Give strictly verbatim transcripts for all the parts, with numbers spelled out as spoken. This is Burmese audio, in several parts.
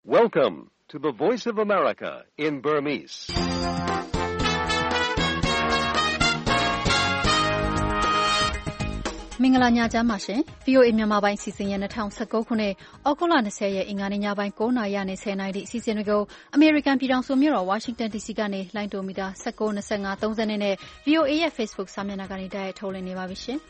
Welcome to the Voice of America in Burmese. ။မင်္ဂလာညချမ်းပါရှင်။ ဗွီအိုအေ မြန်မာပိုင်းအစီအစဉ်ရဲ့၂၀၁၉ခုနှစ်ဩဂုတ်လ၂၀ရက်အင်္ဂါနေ့ညပိုင်း၉နာရီကနေ၁၀နာရီထိအစီအစဉ်တွေကိုအမေရိကန်ပြည်ထောင်စုမြို့တော်ဝါရှင်တန်ဒီစီကနေလိုင်းတိုမီတာ၁၉ ၂၅ ၃၀နဲ့ ဗွီအိုအေရဲ့ Facebook စာမျက်နှာကနေတိုက်ရိုက်ထုတ်လွှင့်နေပါပြီရှင်။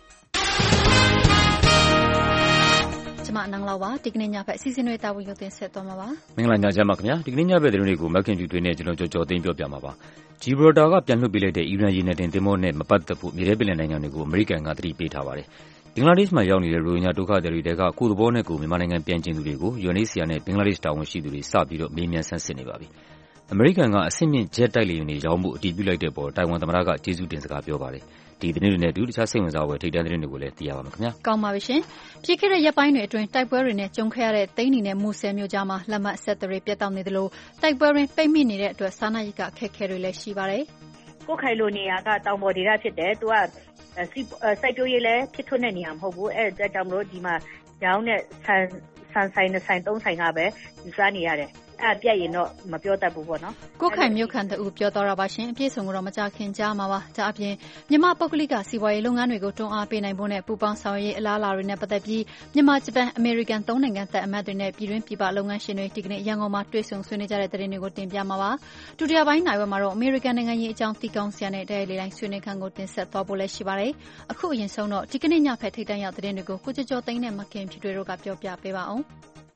ကျွန်မနန်းလောက်ပါဒီကနေ့ညဘက်အစီအစဉ်တွေတာဝန်ယူတင်ဆက်သွားမှာပါ။မင်္ဂလာညချမ်းပါခင်ဗျာ။ဒီကနေ့ညဘက်သတင်းတွေကိုမက်ခင်ကျူတွေနဲ့ကျွန်တော်ကြော်ကြော်သိမ်းပြောပြမှာပါ။ Gibraltar ကပြန်လွှတ်ပေးလိုက်တဲ့အီရန်ရေနံတင်သင်္ဘောနဲ့မပတ်သက်ဖို့မြေထဲပင်လယ်နိုင်ငံတွေကိုအမေရိကန်ကသတိပေးထားပါတယ်။ဘင်္ဂလားဒေ့ရှ်မှာရောက်နေတဲ့ရိုဟင်ဂျာဒုက္ခသည်တွေထဲကကိုယ့်သဘောနဲ့ကိုယ်မြန်မာနိုင်ငံပြန်ချင်သူတွေကို ယူအန်အိတ်စီအာနဲ့ဘင်္ဂလားဒေ့ရှ်တာဝန်ရှိသူတွေစပြီးတော့မေးမြန်းဆန်းစစ်နေပါပြီ။အမေရိကန်ကအဆင့်မြင့်ဂျက်တိုက်လေယာဉ်တွေရောင်းဖို့အတည်ပြုလိုက်တဲ့အပေါ်တိုင်ဝမ်သမ္မတကကျေးဇူးတင်စကားပြောပါတယ်။ဒီသတင်းတွေနဲ့အတူတခြားစိတ်ဝင်စားဖွယ်ထိပ်တန်းသတင်းတွေကိုလည်းသိရပါမယ်ခင်ဗျာ။ကောင်းပါပြီရှင်။ပြည်ခဲ့တဲ့ရက်ပိုင်းတွေအတွင်းတိုက်ပွဲတွေနဲ့ကြုံခဲ့ရတဲ့သိန်းနီနဲ့မူဆယ်မြို့ကြားမှာလက်မှတ်ဆက်သွယ်ရေးပြတ်တောက်နေသလိုတိုက်ပွဲတွေပိတ်မိနေတဲ့အတွက်စားနပ်ရိက္ခာအခက်အခဲတွေလည်းရှိပါတယ်။ကိုယ်ခိုင်လိုနေရာကတောင်ပေါ်ဒေသဖြစ်တယ်။သူကစိုက်ပျိုးရေးလည်းဖြစ်ထွန်းတဲ့နေရာမဟုတ်ဘူး။အဲဒါကြောင့်မလို့ဒီမှာရောင်းတဲ့ဆန်ဆန်ဆိုင်နဲ့ဆိုင်သုံးဆိုင်ကပဲယူစားနေရတယ်။အဲ့ပြက်ရင်တော့မပြောတတ်ဘူးပေါ့နော်။ကိုခိုင်မြို့ခံတူပြောတော့တာပါရှင်အပြည့်စုံကတော့မကြခင်ကြားမှာပါ။ဒါအပြင်မြန်မာပုဂ္ဂလိကစီးပွားရေးလုပ်ငန်းတွေကိုတွန်းအားပေးနိုင်ဖို့နဲ့ပူးပေါင်းဆောင်ရွက်ရေးအလားအလာတွေနဲ့ပတ်သက်ပြီးမြန်မာဂျပန်အမေရိကန်သုံးနိုင်ငံသက်အမတ်တွေနဲ့ပြည်တွင်းပြည်ပလုပ်ငန်းရှင်တွေဒီကနေ့ရန်ကုန်မှာတွေ့ဆုံဆွေးနွေးကြတဲ့သတင်းတွေကိုတင်ပြမှာပါ။ဒုတိယပိုင်းနိုင်ဝက်မှာတော့အမေရိကန်နိုင်ငံရေးအကြောင်းတီကောင်းဆရာနဲ့တိုက်ရိုက်လေတိုင်းဆွေးနွေးခန်းကိုတင်ဆက်သွားဖို့လည်းရှိပါတယ်။အခုအရင်ဆုံးတော့ဒီကနေ့ညဖက်ထိပ်တန်းရောက်သတင်းတွေကိုကိုကျော်ကျော်သိန်းနဲ့မခင်ဖြူတွေတို့ကပြောပြပေးပါအောင်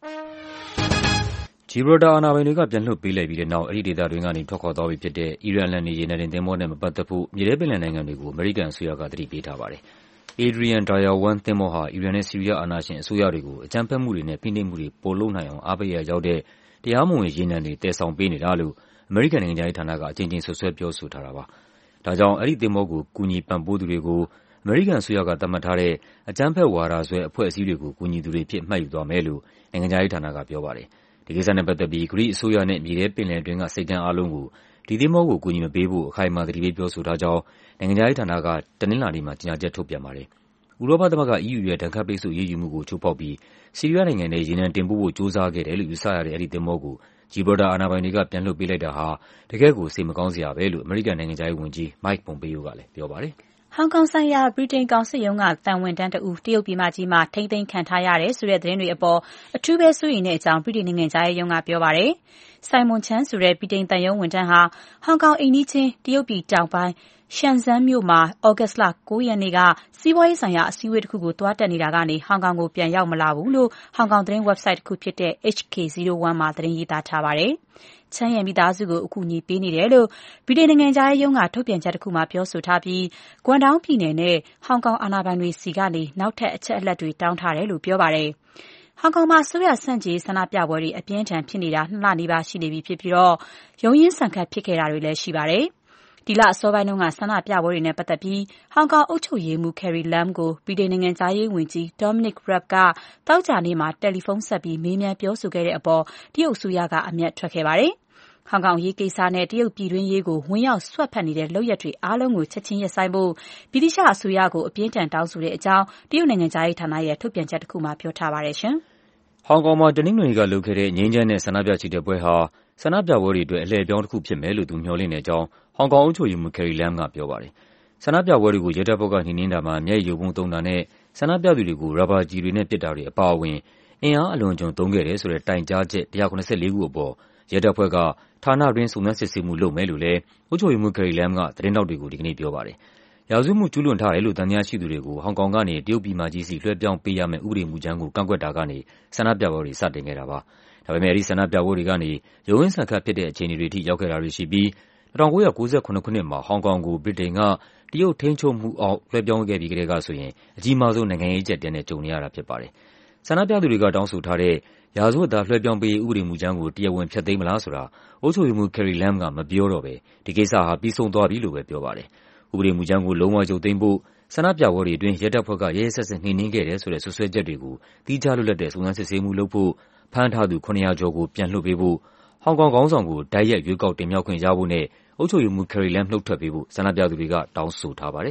။ Gibraltar အာဏာပိုင်တွေကပြန်လွှတ်ပေးလိုက်ပြီးတဲ့နောက်အဲဒီဒေသတွင်းကနေထွက်ခွာသွားပြီဖြစ်တဲ့အီရန်လက်နေရေနံတင်သင်္ဘောနဲ့မပတ်သက်ဖို့မြေထဲပင်လယ်နိုင်ငံတွေကိုအမေရိကန်အစိုးရကသတိပေးထားပါတယ်။ Adrian Dier one သင်္ဘောဟာအီရန်နဲ့ဆီးရီးယားအာဏာရှင်အစိုးရတွေကိုအကြမ်းဖက်မှုတွေနဲ့ဖိနှိပ်မှုတွေပိုလုပ်နိုင်အောင်အားပေးရာရောက်တဲ့တရားမဝင်ရေနံတွေတည်ဆောင်ပေးနေတာလို့အမေရိကန်နိုင်ငံခြားရေးဌာနကအကြိမ်ကြိမ်ဆွဆွဲပြောဆိုထားတာပါ။ဒါကြောင့်အဲဒီသင်္ဘောကိုကူညီပံ့ပိုးသူတွေကိုအမေရိကန်အစိုးရကသတ်မှတ်ထားတဲ့အကြမ်းဖက်ဝါဒစွဲအဖွဲ့အစည်းတွေကိုကူညီသူတွေဖြစ်မှတ်ယူသွားမယ်လို့နိုင်ငံခြားရေးဌာနကပြောပါတယ်။ဒီကိစ္စနဲ့ပတ်သက်ပြီးဂရိအစိုးရနဲ့မြေထဲပင်လယ်အတွင်းကစိတ်ကမ်းအားလုံးကိုဒီသင်္ဘောကိုကူညီမပေးဖို့အခိုင်အမာသတိပေးပြောဆိုထားကြောင်းနိုင်ငံခြားရေးဌာနကတနင်္လာနေ့မှာကြေညာချက်ထုတ်ပြန်ပါတယ်။ဥရောပသမဂ္ဂ E U ရဲ့ဒဏ်ခတ်ပိတ်ဆို့အရေးယူမှုကိုချိုးဖောက်ပြီးဆီးရီးယားနိုင်ငံထဲရေနံတင်ပို့ဖို့ကြိုးစားခဲ့တယ်လို့ယူဆရတဲ့အဲဒီသင်္ဘောကိုGibraltar အာဏာပိုင်တွေကပြန်လွှတ်ပေးလိုက်တာဟာတကယ့်ကိုစိတ်မကောင်းစရာပဲလို့အမေရိကန်နိုင်ငံခြားရေးဝန်ကြီး Mike Pompeo ကလည်းပြောပါတယ်။ဟောင်ကောင်ဆိုင်ရာဗြိတိန်ကောင်စစ်ရုံးကသံဝန်ထမ်းတဦးတရုတ်ပြည်မကြီးမှာထိန်းသိမ်းခံထားရတယ်ဆိုတဲ့သတင်းတွေအပေါ်အထူးပဲစိုးရိမ်တဲ့အကြောင်းဗြိတိန်နိုင်ငံခြားရေးရုံးကပြောပါတယ်။ Simon Chan ဆိုတဲ့ဗြိတိန်သံရုံးဝန်ထမ်းဟာဟောင်ကောင်အိမ်နီးချင်းတရုတ်ပြည်တောင်ပိုင်းရှန်ဇန်းမြို့မှာဩဂတ်စ်လ၉ရက်နေ့ကစီးပွားရေးဆိုင်ရာအစည်းအဝေးတစ်ခုကိုသွားတက်နေတာကနေဟောင်ကောင်ကိုပြန်ရောက်မလာဘူးလို့ဟောင်ကောင်သတင်း website တစ်ခုဖြစ်တဲ့ H K ဇီးရိုးဝမ်း မှာသတင်းရေးသားထားပါတယ်။ချမ်းရံမိသားစုကိုအကူအညီပေးနေတယ်လို့ဗြိတိန်နိုင်ငံခြားရေးရုံးကထုတ်ပြန်ချက်တစ်ခုမှာပြောဆိုထားပြီးဂွမ်တောင်းပြည်နယ်နဲ့ဟောင်ကောင်အာဏာပိုင်တွေစီကနေနောက်ထပ်အချက်အလက်တွေတောင်းထားတယ်လို့ပြောပါတယ်။ဟောင်ကောင်မှာဆိုရဆန့်ကျင်ဆန္ဒပြပွဲတွေအပြင်းထန်ဖြစ်နေတာနှစ်လနီးပါးရှိနေပြီဖြစ်ပြီးတော့ရုန်းရင်းဆန်ခတ်ဖြစ်ခဲ့တာတွေလည်းရှိပါတယ်။ဒီလအစောပိုင်းတုန်းကဆန္ဒပြပွဲတွေနဲ့ပတ်သက်ပြီးဟောင်ကောင်အုပ်ချုပ်ရေးမှူး Carrie Lam ကိုဗြိတိန်နိုင်ငံခြားရေးဝန်ကြီး Dominic Raab ကသောကြာနေ့မှာတယ်လီဖုန်းဆက်ပြီးမေးမြန်းပြောဆိုခဲ့တဲ့အပေါ်တရုတ်အစိုးရကအမျက်ထွက်ခဲ့ပါတယ်။ဟောင်ကောင်အရေးကိစ္စနဲ့တရုတ်ပြည်တွင်းရေးကိုဝင်ရောက်စွက်ဖက်နေတဲ့လုပ်ရပ်တွေအားလုံးကိုချက်ချင်းရပ်ဆိုင်းဖို့ဗြိတိသျှအစိုးရကိုအပြင်းထန်တောင်းဆိုတဲ့အကြောင်းတရုတ်နိုင်ငံခြားရေးဌာနရဲ့ထုတ်ပြန်ချက်တစ်ခုမှာပြောထားပါတယ်ရှင်။ဟောင်ကောင်မှာတနင်္ဂနွေနေ့ကလုပ်ခဲ့တဲ့ငြိမ်းချမ်းတဲ့ဆန္ဒပြချီတက်ပွဲဟာဆန္ဒပြပွဲတွေအတွက်အလှည့်အပြောင်းတစ်ခုဖြစ်မယ်လို့သူမျှော်လင့်တဲ့အကြောင်းဟောင်ကောင်အုပ်ချုပ်ရေးမှူး Carrie Lam ကပြောပါတယ်။ဆန္ဒပြပွဲတွေကိုရဲတပ်ဖွဲ့ကနှိမ်နင်းတာမှာမျက်ရည်ယိုဗုံးသုံးတာနဲ့ဆန္ဒပြသူတွေကိုရာဘာကျည်တွေနဲ့ပစ်တာတွေအပါအဝင်အင်အားအလွန်အကျွံသုံးခဲ့တယ်ဆိုတဲ့တိုင်ကြားချက်၁၇၄ခုအပေါ်ရဲတပ်ဖွဲ့ကဌာနတွင်းစုံစမ်းစစ်ဆေးမှုလုပ်မယ်လို့လည်းအုပ်ချုပ်ရေးမှူး Carrie Lam ကသတင်းထောက်တွေကိုဒီကနေ့ပြောပါတယ်။ရာဇဝတ်မှုကျူးလွန်ထားတယ်လို့သံသယရှိသူတွေကိုဟောင်ကောင်ကနေတရုတ်ပြည်မကြီးစီလွှဲပြောင်းပေးရမယ့်ဥပဒေမူကြမ်းကိုကန့်ကွက်တာကနေဆန္ဒပြပွဲတွေစတင်ခဲ့တာပါ။ဒါပေမဲ့အဲဒီဆန္ဒပြပွဲတွေကနေရုန်းရင်းဆန်ခတ်ဖြစ်တဲ့အခြေအနေတွေထိရောက်ခဲ့တာတွေရှိပြီး၁၉၉၇ခုနှစ်မှာဟောင်ကောင်ကိုဗြိတိန်ကတရုတ်ထိန်းချုပ်မှုအောက်လွှဲပြောင်းခဲ့ပြီးကတည်းကဆိုရင်အကြီးမားဆုံးနိုင်ငံရေးအကျပ်အတည်းနဲ့ကြုံနေရတာဖြစ်ပါတယ်။ဆန္ဒပြသူတွေကတောင်းဆိုထားတဲ့ရာဇဝတ်သားလွှဲပြောင်းပေးရေးဥပဒေမူကြမ်းကိုတရားဝင်ဖျက်သိမ်းမလားဆိုတာအုပ်ချုပ်ရေးမှူး Carrie Lam ကမပြောတော့ပဲဒီကိစ္စဟာပြီးဆုံးသွားပြီလို့ပဲပြောပါတယ်။ဥပဒေမူကြမ်းကိုလုံးဝရုပ်သိမ်းဖို့ဆန္ဒပြပွဲတွေအတွင်းရဲတပ်ဖွဲ့ကရဲရဲစက်စက်နှိမ်နင်းခဲ့တယ်ဆိုတဲ့ဆွဆွဲချက်တွေကိုသီးခြားလွတ်လပ်တဲ့စုံစမ်းစစ်ဆေးမှုလုပ်ဖို့ဖမ်းထားသူခုနှစ်ရာကျော်ကိုပြန်လွှတ်ပေးဖို့ဟောင်ကောင်ခေါင်းဆောင်ကိုတိုက်ရိုက်ရွေးကောက်တင်မြှောက်ခွင့်ရဖို့နဲ့အုပ်ချုပ်ရေးမှူး Carrie Lam နှုတ်ထွက်ပေးဖို့ဆန္ဒပြသူတွေကတောင်းဆိုထားပါတယ်။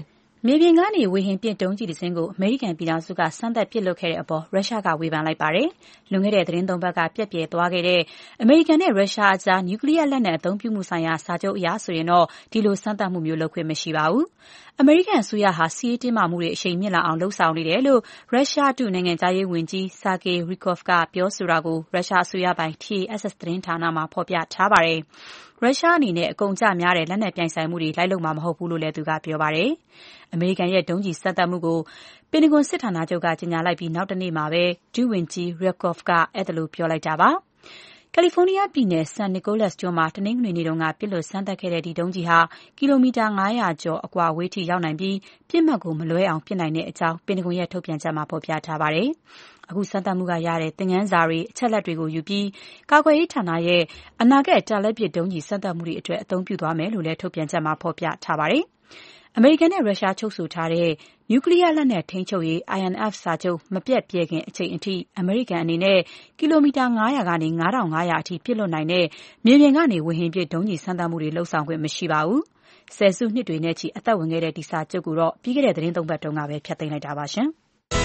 မြေပြင်ကနေဝေဟင်ပစ်ဒုံးကျည်တစ်စင်းကိုအမေရိကန်ပြည်ထောင်စုကစမ်းသပ်ပစ်လွှတ်ခဲ့တဲ့အပေါ်ရုရှားကဝေဖန်လိုက်ပါတယ်။လွန်ခဲ့တဲ့သီတင်းသုံးပတ်ကပျက်ပြယ်သွားခဲ့တဲ့အမေရိကန်နဲ့ရုရှားအကြားနျူကလ িয়ার လက်နက်အသုံးပြုမှုဆိုင်ရာစာချုပ်အရဆိုရင်တော့ဒီလိုစမ်းသပ်မှုမျိုးလုပ်ခွင့်မရှိပါဘူး။အမေရိကန်အစိုးရဟာစစ်ရေးတင်းမာမှုတွေအရှိန်မြင့်လာအောင်လှုံ့ဆော်နေတယ်လို့ရုရှားဒုနိုင်ငံခြားရေးဝန်ကြီး Sergei Ryabkov ကပြောဆိုတာကိုရုရှားအစိုးရပိုင် T A S S သတင်းဌာနမှာဖော်ပြထားပါတယ်။ရုရှားအနေနဲ့အကုန်အကျများတဲ့လက်နက်ပြိုင်ဆိုင်မှုတွေလိုက်လုပ်မှာမဟုတ်ဘူးလို့လည်းသူကပြောပါတယ်။အမေရိကန်ရဲ့ဒုံးကျည်စမ်းသပ်မှုကိုပင်တဂွန်စစ်ဌာနချုပ်ကကြေညာလိုက်ပြီးနောက်တနေ့မှာပဲဒုဝန်ကြီး Ryabkov ကအဲ့ဒါလိုပြောလိုက်တာပါ။ကယ်လီဖိုးနီးယားပြည်နယ် San Nicolas ကျွန်းမှာတနင်္ဂနွေနေ့တုန်းကပစ်လွှတ်စမ်းသပ်ခဲ့တဲ့ဒီဒုံးကျည်ဟာကီလိုမီတာငါးရာကျော်အကွာအဝေးထိရောက်နိုင်ပြီးပစ်မှတ်ကိုမလွဲအောင်ပစ်နိုင်တဲ့အကြောင်းပင်တဂွန်ရဲ့ထုတ်ပြန်ချက်မှာဖော်ပြထားပါတယ်။အခုစမ်းသပ်မှုကရတဲ့သင်ခန်းစာတွေအချက်လက်တွေကိုယူပြီးကာကွယ်ရေးဌာနရဲ့အနာဂတ်တာလက်ပစ်ဒုံးကျည်စမ်းသပ်မှုတွေအတွက်အသုံးပြုသွားမယ်လို့လည်းထုတ်ပြန်ချက်မှာဖော်ပြထားပါတယ်။အမေရိကန်နဲ့ရုရှားချုပ်ဆိုထားတဲ့နျူကလ িয়ার လက်နက်ထိန်းချုပ်ရေး I N F စာချုပ်မပြတ်ပြဲခင်အချိန်အထိအမေရိကန်အနေနဲ့ကီလိုမီတာငါးရာကနေငါးထောင်ငါးရာအထိပစ်လွှတ်နိုင်တဲ့မြေပြင်ကနေဝေဟင်ပစ်ဒုံးကျည်စမ်းသပ်မှုတွေလှုံ့ဆော်ခွင့်မရှိပါဘူး။ဆယ်စုနှစ်တွေနဲ့ချီအသက်ဝင်ခဲ့တဲ့ဒီစာချုပ်ကိုတော့ပြီးခဲ့တဲ့သတင်းသုံးပတ်တုန်းကပဲဖျက်သိမ်းလိုက်တာပါရှင်။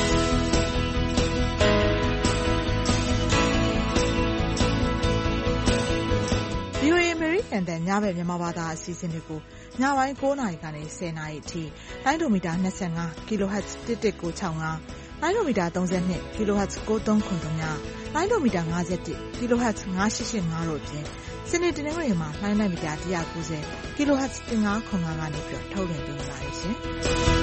V O A အမေရိကန်တန်ညဘက်မြန်မာဘာသာအစီအစဉ်တွေကိုညပိုင်း၉နာရီကနေ၁၀နာရီအထိလိုင်းဒိုမီတာ၂၅ kilohertz တစ်တစ်ကို၆၅လိုင်းဒိုမီတာ၃၂ kilohertz ၉၃၇၃လိုင်းဒိုမီတာ၅၁ kilohertz ၅၈၈၅တို့အပြင်စနေတနင်္ဂနွေမှာလိုင်းဒိုမီတာ၁၉၀ kilohertz ၁၅၇၅ကနေပြီးထုတ်လွှင့်ပေးနေပါတယ်ရှင်။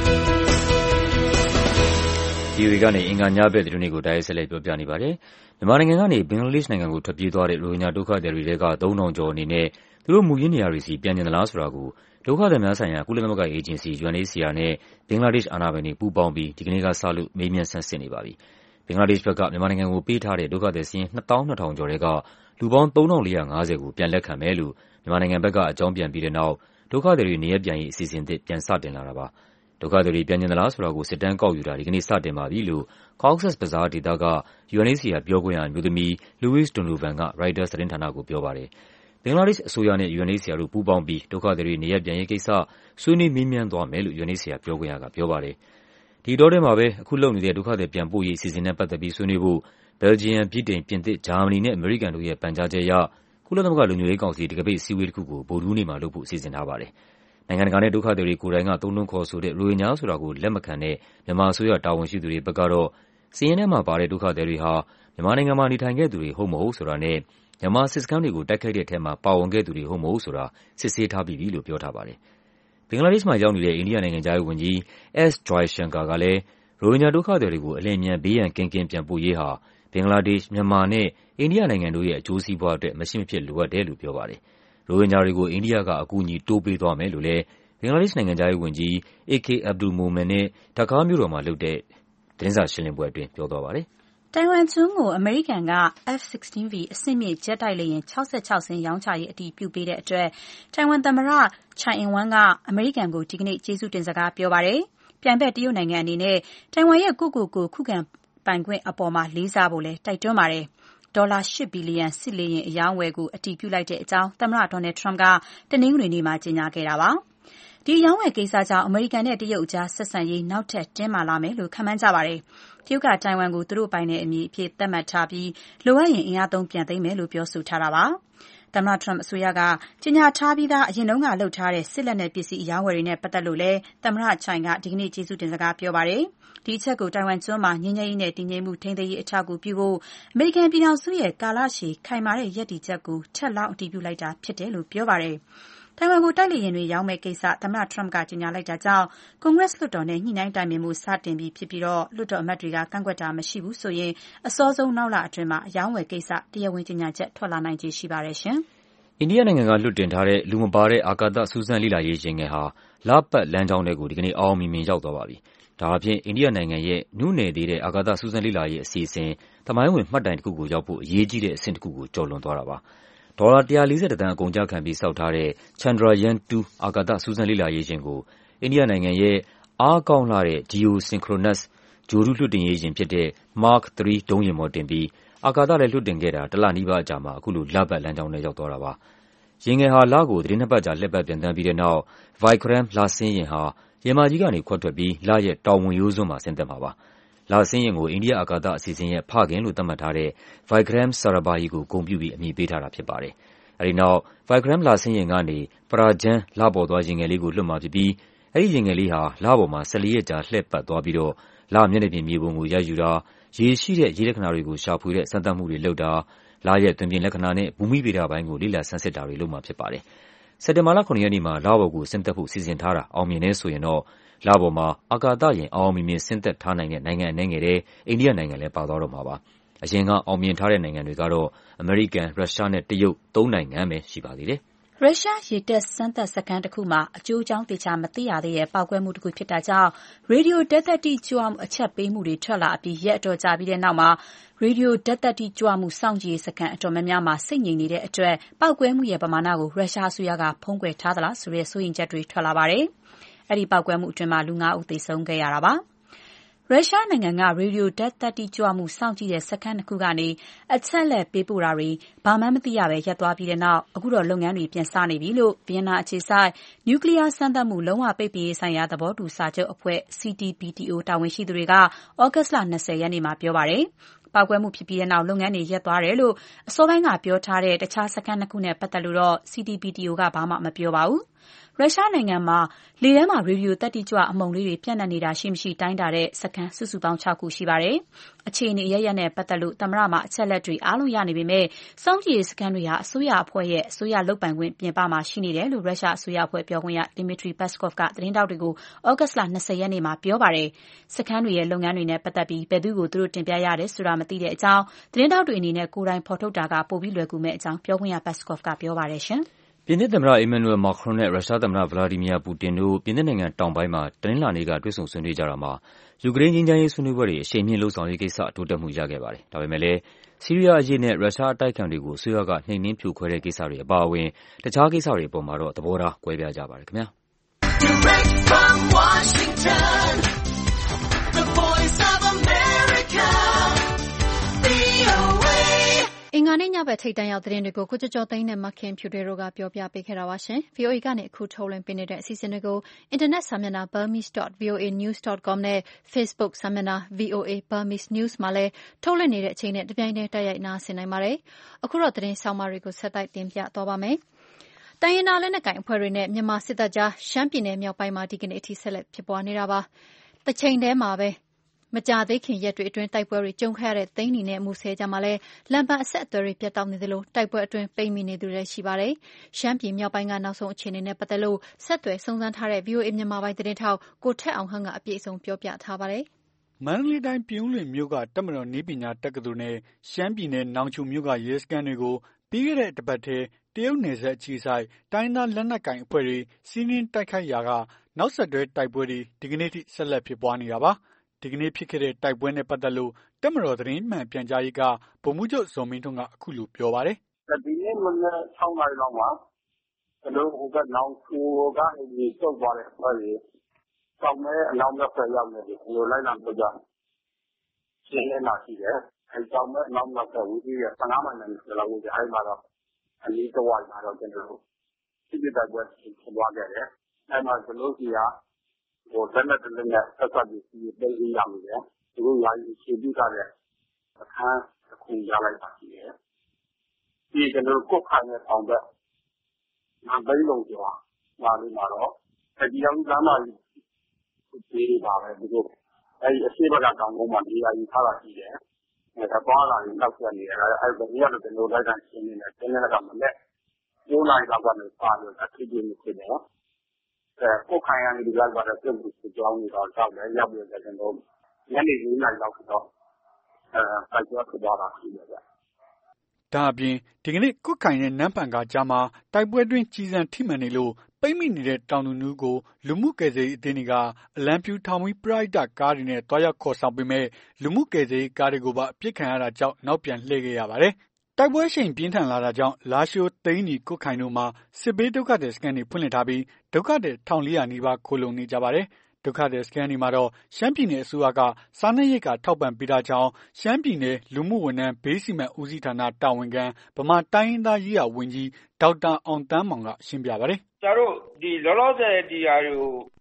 V O A ကနေအင်္ဂါညဘက်သတင်းတွေကိုတိုက်ရိုက်ဆက်လက်ပြောပြနေပါတယ်။မြန်မာနိုင်ငံကနေဘင်္ဂလားဒေ့ရှ်နိုင်ငံကိုထွက်ပြေးသွားတဲ့ရိုဟင်ဂျာဒုက္ခသည်တွေထဲကသုံးထောင်ကျော်အနေနဲ့သူတို့မူရင်းနေရာတွေဆီပြန်ချင်သလားဆိုတာကိုဒုက္ခသည်များဆိုင်ရာကုလသမဂ္ဂအေဂျင်စီ U N H C R နဲ့ဘင်္ဂလားဒေ့ရှ်အာဏာပိုင်တွေပူးပေါင်းပြီးဒီကနေ့ကစလို့မေးမြန်းဆန်းစစ်နေပါပြီ။ဘင်္ဂလားဒေ့ရှ်ဘက်ကမြန်မာနိုင်ငံကိုပေးထားတဲ့ဒုက္ခသည်စာရင်းနှစ်သောင်းနှစ်ထောင်ကျော်ထဲကလူပေါင်းသုံးထောင်လေးရာငါးဆယ်ကိုပြန်လက်ခံမယ်လို့မြန်မာနိုင်ငံဘက်ကအကြောင်းပြန်ပြီးတဲ့နောက်ဒုက္ခသည်တွေနေရပ်ပြန်ရေးအစီအစဉ်သစ်ပြန်စတင်လာတာပါ။ဒုက္ခသည်တွေပြန်ချင်သလားဆိုတာကိုစစ်တမ်းကောက်ယူတာဒီကနေ့စတင်ပါပြီလို့ Cox's Bazar ဒေသက U N H C R ပြောခွင့်ရအမျိုးသမီး Louise Donovan က Reuters သတင်းဌာနကိုပြောပါတယ်။ဘင်္ဂလားဒေ့ရှ်အစိုးရနဲ့ U N H C R တို့ပူးပေါင်းပြီးဒုက္ခသည်တွေနေရပ်ပြန်ရေးကိစ္စဆွေးနွေးမေးမြန်းသွားမယ်လို့ U N H C R ပြောခွင့်ရကပြောပါတယ်။ဒီအတောအတွင်းမှာပဲအခုလုပ်နေတဲ့ဒုက္ခသည်ပြန်ပို့ရေးအစီအစဉ်နဲ့ပတ်သက်ပြီးဆွေးနွေးဖို့ဘယ်လ်ဂျီယံ၊ဗြိတိန်၊ပြင်သစ်၊ဂျာမနီနဲ့အမေရိကန်တို့ရဲ့ပန်ကြားချက်အရကုလသမဂ္ဂလုံခြုံရေးကောင်စီတံခါးပိတ်အစည်းအဝေးတစ်ခုကိုဗုဒ္ဓဟူးနေ့မှာလုပ်ဖို့စီစဉ်ထားပါတယ်။နိုင်ငံတကာနဲ့ဒုက္ခသည်တွေကိုယ်တိုင်ကသုံးနှုန်းခေါ်ဆိုတဲ့ရိုဟင်ဂျာဆိုတာကိုလက်မခံတဲ့မြန်မာအစိုးရတာဝန်ရှိသူတွေဘက်ကတော့စာရင်းထဲမှာပါတဲ့ဒုက္ခသည်တွေဟာမြန်မာနိုင်ငံမှာနေထိုင်ခဲ့သူတွေဟုတ်မဟုတ်ဆိုတာနဲ့မြန်မာစစ်စခန်းတွေကိုတိုက်ခိုက်တဲ့အထက်မှာပါဝင်ခဲ့သူတွေဟုတ်မဟုတ်ဆိုတာစစ်ဆေးထားပြီးပြီလို့ပြောထားပါတယ်။ဘင်္ဂလားဒေ့ရှ်မှာရောက်နေတဲ့အိန္ဒိယနိုင်ငံခြားရေးဝန်ကြီး S Jaishankar ကလည်းရိုဟင်ဂျာဒုက္ခသည်တွေကိုအလျင်အမြန်ဘေးရန်ကင်းကင်းပြန်ပို့ရေးဟာဘင်္ဂလားဒေ့ရှ်၊မြန်မာနဲ့အိန္ဒိယနိုင်ငံတို့ရဲ့အကျိုးစီးပွားအတွက်မရှိမဖြစ်လိုအပ်တယ်လို့ပြောပါတယ်။ရိုဟင်ဂျာတွေကိုအိန္ဒိယကအကူအညီတိုးပေးသွားမယ်လို့လည်းဘင်္ဂလားဒေ့ရှ်နိုင်ငံခြားရေးဝန်ကြီး A K Abdul Momen နဲ့ဒါကာမြို့တော်မှာလုပ်တဲ့သတင်းစာရှင်းလင်းပွဲအတွင်းပြောသွားပါတယ်။တိုင်ဝမ်ကျွန်းကိုအမေရိကန်က F 16 V အဆင့်မြင့်ဂျက်တိုက်လေယာဉ်၆၆စင်းရောင်းချရေးအတည်ပြုပေးတဲ့အတွက်တိုင်ဝမ်သမ္မတ Tsai Ing-wen ကအမေရိကန်ကိုဒီကနေ့ကျေးဇူးတင်စကားပြောပါတယ်။ပြိုင်ဘက်တရုတ်နိုင်ငံအနေနဲ့တိုင်ဝမ်ရဲ့ကိုယ့်ကိုယ်ကိုခုခံပိုင်ခွင့်အပေါ်မှာလေးစားဖို့လည်းတိုက်တွန်းပါတယ်။ဒေါ်လာ၈ဘီလီယံစစ်လေယာဉ်အရောင်းအဝယ်ကိုအတည်ပြုလိုက်တဲ့အကြောင်းသမ္မတ Donald Trump ကတနင်္ဂနွေနေ့မှာကြေညာခဲ့တာပါ။ဒီအရောင်းအဝယ်ကိစ္စကြောင့်အမေရိကန်နဲ့တရုတ်အကြားဆက်ဆံရေးနောက်ထပ်တင်းမာလာမယ်လို့ခန့်မှန်းကြပါတယ်။တရုတ်ကတိုင်ဝမ်ကိုသူတို့ပိုင်နယ်အမည်အဖြစ်သတ်မှတ်ထားပြီးလိုအပ်ရင်အင်အားသုံးပြန်သိမ်းမယ်လို့ပြောဆိုထားတာပါ။သမ္မတ Trump အစိုးရကကြေညာထားပြီးသားအရင်တုန်းကလုပ်ထားတဲ့စစ်လက်နက်ပစ္စည်းအရောင်းအဝယ်တွေနဲ့ပတ်သက်လို့လည်းသမ္မတ Tsai ကဒီကနေ့ကျေးဇူးတင်စကားပြောပါတယ်။ဒီအချက်ကိုတိုင်ဝမ်ကျွန်းမှာငြိမ်းချမ်းရေးနဲ့တည်ငြိမ်မှုထိန်းသိမ်းရေးအထောက်အကူပြုဖို့အမေရိကန်ပြည်ထောင်စုရဲ့ကာလရှည်ခိုင်မာတဲ့ရပ်တည်ချက်ကိုထပ်လောင်းအတည်ပြုလိုက်တာဖြစ်တယ်လို့ပြောပါတယ်။တိုင်ဝမ်ကိုတိုက်လေယာဉ်တွေရောင်းမဲ့ကိစ္စသမ္မတ Trump ကကြေညာလိုက်တာကြောင့်ကွန်ဂရက်လွှတ်တော်နဲ့ညှိနှိုင်းတိုင်ပင်မှုစတင်ပြီးဖြစ်ပြီးတော့လွှတ်တော်အမတ်တွေကကန့်ကွက်တာမရှိဘူးဆိုရင်အစောဆုံးနောက်လအတွင်းမှာအရောင်းဝယ်ကိစ္စတရားဝင်ကြေညာချက်ထွက်လာနိုင်ခြေရှိပါတယ်ရှင်။အိန္ဒိယနိုင်ငံကလွှတ်တင်ထားတဲ့လူမပါတဲ့အာကာသစူးစမ်းလေ့လာရေးယာဉ်ငယ်ဟာလပတ်လမ်းကြောင်းထဲကိုဒီကနေ့အောင်မြင်မြင်ရောက်သွားပါပြီ။ဒါအပြင်အိန္ဒိယနိုင်ငံရဲ့နုနယ်သေးတဲ့အာကာသစူးစမ်းလေ့လာရေးအစီအစဉ်သမိုင်းဝင်မှတ်တိုင်တစ်ခုကိုရောက်ဖို့အရေးကြီးတဲ့အဆင့်တစ်ခုကိုကျော်လွန်သွားတာပါ။ဒေါ်လာ၁၄၁တန်းအကုန်အကျခံပြီးဆောက်ထားတဲ့ Chandrayaan တူအာကာသစူးစမ်းလေ့လာရေးယာဉ်ကိုအိန္ဒိယနိုင်ငံရဲ့အားကောင်းလှတဲ့ Geosynchronous ဂြိုဟ်တုလွှတ်တင်ရေးယာဉ်ဖြစ်တဲ့ Mark သရီဒုံးယာဉ်ပေါ်တင်ပြီးအာကာသထဲလွှတ်တင်ခဲ့တာတလနီးပါးအကြာမှာအခုလိုလပတ်လမ်းကြောင်းထဲရောက်သွားတာပါ။ယာဉ်ငယ်ဟာလကိုသီတင်းနှစ်ပတ်ကြာလှည့်ပတ်ပျံသန်းပြီးတဲ့နောက် Vikram လဆင်းယာဉ်ဟာရမကြီးကနေခွက်ထွက်ပြီးလရဲ့တောင်ဝင်ရိုးစွန်းမှာဆင်းသက်မှာပါ။လဆင်းယာဉ်ကိုအိန္ဒိယအာကာသအစီအစဉ်ရဲ့ဖခင်လို့သတ်မှတ်ထားတဲ့ Vikram Sarabhai ကိုဂုဏ်ပြုပြီးအမည်ပေးထားတာဖြစ်ပါတယ်။အဲဒီနောက် Vikram လဆင်းယာဉ်ကနေ Prajan လပေါ်သွားယာဉ်ငယ်လေးကိုလွှတ်မှာဖြစ်ပြီးအဲဒီယာဉ်ငယ်လေးဟာလပေါ်မှာ၁၄ရက်ကြာလှည့်ပတ်သွားပြီးတော့လမျက်နှာပြင်မြေပုံကိုရိုက်ယူတာ၊ရေရှိတဲ့ရေလက္ခဏာတွေကိုရှာဖွေတဲ့စမ်းသပ်မှုတွေလုပ်တာ၊လရဲ့သွင်ပြင်လက္ခဏာနဲ့ဘူမိဗေဒပိုင်းကိုလေ့လာဆန်းစစ်တာတွေလုပ်မှာဖြစ်ပါတယ်။စက်တင်ဘာလခုနစ်ရက်နေ့မှာလပေါ်ကိုဆင်းသက်ဖို့စီစဉ်ထားတာအောင်မြင်တယ်ဆိုရင်တော့လပေါ်မှာအာကာသယာဉ်အောင်အောင်မြင်မြင်ဆင်းသက်ထားနိုင်တဲ့နိုင်ငံအနည်းငယ်ထဲအိန္ဒိယနိုင်ငံလည်းပါသွားတော့မှာပါ။အရင်ကအောင်မြင်ထားတဲ့နိုင်ငံတွေကတော့အမေရိကန်၊ရုရှားနဲ့တရုတ်သုံးနိုင်ငံပဲရှိပါသေးတယ်။ရုရှားရေတပ်စမ်းသပ်စခန်းတစ်ခုမှာအကျိုးအကြောင်းသေချာမသိရသေးတဲ့ပေါက်ကွဲမှုတစ်ခုဖြစ်တာကြောင့်ရေဒီယိုဓာတ်သတ္တိကြွမှုအချက်ပေးမှုတွေထွက်လာအပြီးရက်အတော်ကြာပြီးတဲ့နောက်မှာရေဒီယိုဓာတ်သတ္တိကြွမှုစောင့်ကြည့်ရေးစခန်းအတော်များများမှာစိတ်ငြိမ်နေတဲ့အတွက်ပေါက်ကွဲမှုရဲ့ပမာဏကိုရုရှားအစိုးရကဖုံးကွယ်ထားသလားဆိုတဲ့စိုးရိမ်ချက်တွေထွက်လာပါတယ်။အဲဒီပေါက်ကွဲမှုအတွင်းမှာလူငါးဦးသေဆုံးခဲ့ရတာပါ။ရုရှားနိုင်ငံကရေဒီယိုဓာတ်သတ္တိကြွမှုစောင့်ကြည့်တဲ့စခန်းတစ်ခုကနေအချက်အလက်ပေးပို့တာတွေဘာမှမသိရဘဲရပ်သွားပြီးတဲ့နောက်အခုတော့လုပ်ငန်းတွေပြန်စနေပြီလို့ဗီယက်နမ်အခြေစိုက်နျူကလ িয়ার စမ်းသပ်မှုလုံးဝပိတ်ပင်ရေးဆိုင်ရာသဘောတူစာချုပ်အဖွဲ့ C T B T O တာဝန်ရှိသူတွေကဩဂတ်စ်လ၂၀ရက်နေ့မှာပြောပါတယ်။ပေါက်ကွဲမှုဖြစ်ပြီးတဲ့နောက်လုပ်ငန်းတွေရပ်သွားတယ်လို့အစောပိုင်းကပြောထားတဲ့တခြားစခန်းနှစ်ခုနဲ့ပတ်သက်လို့တော့ C T B T O ကဘာမှမပြောပါဘူး။ရုရှားနိုင်ငံမှာလေထဲမှာရေဒီယိုသတ္တိကြွအမှုန်လေးတွေပြန့်နှံ့နေတာရှိမရှိတိုင်းတာတဲ့စခန်းစုစုပေါင်း၆ခုရှိပါတယ်။အခြေအနေအရပ်ရပ်နဲ့ပတ်သက်လို့သမ္မတမှာအချက်လက်တွေအားလုံးရနေပေမဲ့စောင့်ကြည့်ရေးစခန်းတွေဟာအစိုးရအဖွဲ့ရဲ့အစိုးရလုပ်ပိုင်ခွင့်ပြင်ပမှာရှိနေတယ်လို့ရုရှားအစိုးရအဖွဲ့ပြောခွင့်ရ Dmitry Peskov ကသတင်းထောက်တွေကိုဩဂတ်စ်လ၂၀ရက်နေ့မှာပြောပါတယ်။စခန်းတွေရဲ့လုပ်ငန်းတွေနဲ့ပတ်သက်ပြီးဘယ်သူ့ကိုသူတို့တင်ပြရတယ်ဆိုတာမသိတဲ့အကြောင်းသတင်းထောက်တွေအနေနဲ့ကိုယ်တိုင်ဖော်ထုတ်တာကပိုပြီးလွယ်ကူမယ့်အကြောင်းပြောခွင့်ရ Peskov ကပြောပါတယ်ရှင်။ပြင်သစ်သမ္မတ Emmanuel Macron နဲ့ရုရှားသမ္မတ Vladimir Putin တို့ပြင်သစ်နိုင်ငံတောင်ပိုင်းမှာတနင်္လာနေ့ကတွေ့ဆုံဆွေးနွေးကြတာမှာယူကရိန်းငြိမ်းချမ်းရေးဆွေးနွေးပွဲတွေအရှိန်မြှင့်လုပ်ဆောင်ရေးကိစ္စတိုးတက်မှုရခဲ့ပါတယ်။ဒါပေမဲ့လည်းဆီးရီးယားအရေးနဲ့ရုရှားအတိုက်အခံတွေကိုအစိုးရကနှိမ်နင်းဖြိုခွဲတဲ့ကိစ္စတွေအပါအဝင်တခြားကိစ္စတွေအပေါ်မှာတော့သဘောထားကွဲပြားကြပါတယ်ခင်ဗျာ။ Direct from Washington, the Voice of America, V O A အင်္ဂါနေ့ညဘက်ထိပ်တန်းရောက်သတင်းတွေကိုကိုကျော်ကျော်သိန်းနဲ့မခင်ဖြူတွေတို့ကပြောပြပေးခဲ့တာပါရှင်။ V O A ကနေအခုထုတ်လွှင့်ပေးနေတဲ့အစီအစဉ်တွေကိုအင်တာနက်စာမျက်နှာ burmese dot v o a news dot com နဲ့ Facebook စာမျက်နှာ V O A Burmese News မှာလည်းထုတ်လွှင့်နေတဲ့အချိန်နဲ့တပြိုင်တည်းတိုက်ရိုက်နားဆင်နိုင်ပါတယ်။အခုတော့သတင်းဆောင်မတွေကိုဆက်တိုက်တင်ပြသွားပါမယ်။တိုင်းရင်းသားလက်နက်ကိုင်အဖွဲ့တွေနဲ့မြန်မာစစ်တပ်ကြားရှမ်းပြည်နယ်မြောက်ပိုင်းမှာဒီကနေ့အထိဆက်လက်ဖြစ်ပွားနေတာပါ။တစ်ချိန်တည်းမှာပဲမကြာသေးခင်ရက်တွေအတွင်းတိုက်ပွဲတွေကြုံခဲ့ရတဲ့သိန်းနီနဲ့မူဆယ်ကြားမှာလည်းလမ်းပန်းအဆက်အသွယ်တွေပြတ်တောက်နေသလိုတိုက်ပွဲအတွင်းပိတ်မိနေသူတွေရှိပါတယ်။ရှမ်းပြည်မြောက်ပိုင်းကနောက်ဆုံးအခြေအနေနဲ့ပတ်သက်လို့ဆက်သွယ်စုံစမ်းထားတဲ့ V O A မြန်မာပိုင်းသတင်းထောက်ကိုထက်အောင်ဟန်ကအပြည့်အစုံပြောပြထားပါတယ်။မန္တလေးတိုင်းပြင်ဦးလွင်မြို့ကတပ်မတော်နည်းပညာတက္ကသိုလ်နဲ့ရှမ်းပြည်နယ်နောင်ချိုမြို့ကရဲစခန်းတွေကိုပြီးခဲ့တဲ့တပတ်ထဲတရုတ်နယ်စပ်အခြေစိုက်တိုင်းသားလက်နက်ကိုင်အဖွဲ့တွေစီးနင်းတိုက်ခိုက်ရာကနောက်ဆက်တွဲတိုက်ပွဲတွေဒီကနေ့ထိဆက်လက်ဖြစ်ပွားနေတာပါ။ဒီကနေ့ဖြစ်ခဲ့တဲ့တိုက်ပွဲနဲ့ပတ်သက်လို့တပ်မတော်သတင်းမှန်ပြန်ကြားရေးကဗိုလ်မှူးချုပ်ဇော်မင်းထွန်းကအခုလိုပြောပါတယ်။ဒီနေ့မနက်၆နာရီလောက်မှာကျွန်တော်ဟိုကနောင်ချိုကနေတုတ်သွားတဲ့အဖွဲ့တွေတောင်မဲအနောက်မြောက်ဖက်ရောက်နေတယ်ကျွန်တော်လိုက်လာတော့ကြရှင်းနေတာရှိတယ်။အဲတောင်မဲအနောက်မြောက်ဖက်ဝီဒီရဆယ်ငါးမိုင်နဲ့လောက်ကိုအဲဒီမှာတော့အနည်းတဝိုက်မှာတော့ကျွန်တော်စစ်တပ်တိုက်ပွဲဖြစ်သွားခဲ့တယ်။အဲမှာကျွန်တော်ကြီးကဟိုလက်လက်လက်နဲ့ဆက်ဆက်ပြီးပြည်ပြည်ရရမယ်။သူတို့ရာကြီးခြေပြုထားတဲ့အခန်းတစ်ခုရလိုက်ပါရှိတယ်။ဒီကျွန်တော်ကုတ်ခိုင်တဲ့ဆောင်တဲ့မဘိန်းလုံးကျော်လာလို့မှာတော့အဲဒီအောင်လမ်းမကြီးဒီပါပဲသူတို့အဲဒီအရှိဘကတောင်ကုန်းမှာဒီရာကြီးထားတာရှိတယ်။အဲဒါပွားလာရင်နောက်ဆက်နေတယ်။အဲဒီဘယ်ရလို့ကျွန်တော်လိုက်တိုင်းရှင်းနေတယ်။ရှင်းနေတာမနဲ့ကိုးနိုင်တော့ကနေပါလို့အထူးကြီးဖြစ်တယ်။အဲကိုခိုင်ရနေဒီလောက်ကတော့ပြုတ်ပြီးကြောင်းနေတော့တောက်တယ်ရောက်ပြီးတော့ကျွန်တော်ညနေလေးနိုင်လောက်တော့အဲတိုက်ပွဲဖြစ်သွားတာရှိတယ်ဗျ။ဒါအပြင်ဒီကနေ့ကုတ်ခိုင်နဲ့နန်းပန်ကကြားမှာတိုက်ပွဲတွင်းကြီးစံထိမှန်နေလို့ပိတ်မိနေတဲ့တောင်သူနူးကိုလူမှုကယ်ဆယ်ရေးအသင်းတွေကအလံပြူထောင်ပြီးပရိုက်တာကားတွေနဲ့တွားရောက်ခေါ်ဆောင်ပေးမဲ့လူမှုကယ်ဆယ်ရေးကားတွေကိုပါအပြစ်ခံရတာကြောင့်နောက်ပြန်လှည့်ခဲ့ရပါတယ်။တိုက်ပွဲရှိန်ပြင်းထန်လာတာကြောင့်လာရှိုးသိန်းနီကုတ်ခိုင်တို့မှာစစ်ဘေးဒုက္ခသည်စခန်းတွေဖွင့်လှစ်ထားပြီးဒုက္ခသည်တစ်ထောင်လေးရာနီးပါးခိုလုံနေကြပါတယ်။ဒုက္ခသည်စခန်းတွေမှာတော့ရှမ်းပြည်နယ်အစိုးရကစားနပ်ရိက္ခာထောက်ပံ့ပေးတာကြောင့်ရှမ်းပြည်နယ်လူမှုဝန်ထမ်းဘေးစီမံဦးစီးဌာနတာဝန်ခံဗမာတိုင်းရင်းသားရေးရာဝန်ကြီးဒေါက်တာအောင်သန်းမောင်ကရှင်းပြပါတယ်။ကျွန်တော်တို့ဒီလောလောဆယ်ဒီဟာတွေကိုစ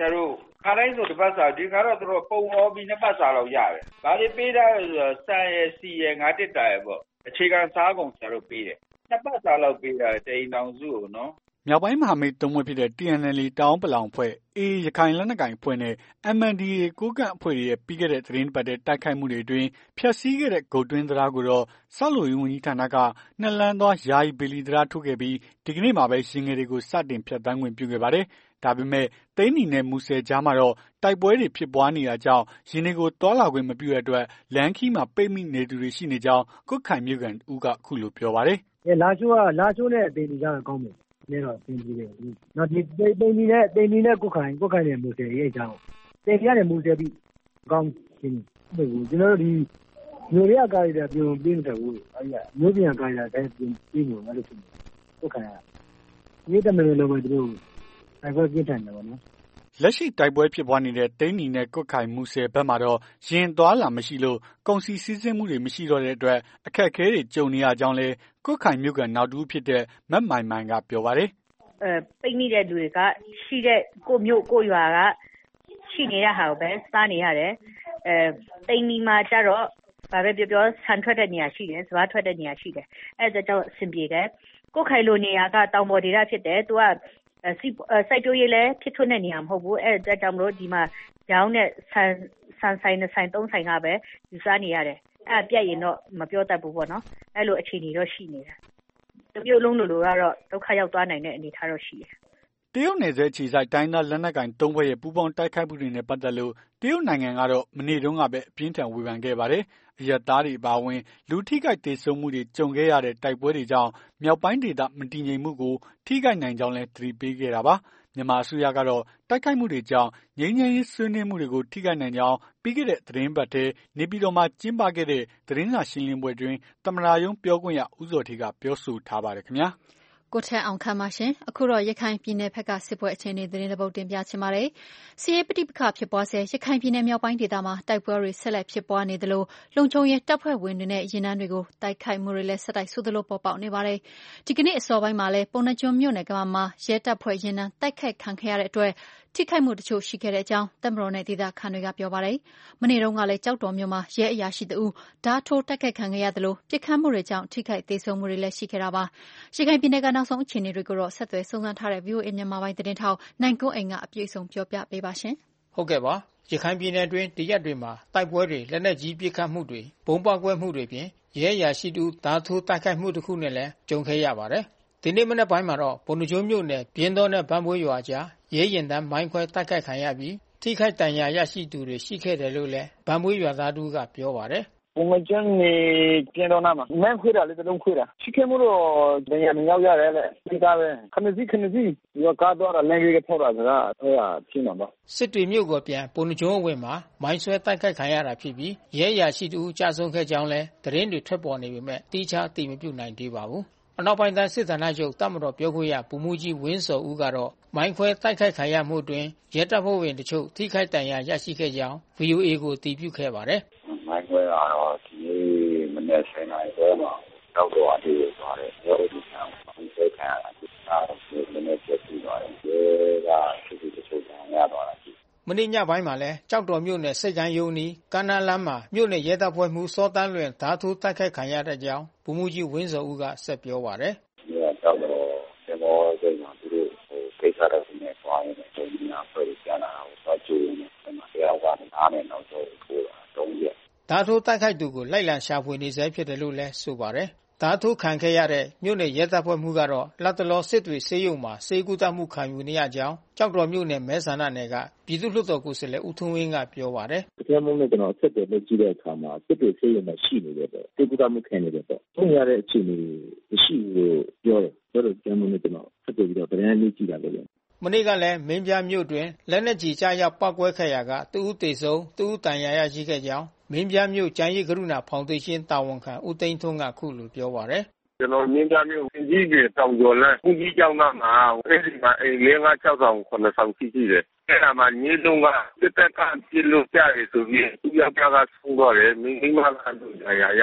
ဆရာတို့ခါတိုင်းဆိုတစ်ပတ်စာဒီကတော့သူတို့ပုံအောပြီးနှစ်ပတ်စာလောက်ရတယ်။ဘာလို့ပေးတာလဲဆိုတော့စံရယ်စီရယ်ငါးတစ်တာရယ်ပေါ့အခြေခံစားကုန်ဆရာတို့ပေးတယ်။နှစ်ပတ်စာလောက်ပေးတာတိန်တောင်စုကိုနော်မြောက်ပိုင်းမဟာမိတ်သုံးဖွဲ့ဖြစ်တဲ့ T N L A တောင်ပလောင်ဖွဲ့ A ရခိုင်လက်နက်ကိုင်အဖွဲ့နဲ့ M N D A ကိုးကန့်အဖွဲ့တွေရဲ့ပြီးခဲ့တဲ့သတင်းပတ်တဲ့တိုက်ခိုက်မှုတွေအတွင်းဖျက်ဆီးခဲ့တဲ့ဂုတ်တွင်းတရားကိုတော့ဆောက်လုပ်ရေးဝန်ကြီးဌာနကနှစ်လမ်းသွားယာယီဗီလီတရားထုတ်ခဲ့ပြီးဒီကနေ့မှာပဲရင်ငယ်တွေကိုစတင်ဖြတ်တန်းခွင့်ပြုခဲ့ပါတယ်။ဒါပေမဲ့သိန်းနီနဲ့မူဆယ်ကြားမှာတော့တိုက်ပွဲတွေဖြစ်ပွားနေတာကြောင့်ရင်တွေကိုတောလာခွင့်မပြုတဲ့အတွက်လမ်းခီးမှာပိတ်မိနေသူတွေရှိနေကြောင်းကွတ်ခိုင်မြို့ကန်ဦးကအခုလိုပြောပါတယ်။အဲလာချိုးကလာချိုးနဲ့အသေးကြီးကကောင်းတယ်။နေတော့သင်ပြီးတယ်။နော်ဒီတိန်နီနဲ့တိန်နီနဲ့ကွတ်ခိုင်ကွတ်ခိုင်နဲ့မူဆယ်ရဲ့အကြောင်းတင်ပြရတယ်မူဆယ်ပြီးကောင်းရှင်းတယ်။ကျွန်တော်တို့ဒီမျိုးရကားရပြုံးပြီးတယ်ဘူး။အဲ့ရမျိုးပြန်ကားရတဲ့ပြင်ပြီးလို့အဲ့လိုဖြစ်နေ။ကွတ်ခိုင်ကဒီတမန်လိုပဲသူတို့အဲ့ကိုပြစ်တယ်နော်။လက်ရှိတိုက်ပွဲဖြစ်ပွားနေတဲ့တိန်းနီနဲ့ကွတ်ခိုင်မူဆယ်ဘက်မှာတော့ရင်သွားလာမရှိလို့ကုန်စည်စီးဆင်းမှုတွေမရှိတော့တဲ့အတွက်အခက်အခဲတွေကြုံနေရကြောင်းလဲကွတ်ခိုင်မြို့ကနောက်တူဖြစ်တဲ့မတ်မိုင်မိုင်ကပြောပါတယ်။အဲပိတ်မိတဲ့လူတွေကရှိတဲ့ကိုမြို့ကိုရွာကရှိနေတဲ့ဟာကိုပဲစားနေရတယ်။အဲတိန်းနီမှာကျတော့ဘာပဲပြောပြောဆန်ထွက်တဲ့နေရာရှိတယ်၊စပါးထွက်တဲ့နေရာရှိတယ်။အဲဒါကြောင့်အဆင်ပြေတယ်။ကွတ်ခိုင်လိုနေရာကတောင်ပေါ်ဒေသဖြစ်တယ်။သူကစီစိုက်ပျိုးရေးလည်းဖြစ်ထွန်းတဲ့နေရာမဟုတ်ဘူး။အဲဒါကြောင့်မလို့ဒီမှာရောင်းတဲ့ဆန်ဆန်ဆိုင်နှစ်ဆိုင်သုံးဆိုင်ကပဲယူစားနေရတယ်။အဲပြက်ရင်တော့မပြောတတ်ဘူးပေါ့နော်။အဲလိုအခြေအနေတော့ရှိနေတာ။တမျိုးလုံးလိုလိုကတော့ဒုက္ခရောက်သွားနိုင်တဲ့အနေအထားတော့ရှိတယ်။တရုတ်နယ်စပ်ခြေဆိုင်တိုင်းသားလက်နက်ကိုင်သုံးဖွဲ့ရဲ့ပူးပေါင်းတိုက်ခိုက်မှုတွေနဲ့ပတ်သက်လို့တရုတ်နိုင်ငံကတော့မနေ့တုန်းကပဲအပြင်းထန်ဝေဖန်ခဲ့ပါတယ်။အရက်သားတွေအပါအဝင်လူထိခိုက်ဒေဆုံးမှုတွေကြုံခဲ့ရတဲ့တိုက်ပွဲတွေကြောင့်မြောက်ပိုင်းဒေသမတည်ငြိမ်မှုကိုထိခိုက်နိုင်ကြောင်းလည်းသတိပေးခဲ့တာပါ။မြန်မာအစိုးရကတော့တိုက်ခိုက်မှုတွေကြောင့်ငြိမ်းချမ်းရေးဆွေးနွေးမှုတွေကိုထိခိုက်နိုင်ကြောင်းပြီးခဲ့တဲ့သတင်းပတ်ထဲနေပြည်တော်မှာကျင်းပခဲ့တဲ့သတင်းစာရှင်းလင်းပွဲတွင်သမ္မတရုံးပြောခွင့်ရဦးဇော်ဌေးကပြောဆိုထားပါတယ်ခင်ဗျာ။ကိုထက်အောင်ခန့်ပါရှင်အခုတော့ရခိုင်ပြည်နယ်ဘက်ကစစ်ပွဲအခြေအနေသတင်းတစ်ပုဒ်တင်ပြချင်ပါတယ်။စစ်ရေးပဋိပက္ခဖြစ်ပွားဆဲရခိုင်ပြည်နယ်မြောက်ပိုင်းဒေသမှာတိုက်ပွဲတွေဆက်လက်ဖြစ်ပွားနေသလိုလုံခြုံရေးတပ်ဖွဲ့ဝင်တွေနဲ့ရင်နှန်းတွေကိုတိုက်ခိုက်မှုတွေလည်းဆက်တိုက်ဆိုသလိုပေါ်ပေါက်နေပါတယ်။ဒီကနေ့အစောပိုင်းမှာလည်းပုံနှကျွန်းမြို့နယ်ကမှာရဲတပ်ဖွဲ့ရင်နှန်းတိုက်ခိုက်ခံခဲ့ရတဲ့အတွက်ထိခိုက်မှုတချို့ရှိခဲ့တဲ့အကြောင်းတပ်မတော်နဲ့ဒေသခံတွေကပြောပါတယ်။မနေ့တုန်းကလည်းကြောက်တော်မြို့မှာရဲအရာရှိတဦးဓားထိုးတိုက်ခိုက်ခံခဲ့ရသလိုပြစ်ခတ်မှုတွေကြောင့်ထိခိုက်ဒေဆုံးမှုတွေလည်းရှိခဲ့တာပါ။ရခိုင်ပြည်နယ်ကနောက်ဆုံးအခြေအနေတွေကိုတော့ဆက်သွယ်စုံစမ်းထားတဲ့ ဗွီအိုအေ မြန်မာပိုင်းသတင်းထောက်နိုင်ကွန်းအိမ်ကအပြည့်အစုံပြောပြပေးပါရှင်။ဟုတ်ကဲ့ပါ။ရခိုင်ပြည်နယ်တွင်းတရက်တွေမှာတိုက်ပွဲတွေလက်နက်ကြီးပစ်ခတ်မှုတွေဘုံပေါက်ကွဲမှုတွေပြင်ရဲအရာရှိတူဓားထိုးတိုက်ခိုက်မှုတစ်ခုနဲ့လည်းကြုံခဲ့ရပါတယ်။ဒီနေ့မနက်ပိုင်းမှာတော့ပုဏ္ဏားကျွန်းမြို့နယ်ပြင်းသောနဲ့ဗန်းပွေးရွာကြားရဲရင်တန်းမိုင်းခွဲတိုက်ခိုက်ခံရပြီးထိခိုက်ဒဏ်ရာရရှိသူတွေရှိခဲ့တယ်လို့လည်းဗန်းပွေးရွာသားတူကပြောပါတယ်။ပုံမှန်ကျန်းနေပြင်းတော့နာမှာမန်းခွေးတာလေတလုံးခွေးတာရှိခဲ့မှုတော့ဒဏ်ရာမရောက်ရတယ်လေဒီကားပဲခဏစီခဏစီဒီကားတော့လမ်းကြီးကထောက်တာကအဲ့ဒါဖြစ်မှာပါစစ်တွေမြို့ကပြန်ပုဏ္ဏားကျွန်းအဝင်မှာမိုင်းဆွဲတိုက်ခိုက်ခံရတာဖြစ်ပြီးရဲအရာရှိတူကြာဆုံးခဲ့ကြောင်းလည်းသတင်းတွေထွက်ပေါ်နေပေမဲ့တိကျသိမပြုနိုင်သေးပါဘူးအနောက်ပိုင်းတိုင်းစစ်ဌာနချုပ်တပ်မတော်ပြောခွင့်ရဗိုလ်မှူးကြီးဝင်းစောဦးကတော့မိုင်းခွဲတိုက်ခိုက်ခံရမှုတွင်ရဲတပ်ဖွဲ့ဝင်တချို့ထိခိုက်ဒဏ်ရာရရှိခဲ့ကြောင်း ဗွီအိုအေ ကိုအတည်ပြုခဲ့ပါတယ်။မိုင်းခွဲကတော့ဒီမနေ့ဆယ်နာရီခွဲမှာတောက်တော့အတူသွားတယ်။ရဲအုပ်ကြီးကမိုင်းခွဲခံရတာဒီကနေ့မနေ့ကျပြီးသွားတယ်။ရဲကသူတို့တချို့ဒဏ်ရာရသွားတာမနေ့ညပိုင်းမှာလဲကြောက်တော်မြို့နယ်စိတ်ကမ်းယုံနီကမ်းနားလမ်းမှာမြို့နယ်ရဲတပ်ဖွဲ့မှူးစောတန်းလွင်ဓာတ်ထိုးတိုက်ခိုက်ခံရတဲ့ကြောင်းဗိုလ်မှူးကြီးဝင်းစောဦးကဆက်ပြောပါတယ်။ဒီကကြောက်တော်ဒီမောစိတ်မှာသူတို့ဟိုကိစ္စတော့ဒီနေ့သွားရင်တော့ဒီနာဖွဲ့ကြတာကိုသွားကြည့်နေတယ်မှာတရားကနားနဲ့နောက်တော့ကိုတော့ရက်ဓာတ်ထိုးတိုက်ခိုက်သူကိုလိုက်လံရှာဖွေနေဆဲဖြစ်တယ်လို့လဲဆိုပါတယ်။ဓာတ်ထိုးခံခဲ့ရတဲ့မြို့နယ်ရဲတပ်ဖွဲ့မှူးကတော့လက်တလောစစ်တွေဆေးရုံမှာဆေးကုသမှုခံယူနေရကြောင်းကြောက်တော်မြို့နယ်မဲဆန္ဒနယ်ကပြည်သူ့လွှတ်တော်ကိုယ်စားလှယ်ဦးထွန်းဝင်းကပြောပါတယ်။တရားမုန်းနဲ့ကျွန်တော်ဆက်တယ်လို့ကြည့်တဲ့အခါမှာစစ်တွေဆေးရုံမှာရှိနေတယ်ပေါ့။ဆေးကုသမှုခံနေတယ်ပေါ့။ထုံရတဲ့အခြေအနေရှိလို့ပြောတယ်။ပြောတော့တရားမုန်းနဲ့ကျွန်တော်ဆက်တယ်ပြီးတော့တရားလေးကြည့်တာလေ။မနေ့ကလည်းမင်းပြမြို့တွင်လက်နက်ကြီးကြားရောက်ပောက်ကွဲခဲ့ရာကတဦးသေဆုံးတဦးတန်ရာရရှိခဲ့ကြောင်းမင်းပြမြို့ကျန်းရိပ်ကရုဏာဖောင်ဒေးရှင်းတာဝန်ခံဦးသိန်းထွန်းကခုလိုပြောပါတယ်။ကျွန်တော်မြင်းပြမြို့အင်ကြီးကြီးတောင်ကျော်လမ်းဦးကြီးကျောင်းသားမှာအဲ့ဒီမှာအိမ်လေးငါး၆ဆောင်ခုနှစ်ဆောင်ရှိရှိတယ်။အဲ့ဒါမှာညီလုံးကစစ်တပ်ကပြစ်လို့ကြားရဆိုပြီးသူယောက်ျားကဆုံးတော့တယ်မိန်းမကဒဏ်ရာရတယ်။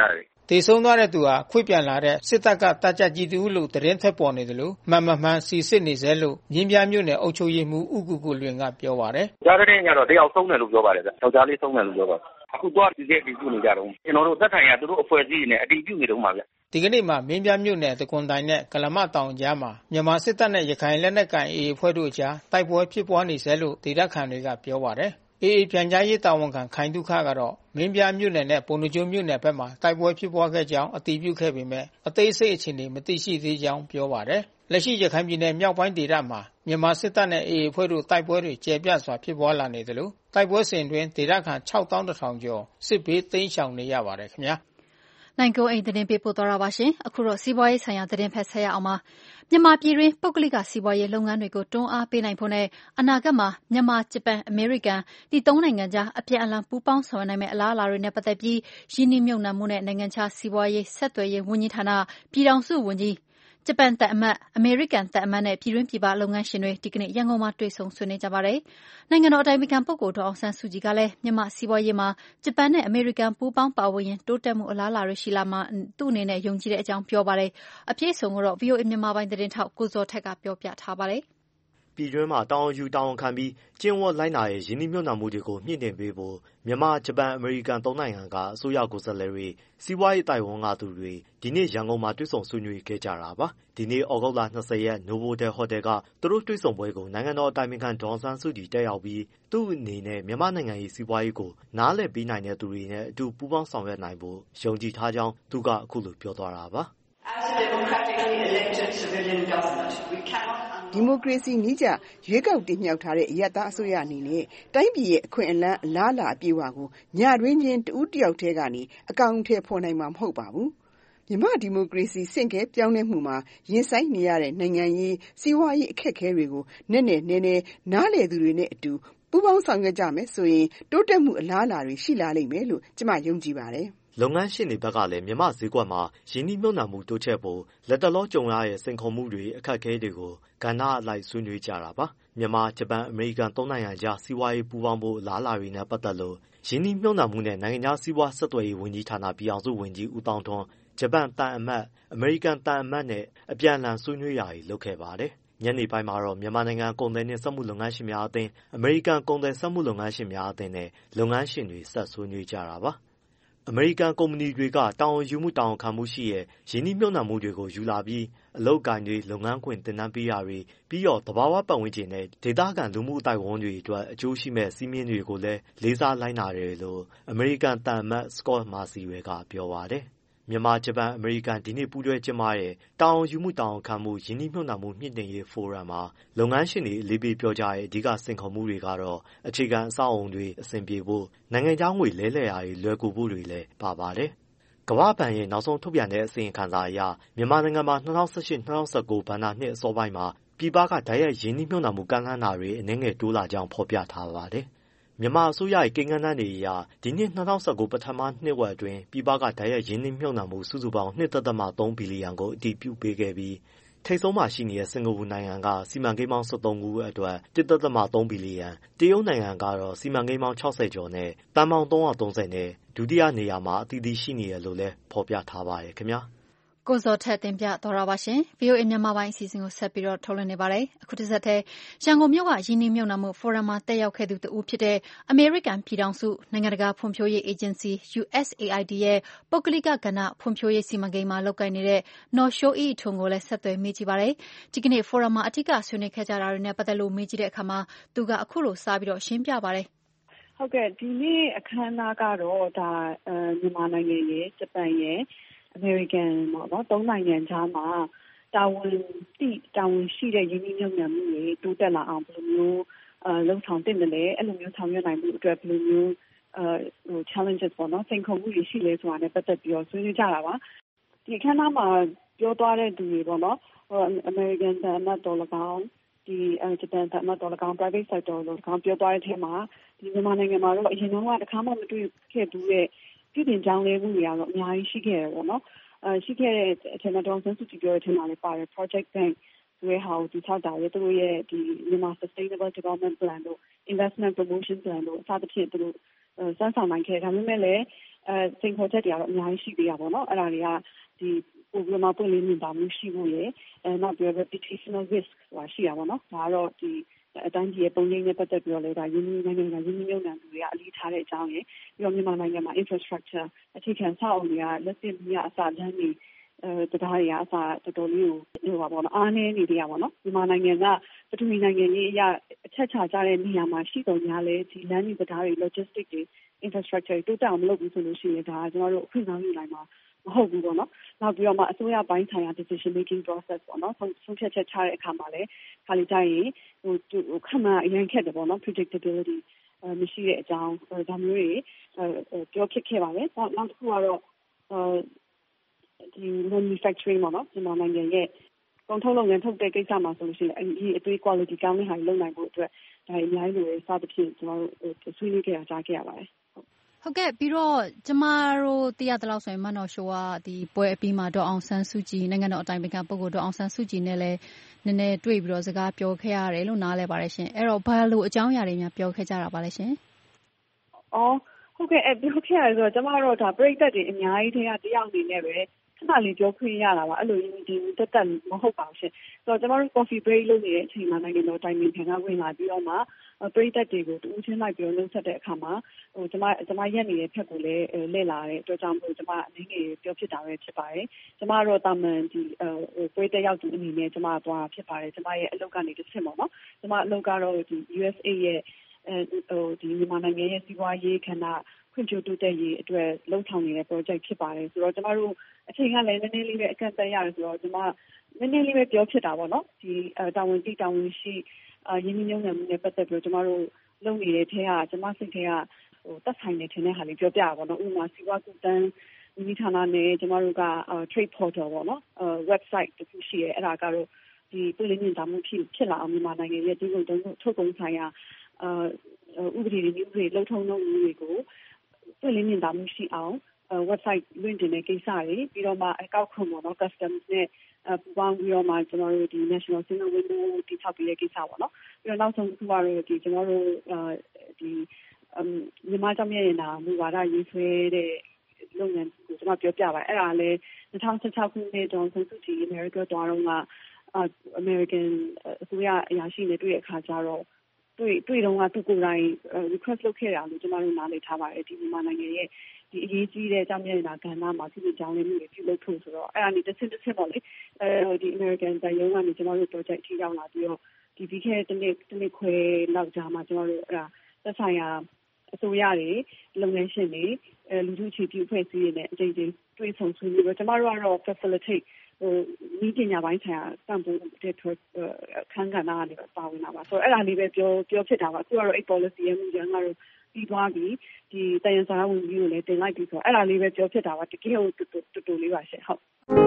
တေဆုံးသွားတဲ့သူဟာခွေ့ပြန်လာတဲ့စစ်တပ်ကတပ်ကြပ်ကြီးတူလို့သတင်းထွက်ပေါ်နေတယ်လို့မှန်မှန်မှန်စီစစ်နေစေလို့မြင်းပြမြို့နယ်အုပ်ချုပ်ရေးမှူးဦးကူကူလွင်ကပြောပါတယ်။ကြားတဲ့ညတော့တယောက်ဆုံးတယ်လို့ပြောပါတယ်ဗျ။ယောက်ျားလေးဆုံးတယ်လို့ပြောပါတယ်။အခုတော့ဒီကိစ္စပြုနေကြတော့ကျွန်တော်တို့သက်ဆိုင်ရာသူတို့အဖွဲ့အစည်းနဲ့အတည်ပြုနေတော့မှာဗျ။ဒီကနေ့မှာမင်းပြမြို့နယ်တကွန်တိုင်နဲ့ကလမတောင်ကြားမှာမြန်မာစစ်တပ်နဲ့ရခိုင်လက်နက်ကိုင် အေအေ အဖွဲ့တို့ကြားတိုက်ပွဲဖြစ်ပွားနေစေလို့ဒေသခံတွေကပြောပါတယ်။အေအေပြန်ကြားရေးတာဝန်ခံခိုင်ဒုခကတော့မင်းပြမြို့နယ်နဲ့ပုဏ္ဏားကျွန်းမြို့နယ်ဘက်မှာတိုက်ပွဲဖြစ်ပွားခဲ့ကြောင်းအတည်ပြုခဲ့ပေမဲ့အသေးစိတ်အခြေအနေမသိရှိသေးကြောင်းပြောပါတယ်။လက်ရှိရခိုင်ပြည်နယ်မြောက်ပိုင်းဒေသမှာမြန်မာစစ်တပ်နဲ့ အေအေ အဖွဲ့တို့တိုက်ပွဲတွေကျေပြန့်စွာဖြစ်ပွားလာနေတယ်လို့တိုက်ပွဲစဉ်တွင်ဒေသခံ ခြောက်သောင်းတစ်ထောင်ကျော်စစ်ဘေးတိမ်းရှောင်နေရပါတယ်ခင်ဗျာ။နိုင်ကိုအိမ်သတင်းပေးပို့သွားတာပါရှင်။အခုတော့စီးပွားရေးဆိုင်ရာသတင်းဖက်ဆက်ရအောင်ပါ။မြန်မာပြည်တွင်းပုဂ္ဂလိကစီးပွားရေးလုပ်ငန်းတွေကိုတွန်းအားပေးနိုင်ဖို့နဲ့အနာဂတ်မှာမြန်မာ၊ဂျပန်၊အမေရိကန်ဒီသုံးနိုင်ငံကြားအပြန်အလှန်ပူးပေါင်းဆောင်ရွက်နိုင်မယ့်အလားအလာတွေနဲ့ပတ်သက်ပြီးရင်းနှီးမြှုပ်နှံမှုနဲ့နိုင်ငံခြားစီးပွားရေးဆက်သွယ်ရေးဝန်ကြီးဌာနပြည်ထောင်စုဝန်ကြီးဂျပန်သံအမတ်၊အမေရိကန်သံအမတ်နဲ့ပြည်တွင်းပြည်ပလုပ်ငန်းရှင်တွေဒီကနေ့ရန်ကုန်မှာတွေ့ဆုံဆွေးနွေးကြပါတယ်။နိုင်ငံတော်အတိုင်ပင်ခံပုဂ္ဂိုလ်ဒေါ်အောင်ဆန်းစုကြည်ကလည်းမြန်မာ့စီးပွားရေးမှာဂျပန်နဲ့အမေရိကန်ပူးပေါင်းပါဝင်ရင်တိုးတက်မှုအလားအလာတွေရှိလာမှာသူ့အနေနဲ့ယုံကြည်တဲ့အကြောင်းပြောပါတယ်။အပြည့်အစုံကိုတော့ ဗွီအိုအေ မြန်မာပိုင်းသတင်းထောက်ကိုဇော်ထက်ကပြောပြထားပါတယ်။ပြည်တွင်းမှာတာဝန်ယူတာဝန်ခံပြီးကျင့်ဝတ်လိုက်နာတဲ့ရင်းနှီးမြှုပ်နှံမှုတွေကိုမြှင့်တင်ပေးဖို့မြန်မာ၊ဂျပန်၊အမေရိကန်သုံးနိုင်ငံကအစိုးရကိုယ်စားလှယ်တွေစီးပွားရေးအသိုက်အဝန်းကသူတွေဒီနေ့ရန်ကုန်မှာတွေ့ဆုံဆွေးနွေးခဲ့ကြတာပါ။ဒီနေ့ဩဂုတ်လ၂၀ရက်နိုဗိုတယ်ဟိုတယ်ကသူတို့တွေ့ဆုံပွဲကိုနိုင်ငံတော်အတိုင်ပင်ခံဒေါ်အောင်ဆန်းစုကြည်တက်ရောက်ပြီးသူ့အနေနဲ့မြန်မာနိုင်ငံရေးစီးပွားရေးကိုနားလည်ပေးနိုင်တဲ့သူတွေနဲ့အတူပူးပေါင်းဆောင်ရွက်နိုင်ဖို့ယုံကြည်ထားကြောင်းသူကအခုလိုပြောသွားတာပါ။ဒီမိုကရေစီနည်းကျရွေးကောက်တင်မြှောက်ထားတဲ့အရပ်သားအစိုးရအနေနဲ့တိုင်းပြည်ရဲ့အခွင့်အလမ်းအလားအလာအပြည့်အဝကိုညတွင်းချင်းတဦးတယောက်တည်းကနေအကောင်အထည်ဖော်နိုင်မှာမဟုတ်ပါဘူး။မြန်မာဒီမိုကရေစီဆင့်ကဲပြောင်းလဲမှုမှာရင်ဆိုင်နေရတဲ့နိုင်ငံရေးစီးပွားရေးအခက်အခဲတွေကိုနက်နက်နဲနဲနားလည်သူတွေနဲ့အတူပူးပေါင်းဆောင်ရွက်ကြမယ်ဆိုရင်တိုးတက်မှုအလားအလာတွေရှိလာလိမ့်မယ်လို့ကျမယုံကြည်ပါတယ်။လုပ်ငန်းရှင်တွေဘက်ကလည်းမြန်မာဈေးကွက်မှာရင်းနှီးမြှုပ်နှံမှုတိုးချဲ့ဖို့လက်တလောကြုံရတဲ့စိန်ခေါ်မှုတွေအခက်အခဲတွေကိုကဏ္ဍအလိုက်ဆွေးနွေးကြတာပါ။မြန်မာ၊ဂျပန်၊အမေရိကန်သုံးနိုင်ငံကြားစီးပွားရေးပူးပေါင်းဖို့အလားအလာတွေနဲ့ပတ်သက်လို့ရင်းနှီးမြှုပ်နှံမှုနဲ့နိုင်ငံခြားစီးပွားဆက်သွယ်ရေးဝန်ကြီးဌာနပြည်ထောင်စုဝန်ကြီးဦးသောင်းထွန်း၊ဂျပန်သံအမတ်၊အမေရိကန်သံအမတ်နဲ့အပြန်အလှန်ဆွေးနွေးတာတွေလုပ်ခဲ့ပါတယ်။ညနေပိုင်းမှာတော့မြန်မာနိုင်ငံကုန်သည်နှင့်စက်မှုလုပ်ငန်းရှင်များအသင်း၊အမေရိကန်ကုန်သည်စက်မှုလုပ်ငန်းရှင်များအသင်းနဲ့လုပ်ငန်းရှင်တွေဆက်ဆွေးနွေးကြတာပါ။အမေရိကန်ကုမ္ပဏီတွေကတာဝန်ယူမှုတာဝန်ခံမှုရှိတဲ့ရင်းနှီးမြှုပ်နှံမှုတွေကိုယူလာပြီးအလုပ်အကိုင်တွေလုပ်ငန်းခွင်သင်တန်းပေးတာတွေပြီးတော့သဘာဝပတ်ဝန်းကျင်နဲ့ဒေသခံလူမှုအသိုက်အဝန်းတွေအတွက်အကျိုးရှိမဲ့စည်းမျဉ်းတွေကိုလည်းလေးစားလိုက်နာတယ်လို့အမေရိကန်သံအမတ် Scott Marciel ကပြောပါတယ်။မြန်မာ၊ဂျပန်၊အမေရိကန်ဒီနေ့ပူးတွဲကျင်းပတဲ့တာဝန်ယူမှုတာဝန်ခံမှုရင်းနှီးမြှုပ်နှံမှုမြှင့်တင်ရေးဖိုရမ်မှာလုပ်ငန်းရှင်တွေအလေးပေးပြောကြတဲ့အဓိကစိန်ခေါ်မှုတွေကတော့အခြေခံအဆောက်အအုံတွေအဆင်ပြေဖို့နိုင်ငံခြားငွေလဲလှယ်တာတွေလွယ်ကူဖို့တွေလည်းပါပါတယ်။ကမ္ဘာ့ဘဏ်ရဲ့နောက်ဆုံးထုတ်ပြန်တဲ့အစီရင်ခံစာအရမြန်မာနိုင်ငံမှာ၂၀၁၈-၂၀၁၉ဘဏ္ဍာနှစ်အစောပိုင်းမှာပြည်ပကတိုက်ရိုက်ရင်းနှီးမြှုပ်နှံမှုကမ်းလှမ်းတာတွေအနည်းငယ်တိုးလာကြောင်းဖော်ပြထားပါတယ်။မြန်မာအစိုးရရဲ့ကိန်းဂဏန်းတွေအရဒီနှစ်၂၀၁၉ပထမနှစ်ဝက်အတွင်းပြည်ပကတိုက်ရိုက်ရင်းနှီးမြှုပ်နှံမှုစုစုပေါင်း၂.၃ဘီလီယံကိုအတည်ပြုပေးခဲ့ပြီးထိပ်ဆုံးမှာရှိနေတဲ့စင်ကာပူနိုင်ငံကစီမံကိန်းပေါင်း၁၃ခုအတွက်၁.၃ဘီလီယံတရုတ်နိုင်ငံကတော့စီမံကိန်းပေါင်း၆၀ကျော်နဲ့သန်းပေါင်း၃၃၀နဲ့ဒုတိယနေရာမှာအသီးသီးရှိနေတယ်လို့လည်းဖော်ပြထားပါတယ်ခင်ဗျာကိုဇော်ထက်တင်ပြသွားတာပါရှင်။ ဗွီအိုအေမြန်မာပိုင်းအစီအစဉ်ကိုဆက်ပြီးတော့ထုတ်လွှင့်နေပါတယ်။အခုတစ်ဆက်တည်းရန်ကုန်မြို့ကရင်းနှီးမြှုပ်နှံမှုဖိုရမ်မှာတက်ရောက်ခဲ့သူတဦးဖြစ်တဲ့အမေရိကန်ပြည်ထောင်စုနိုင်ငံတကာဖွံ့ဖြိုးရေးအေဂျင်စီ ယူအက်စ်အေအိုင်ဒီ ရဲ့ပုဂ္ဂလိကကဏ္ဍဖွံ့ဖြိုးရေးစီမံကိန်းမှာလုပ်ကိုင်နေတဲ့နော်ရှိုးအေးထွန်းကိုလည်းဆက်သွယ်မေးကြည့်ပါတယ်။ဒီကနေ့ဖိုရမ်မှာအဓိကဆွေးနွေးခဲ့ကြတာတွေနဲ့ပတ်သက်လို့မေးကြည့်တဲ့အခါမှာသူကအခုလိုစပြီးတော့ရှင်းပြပါတယ်။ဟုတ်ကဲ့ဒီနေ့အခမ်းအနားကတော့ဒါမြန်မာနိုင်ငံရဲ့ဂျပန်ရဲ့အမေရိကန်ပေါ့နော်သုံးနိုင်ငံကြားမှာတာဝန်တိတာဝန်ရှိတဲ့ရင်းနှီးမြှုပ်နှံမှုတွေတိုးတက်လာအောင်ဘယ်လိုမျိုးအဲလုံဆောင်တင်တယ်လဲအဲ့လိုမျိုးဆောင်ရွက်နိုင်မှုအတွက်ဘယ်လိုမျိုးအဲဟို challenges ပေါ့နော်စိန်ခေါ်မှုတွေရှိလဲဆိုတာနဲ့ပတ်သက်ပြီးတော့ဆွေးနွေးကြတာပါဒီအခမ်းအနားမှာပြောသွားတဲ့သူတွေပေါ့နော်ဟို American သံအမတ်တော်၎င်းဒီဂျပန်သံအမတ်တော်၎င်း private sector လို့ကောင်ပြောသွားတဲ့အထက်မှာဒီမြန်မာနိုင်ငံမှာတော့အရင်ကတခါမှမတွေ့ခဲ့ဘူးတဲ့ပြည်ပြင်ကြောင်းလဲမှုတွေကတော့အများကြီးရှိခဲ့တယ်ပေါ့နော်အဲရှိခဲ့တဲ့အချိန်မှာဒေါ်ဆန်းစုကြည်ပြောတဲ့အချိန်မှာလည်းပါတယ် project bank ဆိုတဲ့ဟာကိုဒီထောက်တာရဲ့သူတို့ရဲ့ဒီမြန်မာ sustainable development plan တို့ investment promotion plan တို့အစသဖြင့်သူတို့စွမ်းဆောင်နိုင်ခဲ့ဒါပေမဲ့လည်းအဲစိန်ခေါ်ချက်တွေကတော့အများကြီးရှိသေးတာပေါ့နော်အဲ့ဒါတွေကဒီပိုပြီးမှပွင့်လင်းမြင်သာမှုရှိဖို့ရယ်အဲနောက်ပြီး reputational risk ဆိုတာရှိတာပေါ့နော်ဒါကတော့ဒီအတိုင်းကြီးရဲ့ပုံရိပ်နဲ့ပတ်သက်ပြီးတော့လည်းဒါရင်းနှီးနိုင်ငံကရင်းနှီးမြှုပ်နှံသူတွေကအလေးထားတဲ့အကြောင်းရယ်ပြီးတော့မြန်မာနိုင်ငံမှာ infrastructure အခြေခံဆောက်အုံတွေကလက်စစ်မြအစလမ်းတွေအဲတရားတွေကအစတော်တော်လေးကိုဟိုပါပေါ့နော်အားနည်းနေသေးတာပေါ့နော်မြန်မာနိုင်ငံကပထဝီနိုင်ငံကြီးအရအချက်ချကြတဲ့နေရာမှာရှိတော်များလဲဒီလမ်းတွေတရားတွေ logistics တွေ infrastructure တွေတိုးတက်အောင်မလုပ်ဘူးဆိုလို့ရှိရင်ဒါကကျွန်တော်တို့အခွင့်အရေးနိုင်မှာမဟုတ်ဘူးပေါ့နော်နောက်ပြီးတော့မှအစိုးရပိုင်းဆိုင်ရာ decision making process ပေါ့နော်ဆုံးဖြတ်ချက်ချတဲ့အခါမှာလည်းခါလေးကြရင်ဟိုဟိုခက်မှအရင်ခက်တယ်ပေါ့နော် predictability အဲမရှိတဲ့အကြောင်းဒါမျိုးတွေအဲပြောဖြစ်ခဲ့ပါလေနောက်တစ်ခုကတော့အဲဒီ manufacturing ပေါ့နော်မြန်မာနိုင်ငံရဲ့ကုန်ထုတ်လုပ်ငန်းထုတ်တဲ့ကိစ္စမှာဆိုလို့ရှိရင်အအသွေး quality ကောင်းတဲ့ဟာတွေလုပ်နိုင်ဖို့အတွက်ဒါအများကြီးလိုစသဖြင့်ကျွန်တော်တို့ဆွေးနွေးခဲ့တာကြားခဲ့ရပါတယ်ဟုတ်ကဲ့ပြီးတော့ကျမတို့သိရသလောက်ဆိုရင်မန်တော်ရှိုးကဒီပွဲအပြီးမှာဒေါ်အောင်ဆန်းစုကြည်နိုင်ငံတော်အတိုင်ပင်ခံပုဂ္ဂိုလ်ဒေါ်အောင်ဆန်းစုကြည်နဲ့လည်းနည်းနည်းတွေ့ပြီးတော့စကားပြောခဲ့ရတယ်လို့နားလည်ပါတယ်ရှင်အဲ့တော့ဘာလို့အကြောင်းအရာတွေများပြောခဲ့ကြတာပါလဲရှင်အော်ဟုတ်ကဲ့အဲပြောခဲ့ရတယ်ဆိုတော့ကျမတို့ဒါပရိသတ်တွေအများကြီးတွေကတယောက်အနေနဲ့ပဲခဏလေးပြောခွင့်ရတာပါအဲ့လိုဒီတက်တက်မဟုတ်ပါဘူးရှင်ဆိုတော့ကျမတို့ coffee break လုပ်နေတဲ့အချိန်မှာနိုင်ငံတော်တိုင်ပင်ခံကဝင်လာပြီးတော့မှပရိသတ်တွေကိုတူးချင်းလိုက်ပြီးလုံးဆက်တဲ့အခါမှာဟိုကျမကျမရက်နေတဲ့ဖက်ကိုလည်းလဲလာတဲ့အတွက်ကြောင့်မို့ကျမအနေငယ်ပြောဖြစ်တာပဲဖြစ်ပါတယ်ကျမတို့တာမန်ဒီဟိုပရိသတ်ရောက်သူအနေနဲ့ကျမသွားဖြစ်ပါတယ်ကျမရဲ့အလုပ်ကနေတစ်ချက်ပေါ့နော်ကျမအလုပ်ကတော့ဒီ U S A ရဲ့အဲဟိုဒီမြန်မာနိုင်ငံရဲ့စီးပွားရေးခန္ဓာခွင့်ပြုတိုးတက်ရေးအတွက်လုံဆောင်နေတဲ့ project ဖြစ်ပါတယ်ဆိုတော့ကျမတို့အချိန်ကလည်းနည်းနည်းလေးပဲအကန့်အသတ်ရတယ်ဆိုတော့ကျမနည်းနည်းလေးပဲပြောဖြစ်တာပေါ့နော်ဒီတာဝန်တိတာဝန်ရှိရင်းနှီးမြှုပ်နှံမှုနဲ့ပတ်သက်ပြီးကျမတို့လုပ်နေတဲ့ထဲကကျမစိတ်ထဲကဟိုတက်ဆိုင်နေထင်တဲ့ဟာလေးပြောပြတာပေါ့နော်ဥပမာစီးပွားကူတန်းဒီဌာနနဲ့ကျမတို့က trade portal ပေါ့နော် website တခုရှိရဲအဲ့ဒါကတော့ဒီပြည်လင်းမြင့်တာမှုဖြစ်ဖြစ်လာအောင်မြန်မာနိုင်ငံရဲ့ဒီလိုတုံးထုတ်ကုန်ဆိုင်ရာဥပဒေတွေဥပဒေလှုပ်ထုံးလုပ်မှုတွေကိုပြည်လင်းမြင့်တာမှုရှိအောင်website လွှင့်တင်တဲ့ကိစ္စတွေပြီးတော့မှအကောက်ခွန်ပေါ့နော် customs နဲ့ပူပေါင်းပြီးတော့မှကျွန်တော်တို့ဒီ national single window တိထောက်ပြီးတဲ့ကိစ္စပေါ့နော်ပြီးတော့နောက်ဆုံးတစ်ခုကတော့ဒီကျွန်တော်တို့ဒီမြန်မာကျောင်းရဲ့နာမူဝါဒရေးဆွဲတဲ့လုပ်ငန်းကိုကျွန်တော်ပြောပြပါအဲ့ဒါလည်း၂၀၁၆ခုနှစ်ဒေါ်စုစုကြည် America တွားတော့က American အစိုးရအရာရှိတွေတွေ့တဲ့အခါကျတော့တွေ့တွေ့တော့ကသူကိုယ်တိုင် request လုပ်ခဲ့တာလို့ကျွန်တော်တို့နားလည်ထားပါတယ်ဒီမြန်မာနိုင်ငံရဲ့ဒီအရေးကြီးတဲ့ကျောင်းရဲ့နာကဏ္ဍမှာသူ့ကြောင်းလေးမျိုးတွေပြုလုပ်ဖို့ဆိုတော့အဲ့ဒါနေတစ်ဆင့်တစ်ဆင့်ပေါ့လေအဲဒီ American တရုံးကနေကျွန်တော်တို့ project ထိရောက်လာပြီးတော့ဒီပြီးခဲ့တဲ့နေ့တစ်နေ့ခွဲလောက်ကြာမှကျွန်တော်တို့အဲ့ဒါသက်ဆိုင်ရာအစိုးရတွေလုပ်ငန်းရှင်တွေအဲလူထုချီပြုဖွဲ့စည်းရတဲ့အကြိမ်ကြိမ်တွေ့ဆုံဆွေးနွေးတော့ကျွန်တော်တို့ကတော့ facilitate ဟိုဤပညာပိုင်းဆိုင်ရာစံပိုးတဲ့ခန်းကဏ္ဍကနေပါဝင်တာပါဆိုတော့အဲ့ဒါလေးပဲပြောပြောဖြစ်တာပါသူကတော့အဲ့ policy ရဲ့မူကြမ်းကတော့ပြီးသွားပြီဒီတယံစာဝန်ကြီးကိုလည်းတင်လိုက်ပြီဆိုတော့အဲ့ဒါလေးပဲပြောဖြစ်တာပါတကယ်ကိုတူတူတူလေးပါရှင့်ဟုတ်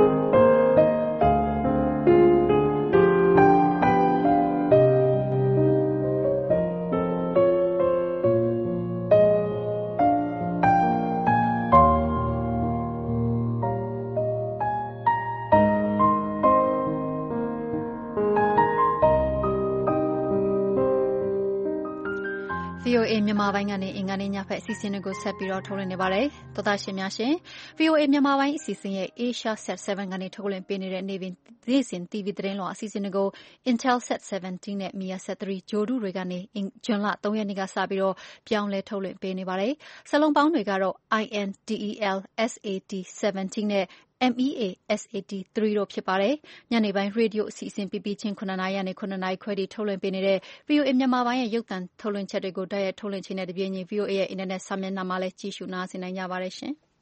ဗီအိုအေမြန်မာပိုင်းကနေအင်္ဂါနေ့ညဖက်အစီအစဉ်တွေကိုဆက်ပြီးတော့ထုတ်လွှင့်နေပါတယ်။သောသားရှင်များရှင် ဗီအိုအေမြန်မာပိုင်းအစီအစဉ်ရဲ့ Asia Sat 7ကနေထုတ်လွှင့်ပေးနေတဲ့နေ့စဉ် တီဗီ သတင်းလွှာအစီအစဉ်တွေကို Intelsat ဆဗန်တီးနဲ့ Measat 3ဂျိုဒူတွေကနေဇွန်လ၃ရက်နေ့ကစပြီးတော့ပြောင်းလဲထုတ်လွှင့်ပေးနေပါတယ်။စလုံးပေါင်းတွေကတော့ I N D E L S A T ဆဗန်တီးနဲ့M E A S A T 3တို့ဖြစ်ပါတယ်။ညနေပိုင်းရေဒီယိုအစီအစဉ်ပြီးပြီးချင်းခုနှစ်နာရီကနေခုနှစ်နာရီခွဲထိထုတ်လွှင့်ပေးနေတဲ့ ဗီအိုအေမြန်မာပိုင်းရဲ့ရုပ်သံထုတ်လွှင့်ချက်တွေကိုတိုက်ရိုက်ထုတ်လွှင့်ခြင်းနဲ့တပြေးညီ ဗီအိုအေရဲ့အင်တာနက်စာမျက်နှာမှာလည်းကြည့်ရှုနားဆင်နိုင်ကြပါတယ်ရှင်။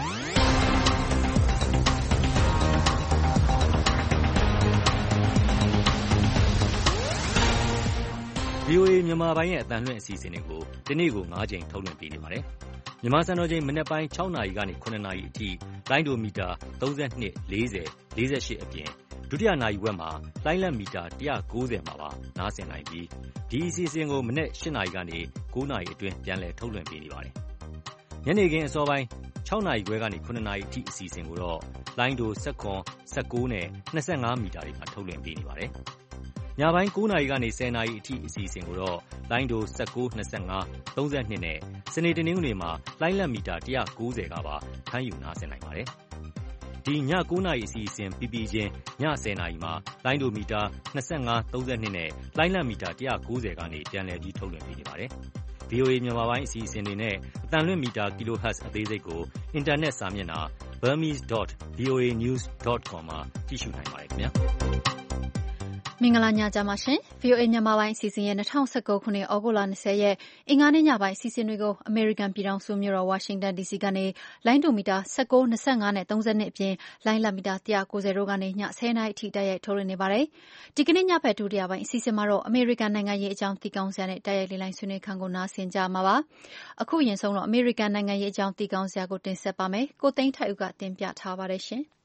ဗီအိုအေမြန်မာပိုင်းရဲ့အသံလွှင့်အစီအစဉ်တွေကိုဒီနေ့ကို၅ကြိမ်ထုတ်လွှင့်ပေးနေပါတယ်။မြန်မာစံတော်ချိန်မနက်ပိုင်း၆နာရီကနေ၇နာရီအထိလိုင်းဒိုမီတာ၃၂ ၄၀ ၄၈အပြင်ဒုတိယနာရီဝက်မှာလိုင်းလက်မီတာ၁၉၀မှာပါနားဆင်နိုင်ပြီးဒီအစီအစဉ်ကိုမနက်၈နာရီကနေ၉နာရီအတွင်းပြန်လည်ထုတ်လွှင့်ပေးနေပါတယ်။ညနေခင်းအစောပိုင်း၆နာရီခွဲကနေ၇နာရီအထိအစီအစဉ်ကိုတော့လိုင်းဒို၁၇ ၁၉နဲ့၂၅မီတာတွေမှာထုတ်လွှင့်ပေးနေပါတယ်။ညပိုင်းကိုးနာရီကနေဆယ်နာရီအထိအစီအစဉ်ကိုတော့လိုင်းဒို၁၉ ၂၅ ၃၂နဲ့စနေတနင်္ဂနွေမှာလိုင်းလတ်မီတာ၁၉၀ကပါဖမ်းယူနားဆင်နိုင်ပါတယ်။ဒီညကိုးနာရီအစီအစဉ်ပြီးပြီးချင်းညဆယ်နာရီမှာလိုင်းဒိုမီတာ၂၅ ၃၂နဲ့လိုင်းလတ်မီတာ၁၉၀ကနေပြန်လည်ပြီးထုတ်လွှင့်ပေးနေပါတယ်။ ဗွီအိုအေ မြန်မာပိုင်းအစီအစဉ်တွေနဲ့အသံလွှင့်မီတာ kilohertz အသေးစိတ်ကိုအင်တာနက်စာမျက်နှာ burmese dot voa news dot com မှာကြည့်ရှုနိုင်ပါတယ်ခင်ဗျာ။မင်္ဂလာညချမ်းပါရှင်။ ဗွီအိုအေမြန်မာပိုင်းအစီအစဉ်ရဲ့၂၀၁၉ခုနှစ်ဩဂုတ်လ၂၀ရက်အင်္ဂါနေ့ညပိုင်းအစီအစဉ်တွေကိုအမေရိကန်ပြည်ထောင်စုမြို့တော်ဝါရှင်တန်ဒီစီကနေလိုင်းဒိုမီတာ၁၉ ၂၅နဲ့၃၂အပြင်လိုင်းလတ်မီတာ၁၉၀တို့ကနေညဆယ်နာရီအထိတိုက်ရိုက်ထုတ်လွှင့်နေပါတယ်။ဒီကနေ့ညဘက်ဒုတိယပိုင်းအစီအစဉ်မှာတော့အမေရိကန်နိုင်ငံရေးအကြောင်းသိကောင်းစရာနဲ့တိုက်ရိုက်လေ့လာဆွေးနွေးခန်းကိုနားဆင်ကြမှာပါ။အခုရင်ဆုံးတော့အမေရိကန်နိုင်ငံရေးအကြောင်းသိကောင်းစရာကိုတင်ဆက်ပါမယ်။ကိုသိန်းထိုက်ဦးကတင်ပြထားပါတယ်ရှင်။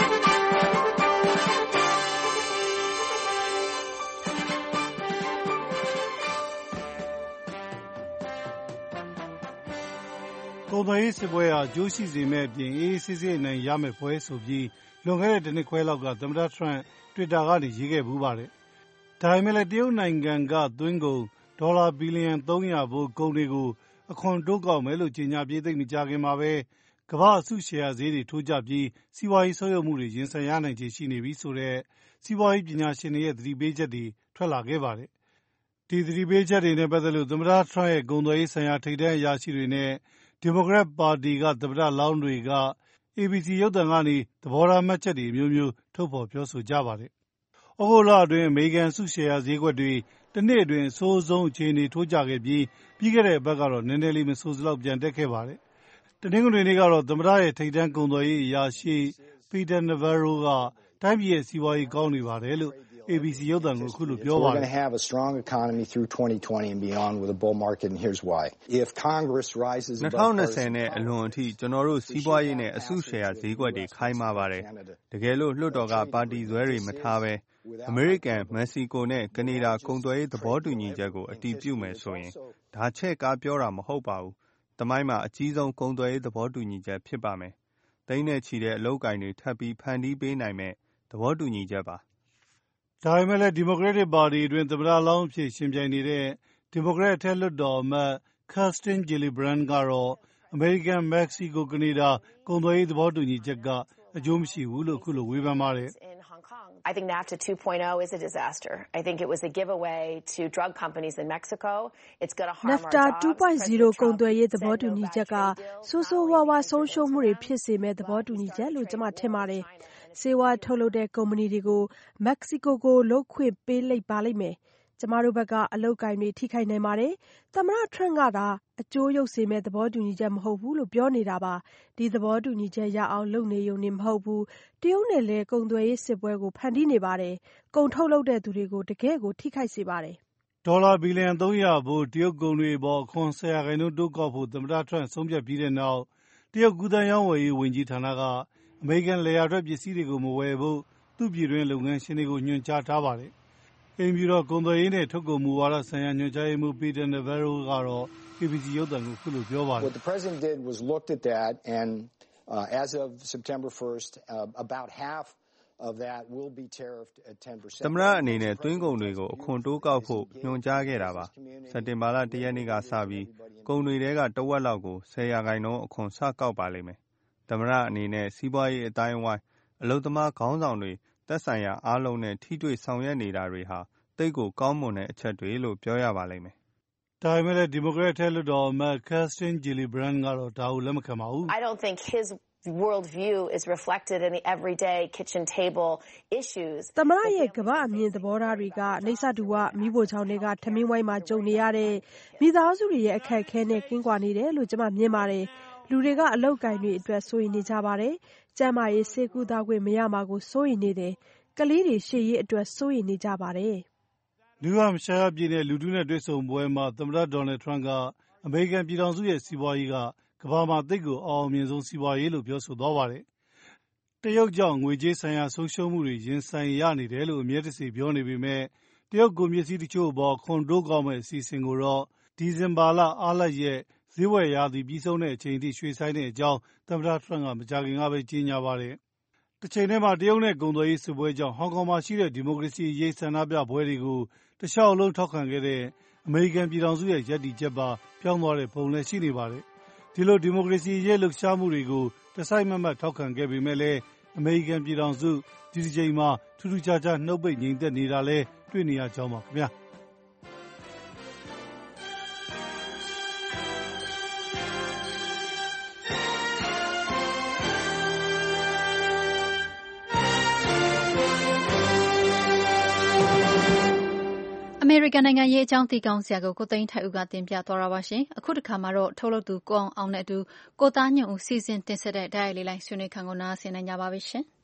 ကုန်သွယ်ရေးစစ်ပွဲဟာအကျိုးရှိစေမယ့်အပြင်အေးအေးဆေးဆေးအနိုင်ရမယ့်ပွဲဆိုပြီးလွန်ခဲ့တဲ့တစ်နှစ်ခွဲလောက်ကသမ္မတထရန့်တွစ်တာကနေရေးခဲ့ဘူးပါတယ်။ဒါပေမဲ့လည်းတရုတ်နိုင်ငံကသွင်းကုန်ဒေါ်လာဘီလီယံသုံးရာဘို့ကုန်တွေကိုအခွန်တိုးကောက်မယ်လို့ကြေညာပြီးသိပ်မကြာခင်မှာပဲကမ္ဘာအစုရှယ်ယာဈေးတွေထိုးကျပြီးစီးပွားရေးဆုတ်ယုတ်မှုတွေရင်ဆိုင်ရနိုင်ခြေရှိနေပြီဆိုတဲ့စီးပွားရေးပညာရှင်တွေရဲ့သတိပေးချက်တွေထွက်လာခဲ့ပါတယ်။ဒီသတိပေးချက်တွေနဲ့ပတ်သက်လို့သမ္မတထရန့်ရဲ့ကုန်သွယ်ရေးဆိုင်ရာထိပ်တန်းအရာရှိတွေနဲ့ဒီမိုကရက်ပါတီကသမ္မတလောင်းတွေကအေဘီစီရုပ်သံကနေသဘောထားမှတ်ချက်တွေအမျိုးမျိုးထုတ်ဖော်ပြောဆိုကြပါတယ်။ဩဂုတ်လအတွင်းအမေရိကန်စုရှယ်ယာဈေးကွက်တွေတစ်နှစ်အတွင်းအဆိုးဆုံးအခြေအနေထိုးကျခဲ့ပြီးပြီးခဲ့တဲ့အပတ်ကတော့နည်းနည်းလေးမဆိုးစလောက်ပြန်တက်ခဲ့ပါတယ်။တနင်္ဂနွေနေ့ကတော့သမ္မတရဲ့ထိပ်တန်းကုန်သွယ်ရေးအရာရှိပီတာနဗာရိုကတိုင်းပြည်ရဲ့စီးပွားရေးကောင်းနေပါတယ်လို့အေဘီစီရုပ်သံကိုအခုလိုပြောပါတယ်။ We're going to have a strong economy through twenty twenty and beyond with a bull market and here's why. If Congress rises above ၂၀၂၀နဲ့အလွန်အထိကျွန်တော်တို့စီးပွားရေးနဲ့အစုရှယ်ယာဈေးကွက်တွေခိုင်းမာပါတယ်။တကယ်လို့လွှတ်တော်ကပါတီဆွဲတွေမထားဘဲအမေရိကန်၊မက္ကဆီကိုနဲ့ကနေဒါကုန်သွယ်ရေးသဘောတူညီချက်ကိုအတည်ပြုမယ်ဆိုရင်ဒါချဲ့ကားပြောတာမဟုတ်ပါဘူး။သမိုင်းမှာအကြီးဆုံးကုန်သွယ်ရေးသဘောတူညီချက်ဖြစ်ပါမယ်။သိန်းနဲ့ချီတဲ့အလုပ်ကိုင်တွေထပ်ပြီးဖန်တီးပေးနိုင်မဲ့သဘောတူညီချက်ပါ။ဒါပေမဲ့လည်းဒီမိုကရက်တစ်ပါတီအတွင်းသမ္မတလောင်းအဖြစ်ရှင်ပြိုင်နေတဲ့ဒီမိုကရက်အထက်လွှတ်တော်အမတ်ကတ်စတင်ဂျီလီဘရန်ကတော့အမေရိကန်၊မက္ကဆီကို၊ကနေဒါကုန်သွယ်ရေးသဘောတူညီချက်ကအကျိုးမရှိဘူးလို့အခုလိုဝေဖန်ပါတယ် I think NAFTA two point oh is a disaster. I think it was a giveaway to drug companies in Mexico. It's going to harm our jobs. NAFTA two point oh ကုန်သွယ်ရေးသဘောတူညီချက်ကဆိုးဆိုးဝါးဝါးဆုံးရှုံးမှုတွေဖြစ်စေမဲ့သဘောတူညီချက်လို့ကျွန်မထင်ပါတယ်။ဆေးဝါးထုတ်လုပ်တဲ့ကုမ္ပဏီတွေကိုမက္ကဆီကိုကိုလုပ်ခွင့်ပေးလိုက်ပါလိမ့်မယ်။ကျမတို့ဘက်ကအလုပ်ကိုင်တွေထိခိုက်နိုင်ပါတယ်။သမ္မတထရန့်ကသာအကျိုးရုပ်စေမဲ့သဘောတူညီချက်မဟုတ်ဘူးလို့ပြောနေတာပါ။ဒီသဘောတူညီချက်ရအောင်လုပ်နေရုံနဲ့မဟုတ်ဘူး။တရုတ်နဲ့လည်းကုန်သွယ်ရေးစစ်ပွဲကိုဖန်တီးနေပါတယ်။ကုန်ထုတ်လုပ်တဲ့သူတွေကိုတကယ့်ကိုထိခိုက်စေပါတယ်။ဒေါ်လာဘီလီယံသုံးရာဘို့တရုတ်ကုန်တွေပေါ်အခွန်၁၀ရာခိုင်နှုန်းတိုးကောက်ဖို့သမ္မတထရန့်ဆုံးဖြတ်ပြီးတဲ့နောက်တရုတ်ကူးသန်းရောင်းဝယ်ရေးဝန်ကြီးဌာနကအမေရိကန်လယ်ယာထွက်ပစ္စည်းတွေကိုမဝယ်ဖို့သူ့ပြည်တွင်းလုပ်ငန်းရှင်တွေကိုညွှန်ကြားထားပါတယ်။အိမ်ပြည်တော်ကုန်သွယ်ရေးနဲ့ထုတ်ကုန်မူဝါဒဆိုင်ရာညွှန်ကြားရေးမှူးပီတာနဗာရိုကတော့အေဘီစီရုပ်သံကိုအခုလိုပြောပါတယ်။ What the president did was looked at that and uh, as of September first uh, about half of that will be tariffed at ten percent. သမ္မတအနေနဲ့သွင်းကုန်တွေကိုအခွန်တိုးကောက်ဖို့ညွှန်ကြားခဲ့တာပါ။စက်တင်ဘာလတစ်ရက်နေ့ကစပြီးကုန်တွေထဲကတဝက်လောက်ကို၁၀ရာခိုင်နှုန်းအခွန်စကောက်ပါလိမ့်မယ်။သမ္မတအနေနဲ့စီးပွားရေးအတိုင်းအဝိုင်းအလုပ်သမားခေါင်းဆောင်တွေသက်ဆိုင်ရာအားလုံးနဲ့ထိတွေ့ဆောင်ရွက်နေတာတွေဟာသိပ်ကိုကောင်းမွန်တဲ့အချက်တွေလို့ပြောရပါလိမ့်မယ်။ဒါပေမဲ့လည်းဒီမိုကရက်အထက်လွှတ်တော်အမတ်ကတ်စတင်ဂျီလီဘရန်ကတော့ဒါကိုလက်မခံပါဘူး။ I don't think his worldview is reflected in the everyday kitchen table issues. သမ္မတရဲ့ကမ္ဘာအမြင်သဘောထားတွေကအနိစ္စဒူဝမီးဖိုချောင်းတွေကထမင်းဝိုင်းမှာကြုံနေရတဲ့မိသားစုတွေရဲ့အခက်အခဲနဲ့ကင်းကွာနေတယ်လို့ကျွန်မမြင်ပါတယ်။လူတွေကအလုပ်ကိုင်တွေအတွက်စိုးရိမ်နေကြပါတယ်။ကျန်းမာရေးဆေးကုသခွင့်မရမှာကိုစိုးရိမ်နေတယ်။ကလေးတွေရှေ့ရေးအတွက်စိုးရိမ်နေကြပါတယ်။နယူးဟမ်ရှိုင်းယားပြည်နယ်လူထုနဲ့တွေ့ဆုံပွဲမှာသမ္မတဒေါ်နယ်ထရန့်ကအမေရိကန်ပြည်ထောင်စုရဲ့စီးပွားရေးကကမ္ဘာမှာသိပ်ကိုအောင်အောင်မြင်ဆုံးစီးပွားရေးလို့ပြောဆိုသွားပါတယ်။တရုတ်ကြောင့်ငွေကြေးဆိုင်ရာဆုံးရှုံးမှုတွေရင်ဆိုင်ရနေတယ်လို့အမြဲတစေပြောနေပေမဲ့တရုတ်ကုန်ပစ္စည်းတချို့အပေါ်အခွန်တိုးကောက်မယ့်အစီအစဉ်ကိုတော့ဒီဇင်ဘာလအားလပ်ရက်ဈေးဝယ်ရာသီပြီးဆုံးတဲ့အချိန်ထိရွှေ့ဆိုင်းတဲ့အကြောင်းသမ္မတထရန့်ကမကြာခင်ကပဲကြေညာပါတယ်။တစ်ချိန်တည်းမှာတရုတ်နဲ့ကုန်သွယ်ရေးစစ်ပွဲကြောင့်ဟောင်ကောင်မှာရှိတဲ့ဒီမိုကရေစီရေးဆန္ဒပြပွဲတွေကိုတခြားအလုံးထောက်ခံခဲ့တဲ့အမေရိကန်ပြည်ထောင်စုရဲ့ရည်တည်ချက်ပါပြောင်းသွားတဲ့ပုံလည်းရှိနေပါတယ်။ဒီလိုဒီမိုကရေစီရေးလှုပ်ရှားမှုတွေကိုတစိုက်မတ်မတ်ထောက်ခံခဲ့ပေမဲ့လည်းအမေရိကန်ပြည်ထောင်စုဒီဒီချိန်မှာထူးထူးခြားခြားနှုတ်ပိတ်ငြိမ်သက်နေတာလည်းတွေ့နေရကြောင်းပါခင်ဗျာ။အမေရိကန်နိုင်ငံရေးအကြောင်းသိကောင်းစရာကိုကိုသိန်းထိုက်ဦးကတင်ပြသွားတာပါရှင်။အခုတစ်ခါမှာတော့ထုတ်လုပ်သူကိုအောင်အောင်နဲ့အတူကိုသားညွန့်ဦးစီစဉ်တင်ဆက်တဲ့တိုက်ရိုက်လေးလိုင်းဆွေးနွေးခန်းကိုနားဆင်နိုင်ကြပါပြီရှင်။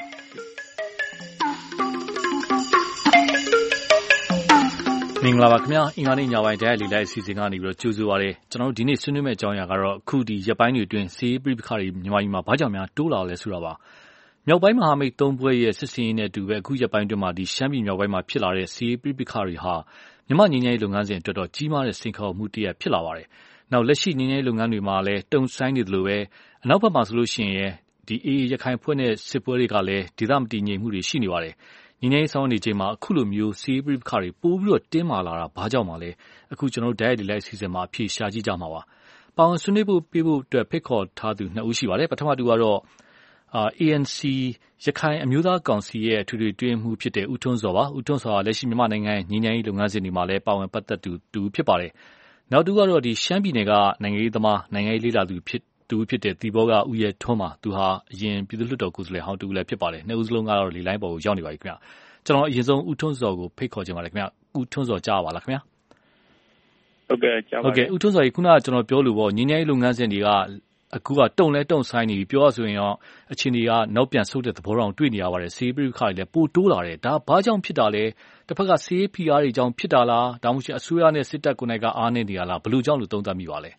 မင်္ဂလာပါခင်ဗျာအင်္ဂါနေ့ညပိုင်းတိုက်ရိုက်လေးလိုင်းအစီအစဉ်ကနေပြီးတော့ကြိုဆိုပါရစေ။ကျွန်တော်တို့ဒီနေ့ဆွေးနွေးမယ့်အကြောင်းအရာကတော့အခုဒီရက်ပိုင်းတွေအတွင်းစီးပြိပခါတွေမြန်မာပြည်မှာဘာကြောင့်များတိုးလာလဲဆိုတာပါ။မြောက်ပိုင်းမဟာမိတ်သုံးဘွဲ့ရဲ့စစ်စင်ရေးနဲ့အတူပဲအခုရက်ပိုင်းအတွင်းမှာဒီရှမ်းပြည်မြောက်ပိုင်းမှာဖြစ်လာတဲ့စီးပြိပခါတွေဟာမြန်မာငြိမ်းချမ်းရေးလုပ်ငန်းစဉ်အတွက်တော့ကြီးမားတဲ့စိန်ခေါ်မှုတစ်ရပ်ဖြစ်လာပါတယ်။နောက်လက်ရှိငြိမ်းချမ်းရေးလုပ်ငန်းတွေမှာလည်းတုံ့ဆိုင်းနေတယ်လို့ပဲအနောက်ဘက်မှာဆိုလို့ရှိရင်ဒီအေးရခိုင်ဖွဲ့တဲ့စစ်ပွဲတွေကလည်းဒေသမတည်ငြိမ်မှုတွေရှိနေပါတယ်။ငြိမ်းချမ်းရေးဆောင်နေချိန်မှာအခုလိုမျိုးစီးပြိပခါတွေပိုးပြီးတော့တင်းမာလာတာဘာကြောင့်မှလဲအခုကျွန်တော်တို့တိုက်ရိုက်လိုက်စီစဉ်မှာအဖြေရှာကြည့်ကြမှာပါ။ပေါင်းဆွေးနွေးဖို့ပြဖို့အတွက်ဖိတ်ခေါ်ထားသူနှစ်ဦးရှိပါတယ်။ပထမတူကတော့အာ A N C ရခိုင်အမျိုးသားကောင်စီရဲ့အထွေထွေတွင်းမှုဖြစ်တဲ့ဦးထွန်းစောပါဦးထွန်းစောကလက်ရှိမြန်မာနိုင်ငံငြိမ်းချမ်းရေးလုပ်ငန်းစဉ်တွေမှာလည်းပါဝင်ပတ်သက်သူတူဖြစ်ပါတယ်နောက်တူကတော့ဒီရှမ်းပြည်နယ်ကနိုင်ငံရေးသမားနိုင်ငံရေးလေ့လာသူဖြစ်သူဖြစ်တဲ့တီဘောကဦးရဲထွန်းပါသူဟာအရင်ပြည်သူ့လွှတ်တော်ကိုယ်စားလှယ်ဟောင်းတူလည်းဖြစ်ပါတယ်နှစ်ဦးစလုံးကတော့လေလိုင်းပေါ်ကိုရောက်နေပါပြီခင်ဗျကျွန်တော်အရင်ဆုံးဦးထွန်းစောကိုဖိတ်ခေါ်ချင်ပါတယ်ခင်ဗျဦးထွန်းစောကြားပါလားခင်ဗျဟုတ်ကဲ့ကြားပါဟုတ်ကဲ့ဦးထွန်းစောကြီးခုနကကျွန်တော်ပြောလို့ပေါ့ငြိမ်းချမ်းရေးလုပ်ငန်းစဉ်တွေကအခုကတုံလဲတုံဆိုင်နေပြီပြောရဆိုရင်ရောအချင်းတွေကနောက်ပြန်ဆုတ်တဲ့သဘောတောင်တွေ့နေရပါတယ်စီးပြိခါတွေလည်းပိုတိုးလာတယ်ဒါဘာကြောင့်ဖြစ်တာလဲတစ်ဖက်ကစီး P R တွေကြောင့်ဖြစ်တာလားဒါမှမဟုတ်အစိုးရနဲ့စစ်တပ်ကိုယ်တိုင်ကအားနေနေရလားဘယ်လိုကြောင့်လို့သုံးသပ်မိပါလဲ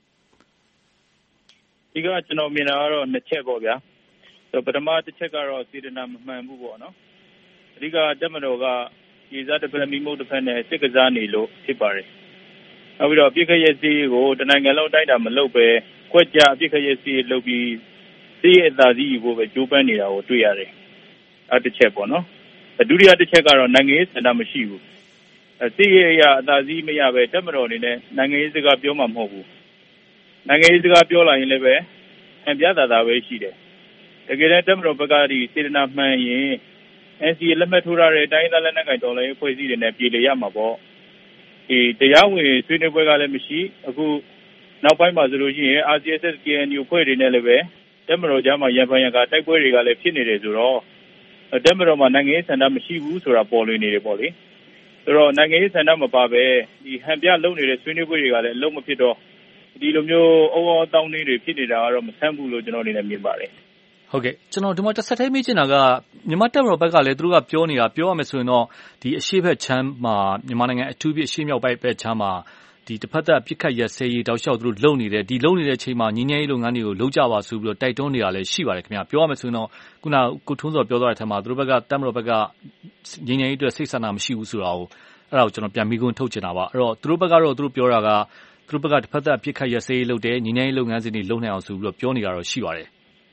ဒီကကျွန်တော်မြင်တာကတော့နှစ်ချက်ပေါ့ဗျာပထမတစ်ချက်ကတော့စေတနာမမှန်ဘူးပေါ့နော်အဓိကတက်မတော်ကရေစားတစ်ဖက်မိမှုတစ်ဖက်နဲ့စစ်ကစားနေလို့ဖြစ်ပါတယ်နောက်ပြီးတော့ပြစ်ခရဲ့စီးကိုတနိုင်ငံလုံးတိုက်တာမလုပ်ပဲကွက်ကြအပြစ်ခရဲ့စီးလုပ်ပြီးစီးရဲ့အသာစီးကိုပဲကြိုးပမ်းနေတာကိုတွေ့ရတယ်။အဲတစ်ချက်ပေါ့နော်။ဒုတိယတစ်ချက်ကတော့နိုင်ငံရေးစံတာမရှိဘူး။စီးရဲ့အအသာစီးမရပဲတက်မတော်အနေနဲ့နိုင်ငံရေးစကားပြောမှမဟုတ်ဘူး။နိုင်ငံရေးစကားပြောလာရင်လည်းပဲအပြသာသာပဲရှိတယ်။တကယ်တမ်းတက်မတော်ဘက်ကဒီစေတနာမှန်ရင် N C A လက်မှတ်ထိုးထားတဲ့အတိုင်းသားလက်နက်ကိုင်တော်လှန်ရေးဖွဲ့စည်းတွေနဲ့ပြည်လေရမှာပေါ့။ဒီတရားဝင်ဆွေးနွေးပွဲကလည်းမရှိအခုနောက်ပိုင်းမှာဆိုလို့ရှိရင် R C S S K N U ဖွဲ့တွေနဲ့လည်းပဲတက်မတော်ကြားမှာရန်ဖန်ရန်ကတိုက်ပွဲတွေကလည်းဖြစ်နေတယ်ဆိုတော့တက်မတော်မှာနိုင်ငံရေးဆန္ဒမရှိဘူးဆိုတာပေါ်လွင်နေတယ်ပေါ့လေဆိုတော့နိုင်ငံရေးဆန္ဒမပါပဲဒီဟန်ပြလုံနေတဲ့ဆွေးနွေးပွဲတွေကလည်းအလုံးမဖြစ်တော့ဒီလိုမျိုးအော်အော်တောင်းနေတွေဖြစ်နေတာကတော့မဆန်းဘူးလို့ကျွန်တော်အနေနဲ့မြင်ပါတယ်ဟုတ်ကဲ့ကျွန်တော်ဒီမှာတစ်ဆက်တည်းမေးချင်တာကမြန်မာတပ်မတော်ဘက်ကလည်းသူတို့ကပြောနေတာပြောရမယ်ဆိုရင်တော့ဒီအရှိတ်ဘက်ချမ်းမှာမြန်မာနိုင်ငံအထူးပြအရှိမြောက်ပိုင်းဘက်ချမ်းမှာဒီတစ်ဖက်သက်ပြစ်ခတ်ရဆဲရေးတောက်လျှောက်သူတို့လုံနေတယ်ဒီလုံနေတဲ့အချိန်မှာငြင်းငြင်းရေးလုပ်ငန်းတွေကိုလုပ်ကြပါဆိုပြီးတော့တိုက်တွန်းနေတာလည်းရှိပါတယ်ခင်ဗျာပြောရမယ်ဆိုရင်တော့ခုနကိုထွန်းစောပြောသွားတဲ့အထက်မှာသူတို့ဘက်ကတပ်မတော်ဘက်ကငြင်းငြင်းရေးအတွက်စိတ်ဆန္ဒမရှိဘူးဆိုတာကိုအဲ့ဒါကိုကျွန်တော်ပြန်ပြီးခွန်းထုတ်ချင်တာပါအဲ့တော့သူတို့ဘက်ကတော့သူတို့ပြောတာကသူတို့ဘက်ကတစ်ဖက်သက်ပြစ်ခတ်ရဆဲရေးလုပ်တယ်ငြင်းငြင်းရေးလုပ်ငန်းစဉ်တွေလုပ်နိုင်အောင်ဆိုပြီးတော့ပြောနေတာတော့ရှိပါတယ်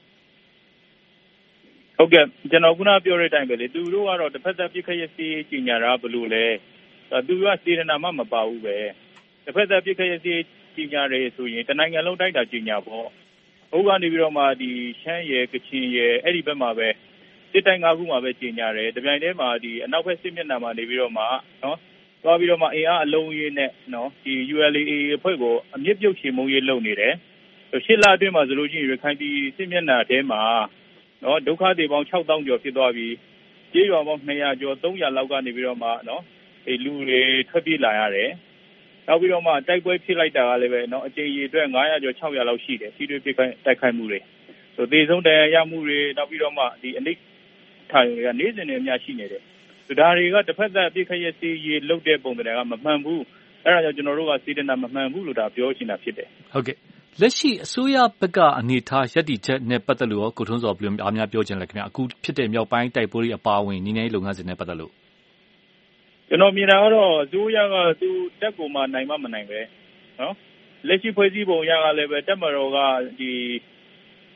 ဟုတ်ကဲ့ကျွန်တော်ခုနပြောတဲ့အတိုင်းပဲလေသူတို့ကတော့တစ်ဖက်သက်ပြစ်ခတ်ရဆဲရေးကြီးညာတာဘယ်လိုလဲသူကစေတနာမှမပါဘူးပဲတစ်ဖက်သက်ပြစ်ခတ်ရစီကြီးညာရဲဆိုရင်တနိုင်ငံလုံးတိုက်တာကြီးညာပေါ့ဟုတ်ကနေပြီးတော့မှဒီရှမ်းရယ်ကချင်ရယ်အဲ့ဒီဘက်မှာပဲစစ်တိုင်း၅ခုမှာပဲကြီးညာတယ်တပြိုင်တည်းမှာဒီအနောက်ဘက်စစ်မျက်နှာမှာနေပြီးတော့မှနော်သွားပြီးတော့မှအင်အားအလုံးရေးနဲ့နော်ဒီ U L A အဖွဲ့ကိုအမြင့်ပြုတ်ချေမှုရေးလုပ်နေတယ်ရှစ်လအတွင်းမှာဆိုလို့ရှိရင်ရခိုင်ပြည်စစ်မျက်နှာထဲမှာနော်ဒုက္ခတွေပေါင်းခြောက်သောင်းကျော်ဖြစ်သွားပြီးကြေးရွာပေါင်းနှစ်ရာကျော်သုံးရာလောက်ကနေပြီးတော့မှနော်ဒီလူတွေထွက်ပြေးလာရတယ်နောက်ပြီးတော့မှတိုက်ပွဲဖြစ်လိုက်တာကလည်းပဲเนาะအကြိမ်ရေအတွက်၅ရာကျော်၆ရာလောက်ရှိတယ်စီးတွေပြစ်ခိုင်းတိုက်ခိုက်မှုတွေဆိုသေဆုံးတရားရမှုတွေနောက်ပြီးတော့မှဒီအနိဋ္ဌာတွေကနေ့စဉ်နဲ့အများရှိနေတယ်ဆိုဒါတွေကတစ်ဖက်သက်ပြစ်ခတ်ရစီရေလုတ်တဲ့ပုံစံကမမှန်ဘူးအဲ့ဒါကြောင့်ကျွန်တော်တို့ကစေတနာမမှန်ဘူးလို့ဒါပြောချင်တာဖြစ်တယ်ဟုတ်ကဲ့လက်ရှိအစိုးရဘက်ကအနေထားရပ်တည်ချက်နဲ့ပတ်သက်လို့ကိုထွန်းစောဘယ်လိုအားများပြောချင်လဲခင်ဗျအခုဖြစ်တဲ့မြောက်ပိုင်းတိုက်ပွဲတွေအပါအဝင်ညီနေလုပ်ငန်းစဉ်နဲ့ပတ်သက်လို့ကျွန်တော်မြင်တာကတော့အစိုးရကသူတက်ကိုမှနိုင်မှမနိုင်ပဲနော်လက်ရှိဖွဲ့စည်းပုံရကလည်းပဲတက်မတော်ကဒီ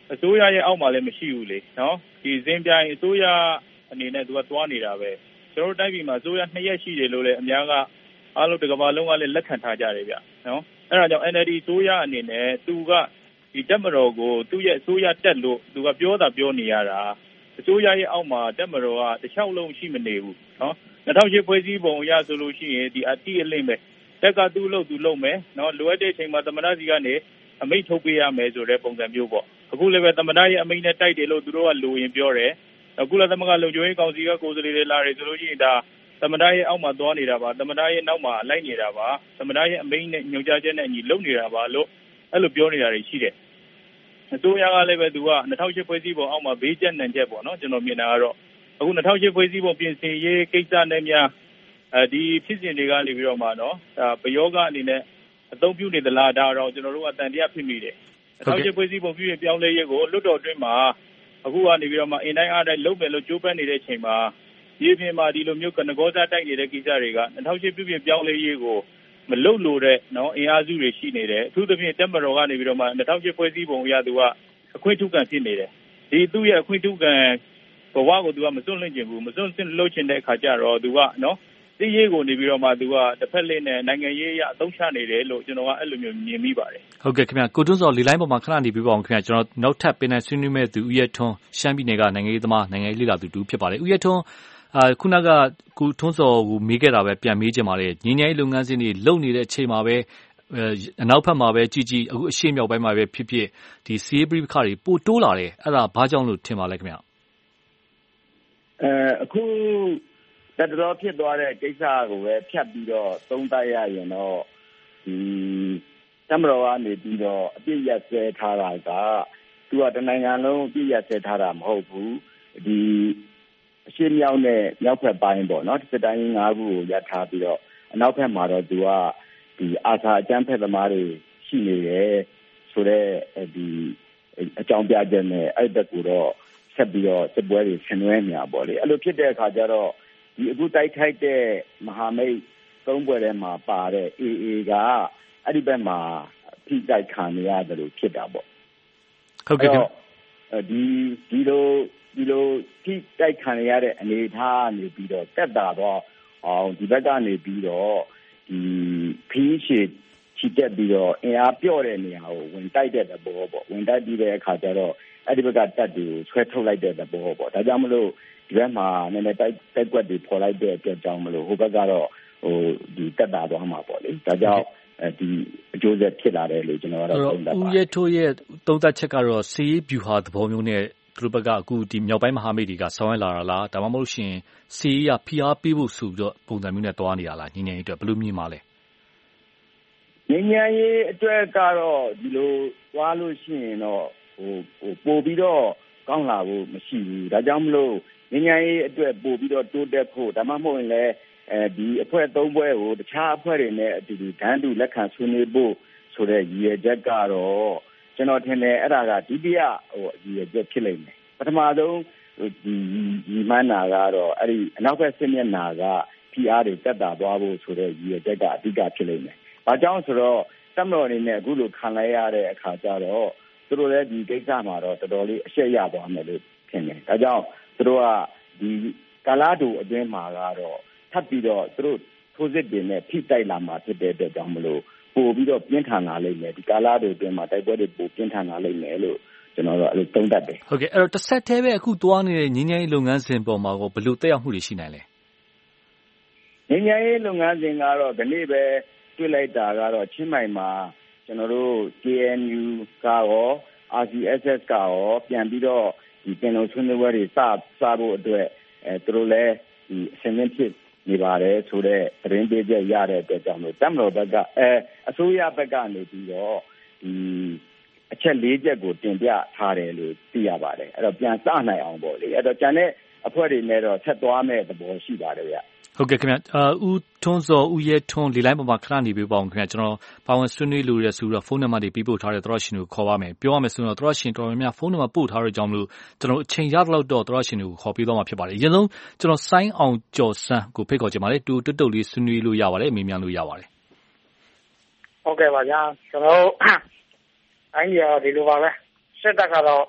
အစိုးရရဲ့အောက်မှာလည်းမရှိဘူးလေနော်ဒီစင်ပြိုင်အစိုးရအနေနဲ့သူကသွားနေတာပဲကျွန်တော်တို့တိုင်းပြည်မှာအစိုးရနှစ်ရက်ရှိတယ်လို့လည်းအများကအားလုံးတစ်ကမ္ဘာလုံးကလည်းလက်ခံထားကြတယ်ဗျနော်အဲ့ဒါကြောင့် N L D အစိုးရအနေနဲ့သူကဒီတပ်မတော်ကိုသူ့ရဲ့အစိုးရတက်လို့သူကပြောတာပြောနေရတာအစိုးရရဲ့အောက်မှာတပ်မတော်ကတစ်လျှောက်လုံးရှိမနေဘူးနော်၂၀၀၈ဖွဲ့စည်းပုံအရဆိုလို့ရှိရင်ဒီအတိအလင်းပဲတက်ကသူ့လို့သူလုပ်မယ်နော်လိုအပ်တဲ့အချိန်မှာသမ္မတစီကနေအမိန့်ထုတ်ပေးရမယ်ဆိုတဲ့ပုံစံမျိုးပေါ့အခုလည်းပဲသမ္မတရဲ့အမိန့်နဲ့တိုက်တယ်လို့သူတို့ကလိုရင်ပြောတယ်အခုလည်းသမ္မတလုံခြုံရေးကောင်စီကကိုယ်စားလှယ်တွေလာတယ်ဆိုလို့ရှိရင်ဒါသမ္မတရဲ့အောက်မှာသွားနေတာပါသမ္မတရဲ့နောက်မှာလိုက်နေတာပါသမ္မတရဲ့အမိန့်နဲ့ညွှန်ကြားချက်နဲ့အညီလုပ်နေတာပါလို့အဲ့လိုပြောနေတာတွေရှိတယ်အစိုးရကလည်းပဲသူက၂၀၀၈ဖွဲ့စည်းပုံအောက်မှာဘေးကျက်နံချက်ပေါ့နော်ကျွန်တော်မြင်တာကတော့အခု၂၀၀၈ဖွဲ့စည်းပုံပြင်ဆင်ရေးကိစ္စနဲ့များအဲဒီဖြစ်စဉ်တွေကနေပြီးတော့မှနော်ဒါပယောဂအနေနဲ့အသုံးပြုနေသလားဒါတော့ကျွန်တော်တို့အတန်တရားဖြစ်မိတယ်၂၀၀၈ဖွဲ့စည်းပုံပြုရင်ပြောင်းလဲရေးကိုလွတ်တော်အတွင်းမှာအခုကနေပြီးတော့မှအင်တိုင်းအားတိုင်းလုပ်မယ်လို့ကြိုးပမ်းနေတဲ့အချိန်မှာဒီပြင်မှာဒီလိုမျိုးကနဂောစားတိုက်နေတဲ့ကိစ္စတွေက၂၀၀၈ပြုပြင်ပြောင်းလဲရေးကိုမလုပ်လို့တဲ့နော်အင်အားစုတွေရှိနေတယ်အထူးသဖြင့်တပ်မတော်ကနေပြီးတော့မှ၂၀၀၈ဖွဲ့စည်းပုံအရသူကအခွင့်ထုခံဖြစ်နေတယ်ဒီသူ့ရဲ့အခွင့်ထုခံဘဝကိုသူကမစွန့်လွတ်ချင်ဘူးမစွန့်လွတ်လို့ချင်တဲ့အခါကျတော့သူကနော်သိရေးကိုနေပြီးတော့မှသူကတစ်ဖက်လေးနဲ့နိုင်ငံရေးအရအသုံးချနေတယ်လို့ကျွန်တော်ကအဲ့လိုမျိုးမြင်မိပါတယ်ဟုတ်ကဲ့ခင်ဗျကိုတွန်းစောလေလိုင်းပေါ်မှာခဏနေပြပါအောင်ခင်ဗျကျွန်တော်နောက်ထပ်ပင်နယ်ဆွေးနွေးမဲ့သူဦးရဲထွန်းရှမ်းပြည်နယ်ကနိုင်ငံရေးသမားနိုင်ငံရေးလေ့လာသူတူဖြစ်ပါတယ်ဦးရဲထွန်းအာခုနကကိုထွန်းစောကိုမေးခဲ့တာပဲပြန်မေးချင်ပါတယ်ငင်းငယ်လုပ်ငန်းစဉ်တွေလုပ်နေတဲ့အချိန်မှာပဲအနောက်ဘက်မှာပဲကြည်ကြည်အခုအရှေ့မြောက်ပိုင်းမှာပဲဖြစ်ဖြစ်ဒီစီးပရိပခါတွေပိုတိုးလာတယ်အဲ့ဒါဘာကြောင့်လို့ထင်ပါလဲခင်ဗျအဲအခုတတော်ဖြစ်သွားတဲ့ကိစ္စကိုပဲဖြတ်ပြီးတော့သုံးသပ်ရရင်တော့ဒီတမတော်ကနေပြီးတော့အပြစ်ရက်စဲထားတာကသူကတနိုင်ငံလုံးအပြစ်ရက်စဲထားတာမဟုတ်ဘူးဒီအရှေ့မြောက်နဲ့မြောက်ဘက်ပိုင်းပေါ့နော်စစ်တိုင်း၅ခုကိုရပ်ထားပြီးတော့အနောက်ဘက်မှာတော့သူကဒီအာသာအကျန်းဖက်သမားတွေရှိနေတယ်ဆိုတော့ဒီအကြောင်းပြချက်နဲ့အဲ့ဘက်ကိုတော့ဆက်ပြီးတော့စစ်ပွဲတွေဆင်နွှဲနေရပါလေအဲ့လိုဖြစ်တဲ့အခါကျတော့ဒီအခုတိုက်ခိုက်တဲ့မဟာမိတ်သုံးဘွယ်ထဲမှာပါတဲ့ A A ကအဲ့ဒီဘက်မှာဖိတိုက်ခံနေရတယ်လို့ဖြစ်တာပေါ့ဟုတ်ကဲ့ဒီဒီလိုဒီလိုဖိတိုက်ခံရတဲ့အနေအထားနေပြီးတော့တက်တာတော့အောင်ဒီဘက်ကနေပြီးတော့ဒီဖီးရှိချစ်တက်ပြီးတော့အင်အားပြော့တဲ့နေရာကိုဝင်တိုက်တဲ့သဘောပေါ့ဝင်တိုက်ပြီးတဲ့အခါကျတော့အဲ့ဒီဘက်ကတက်တွေဆွဲထုတ်လိုက်တဲ့သဘောပေါ့ဒါကြောင့်မလို့ဒီဘက်မှာနည်းနည်းတိုက်တိုက်ကွက်တွေပေါ်လိုက်တဲ့အတွက်ကြောင့်မလို့ဟိုဘက်ကတော့ဟိုဒီတက်တာသွားမှာပေါ့လေဒါကြောင့်ဒီအကျိုးဆက်ဖြစ်လာတယ်လို့ကျွန်တော်ကတော့သုံးသပ်ပါတယ်ဦးရဲထိုးရဲ့သုံးသပ်ချက်ကတော့စီးဗျူဟာသဘောမျိုးနဲ့သူတို့ဘက်ကအခုဒီမြောက်ပိုင်းမဟာမိတ်တွေကဆောင်းရလာတာလားဒါမှမဟုတ်ရှင်စီးရဖိအားပေးဖို့ဆိုပြီးတော့ပုံစံမျိုးနဲ့တွားနေတာလားညီငယ်အတွက်ဘယ်လိုမြင်ပါလဲညီငယ်ရေးအတွက်ကတော့ဒီလိုတွားလို့ရှိရင်တော့ဟိုဟိုပို့ပြီးတော့ကောင်းလာဖို့မရှိဘူးဒါကြောင့်မလို့ငញ្ញရေးအတွက်ပို့ပြီးတော့တိုးတက်ဖို့ဒါမှမဟုတ်ရင်လည်းအဲဒီအဖွဲ့သုံးဖွဲ့ကိုတခြားအဖွဲ့တွေနဲ့အတူတူဒန်းတူလက်ခံဆွေးနွေးဖို့ဆိုတဲ့ရည်ရွယ်ချက်ကတော့ကျွန်တော်ထင်တယ်အဲ့ဒါကဒုတိယဟိုရည်ရွယ်ချက်ဖြစ်လိမ့်မယ်ပထမဆုံးဒီဒီမှန်းနာကတော့အဲ့ဒီအနောက်ဘက်စစ်မျက်နှာက P R တွေတက်တာသွားဖို့ဆိုတဲ့ရည်ရွယ်ချက်ကအဓိကဖြစ်လိမ့်မယ်။ဘာကြောင့်ဆိုတော့တပ်မတော်အနေနဲ့အခုလိုခံလိုက်ရတဲ့အခါကျတော့သူတို့လည်းဒီကိစ္စမှာတော့တော်တော်လေးအရှက်ရသွားမယ်လို့ထင်တယ်။ဒါကြောင့်သူတို့ကဒီကာလာဒူအတွင်းမှာကတော့ထပ်ပြီးတော့သူတို့ထိုးစစ်တွေနဲ့ဖိတိုက်လာမှာဖြစ်တဲ့အတွက်ကြောင့်မလို့ပို့ပြီးတော့ပြင်းထန်လာလိမ့်မယ်ဒီကာလာဒူအတွင်းမှာတိုက်ပွဲတွေပို့ပြင်းထန်လာလိမ့်မယ်လို့ကျွန်တော်တို့အဲ့လိုသုံးသပ်တယ်ဟုတ်ကဲ့အဲ့တော့တစ်ဆက်တည်းပဲအခုသွားနေတဲ့ငញ្ញရေးလုပ်ငန်းစဉ်ပေါ်မှာဘယ်လိုတက်ရောက်မှုတွေရှိနိုင်လဲငញ្ញရေးလုပ်ငန်းစဉ်ကတော့ဒီနေ့ပဲတွေ့လိုက်တာကတော့ချင်းမိုင်မှာကျွန်တော်တို့ K N U ကရော R C S S ကရောပြန်ပြီးတော့ဒီပင်လုံဆွေးနွေးပွဲတွေစစဖို့အတွက်အဲသူတို့လည်းဒီအစဉ်အဖြစ်နေပါတယ်ဆိုတော့သတင်းပေးချက်ရတဲ့အတွက်ကြောင့်လို့တပ်မတော်ဘက်ကအဲအစိုးရဘက်ကနေပြီးတော့ဒီအချက်လေးချက်ကိုတင်ပြထားတယ်လို့သိရပါတယ်အဲ့တော့ပြန်စနိုင်အောင်ပေါ့လေအဲ့တော့ကျန်တဲ့အဖွဲ့တွေနဲ့တော့ဆက်သွားမဲ့သဘောရှိပါတယ်ဗျဟုတ်ကဲ့ခင်ဗျအာဦးထွန်းစောဦးရဲထွန်းလေလိုင်းပေါ်မှာခဏနေပေးပါအောင်ခင်ဗျကျွန်တော်ပါဝင်ဆွေးနွေးလို့ရဆိုတော့ဖုန်းနံပါတ်တွေပေးပို့ထားတဲ့သောရရှင်ကိုခေါ်ပါမယ်ပြောရမယ်ဆိုတော့သောရရှင်တော်များများဖုန်းနံပါတ်ပို့ထားတဲ့ကြောင့်မလို့ကျွန်တော်အချိန်ရတော့တော့သောရရှင်တွေကိုခေါ်ပေးသွားမှာဖြစ်ပါတယ်အရင်ဆုံးကျွန်တော်ဆိုင်းအောင်ကျော်စန်းကိုဖိတ်ခေါ်ချင်ပါတယ်တူတွတ်တုတ်လေးဆွေးနွေးလို့ရပါတယ်မေးမြန်းလို့ရပါတယ်ဟုတ်ကဲ့ပါဗျာကျွန်တော်အိုင်းရဒီလိုပါပဲစစ်တပ်ကတော့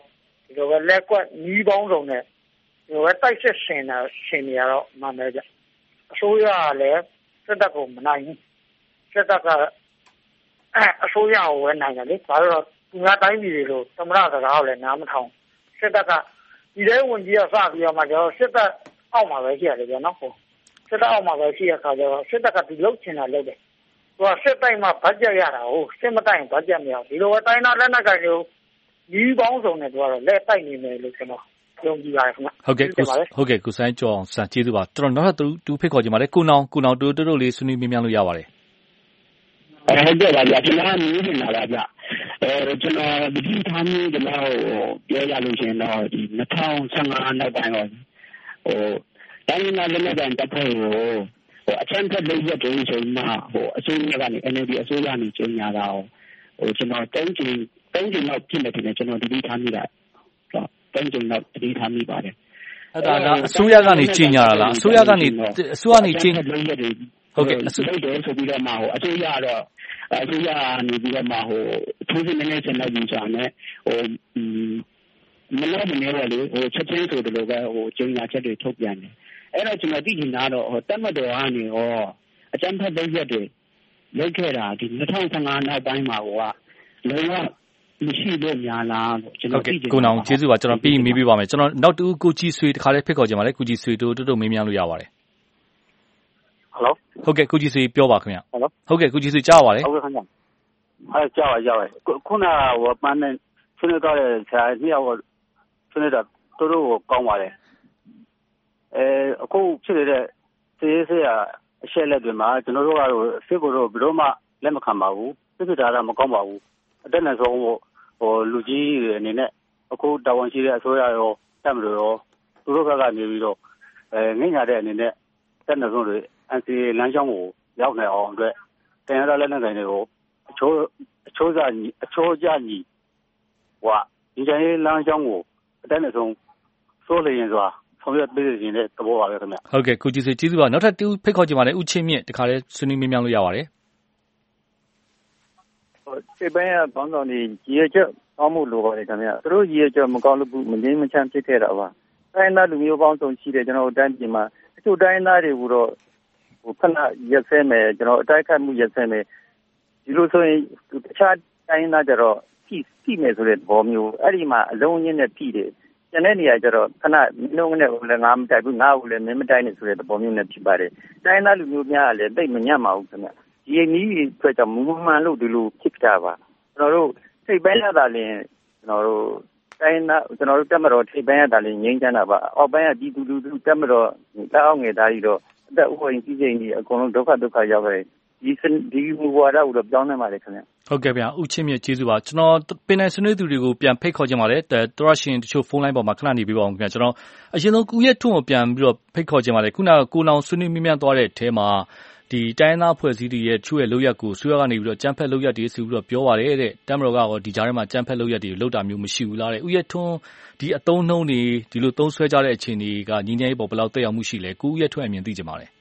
ဒီလိုပဲလက်ကွက်နီးပေါင်းစုံနဲ့ဒီလိုပဲတိုက်စစ်ဆင်တာရှင်နေရတော့မှန်တယ်ဗျအစိုးရကလည်းစစ်တပ်ကိုမနိုင်ဘူးစစ်တပ်ကအစိုးရကိုပဲနိုင်တယ်လေဘာလို့လဲသူများတိုင်းပြည်တွေလို့သမရစကားကိုလည်းနားမထောင်စစ်တပ်ကဒီတဲ့ဝင်ကြီးကစပြီးတော့မှကျတော့စစ်တပ်အောက်မှာပဲရှိရတယ်ဗျနော်ဟုတ်စစ်တပ်အောက်မှာပဲရှိရခါကျတော့စစ်တပ်ကဒီလုတ်ချင်တာလုပ်တယ်သူကစစ်တိုင်းမှာဘတ်ဂျက်ရတာဟုတ်စစ်မတိုင်းဘတ်ဂျက်မရဘူးဒီလိုပဲတိုင်းသားလက်နက်ကိုင်တွေဒီပေါင်းစုံနဲ့သူကတော့လက်တိုက်နေမယ်လို့ကျွန်တော်ပြောကြည့်ပါရခင်ဗျဟုတ်ကဲ့ဟုတ်ကဲ့ကိုဆိုင်ကျော်စံကျေးဇူးပါကျွန်တော်နောက်ထပ်တူဖိတ်ခေါ်ကြပါလေကိုနောင်ကိုနောင်တူတူလေးဆွေးနွေးမြင်မြန်လို့ရပါတယ်ဟုတ်ကဲ့ပါဗျာကျွန်တော်မျိုးနေတာပါဗျအဲကျွန်တော်ဒီထားမျိုးကျွန်တော်ပြောရလို့ရှိရင်တော့ဒီ၂၀၁၅နောက်ပိုင်းတော့ဟိုတိုင်းနာလက်နက်ကန်တပ်ဖွဲ့ကိုဟိုအချမ်းထက်လုပ်ရတဲ့ဆိုမှဟိုအစိုးရကနေ N L D အစိုးရနေကျင်းညာတာဟိုကျွန်တော်တုံးချင်တုံးချင်တော့ဖြစ်နေတယ်ကျွန်တော်ဒီထားမိတာတော့တုံးချင်တော့ဒီထားမိပါတယ်အဲ့ဒါကအစိုးရကနေကျင်းညာတာလားအစိုးရကနေအစိုးရကနေကျင်းလုပ်ရတယ်ဟုတ်ကဲ့အစိုးရဆိုပြီးတော့မှဟိုအစိုးရတော့အစိုးရနေပြီးတော့မှဟိုသူစီမင်းစံလိုက်ပြီးဆိုတော့ဟိုမလို့မနေရလေဟိုချက်ချင်းဆိုတယ်လို့ပဲဟိုကျင်းညာချက်တွေထုတ်ပြန်တယ်အဲ့တော့ကျွန်တော်သိချင်တာတော့ဟိုတတ်မတော်ကနေဟောအကြမ်းဖက်လုပ်ရက်တွေလုပ်ခဲ့တာဒီ၂၀၁၅နောက်ပိုင်းမှာဟိုကလုံးဝမရှိလို့များလားလို့ကျွန်တော်သိချင်ကိုနောင်ကျေးဇူးပါကျွန်တော်ပြီးမေးပြပါမယ်ကျွန်တော်နောက်တူကိုကြီးဆွေတခါလေးဖိတ်ခေါ်ကြပါလေကိုကြီးဆွေတို့တို့မေးမြန်းလို့ရပါတယ်ဟယ်လိုဟုတ်ကဲ့ကိုကြီးဆွေပြောပါခင်ဗျဟယ်လိုဟုတ်ကဲ့ကိုကြီးဆွေကြားပါလေဟုတ်ကဲ့ခင်ဗျအဲကြားပါကြားပါခုနကဟိုပန်းနဲ့ဆွေးနွေးတော့တဲ့ဆရာနှစ်ယောက်ဆွေးနွေးတာတို့တို့ကောင်းပါတယ်အဲအခုဖြစ်နေတဲ့သေရေးဆရာအရှက်လက်တွေမှာကျွန်တော်တို့ကတော့စစ်ကိုတော့ဘယ်တော့မှလက်မခံပါဘူးစစ်စစ်တာကမကောင်းပါဘူးအတက်နဲ့ဆုံးဟိုလူကြီးတွေအနေနဲ့အခုတာဝန်ရှိတဲ့အစိုးရရောတက်မလို့ရောသူတို့ဘက်ကနေပြီးတော့အဲငင်းညာတဲ့အနေနဲ့တက်နဲ့ဆုံးတွေ N C A လမ်းကြောင်းကိုရောက်နေအောင်အတွက်တင်ရတဲ့လက်နက်ကိုင်တွေကိုအချိုးအချိုးစားညီအချိုးကြညီဟိုဒီတိုင်းလမ်းကြောင်းကိုအတက်နဲ့ဆုံးစိုးလျင်စွာဆောင်ရွက်ပေးနေတဲ့သဘောပါပဲခင်ဗျဟုတ်ကဲ့ကိုကြီးစေကျေးဇူးပါနောက်ထပ်တူဖိတ်ခေါ်ကြပါလေဦးချင်းမြင့်တခါလဲဆွေးနွေးမြင်မြန်လို့ရပါတယ်ဟိုစိတ်ပိုင်းကဘောင်းဆောင်နေကြီးရချက်ကောင်းမှုလိုပါတယ်ခင်ဗျသူတို့ကြီးရချက်မကောင်းလို့မငြိမ်းမချမ်းဖြစ်ခဲ့တာပါတိုင်းသားလူမျိုးပေါင်းစုံရှိတယ်ကျွန်တော်တို့တိုင်းပြည်မှာအချို့တိုင်းသားတွေကိုတော့ဟိုခဏရက်စဲမယ်ကျွန်တော်အတိုက်ခိုက်မှုရက်စဲမယ်ဒီလိုဆိုရင်တခြားတိုင်းသားကြတော့ဖြိဖြိမယ်ဆိုတဲ့သဘောမျိုးအဲ့ဒီမှာအလုံးအင်းနဲ့ဖြိတယ်ကျန်တဲ့နေရာကျတော့ခဏမင်းတို့နဲ့လည်းငါမတိုက်ဘူးငါ့ကိုလည်းမင်းမတိုက်နဲ့ဆိုတဲ့သဘောမျိုးနဲ့ဖြစ်ပါတယ်တိုင်းသားလူမျိုးများကလည်းတိတ်မညံ့ပါဘူးခင်ဗျဒီအနည်းကြီးအတွက်ကြောင့်မူမှန်လို့ဒီလိုဖြစ်ကြပါကျွန်တော်တို့စိတ်ပိုင်းရတာလည်းကျွန်တော်တို့တိုင်းသားကျွန်တော်တို့တက်မတော်ထိပ်ပိုင်းရတာလည်းငြိမ်းချမ်းတာပါအောက်ပိုင်းကပြည်သူလူထုတက်မတော်လက်အောက်ငယ်သားကြီးတော့အသက်ဥပဒေကြီးကြီးကြီးအကုန်လုံးဒုက္ခဒုက္ခရောက်ပါတယ်ဒီဒီမူဝါဒကိုတော့ပြောင်းနေပါလေခင်ဗျဟုတ်ကဲ့ဗျာဦးချင်းမြတ်ကျေးဇူးပါကျွန်တော်ပင်နိုင်ဆွေးနွေးသူတွေကိုပြန်ဖိတ်ခေါ်ကြပါလေတော်ရရှင်တချို့ဖုန်းလိုင်းပေါ်မှာခဏနေပြပါအောင်ခင်ဗျာကျွန်တော်အရင်ဆုံးကုရက်ထွန်းကိုပြန်ပြီးတော့ဖိတ်ခေါ်ကြပါလေခုနကကိုနောင်ဆွေးနွေးမြန်းသွားတဲ့အထဲမှာဒီတိုင်းသားဖွဲ့စည်းတွေရဲ့ချို့ရဲ့လောက်ရက်ကိုဆွေးရကနေပြီးတော့ကြမ်းဖက်လောက်ရက်တွေဆိုပြီးတော့ပြောပါတယ်တဲ့တမ်းမတော်ကတော့ဒီကြားထဲမှာကြမ်းဖက်လောက်ရက်တွေလောက်တာမျိုးမရှိဘူးလားတဲ့ဥယျာဉ်ထွန်းဒီအတုံးနှုံးတွေဒီလိုသုံးဆွဲကြတဲ့အခြေအနေကညီငယ်ရေးပေါ်ဘယ်လောက်တက်ရောက်မှုရှိလဲကိုဥယျာဉ်ထွန်းအမြင်သိကြပါလေ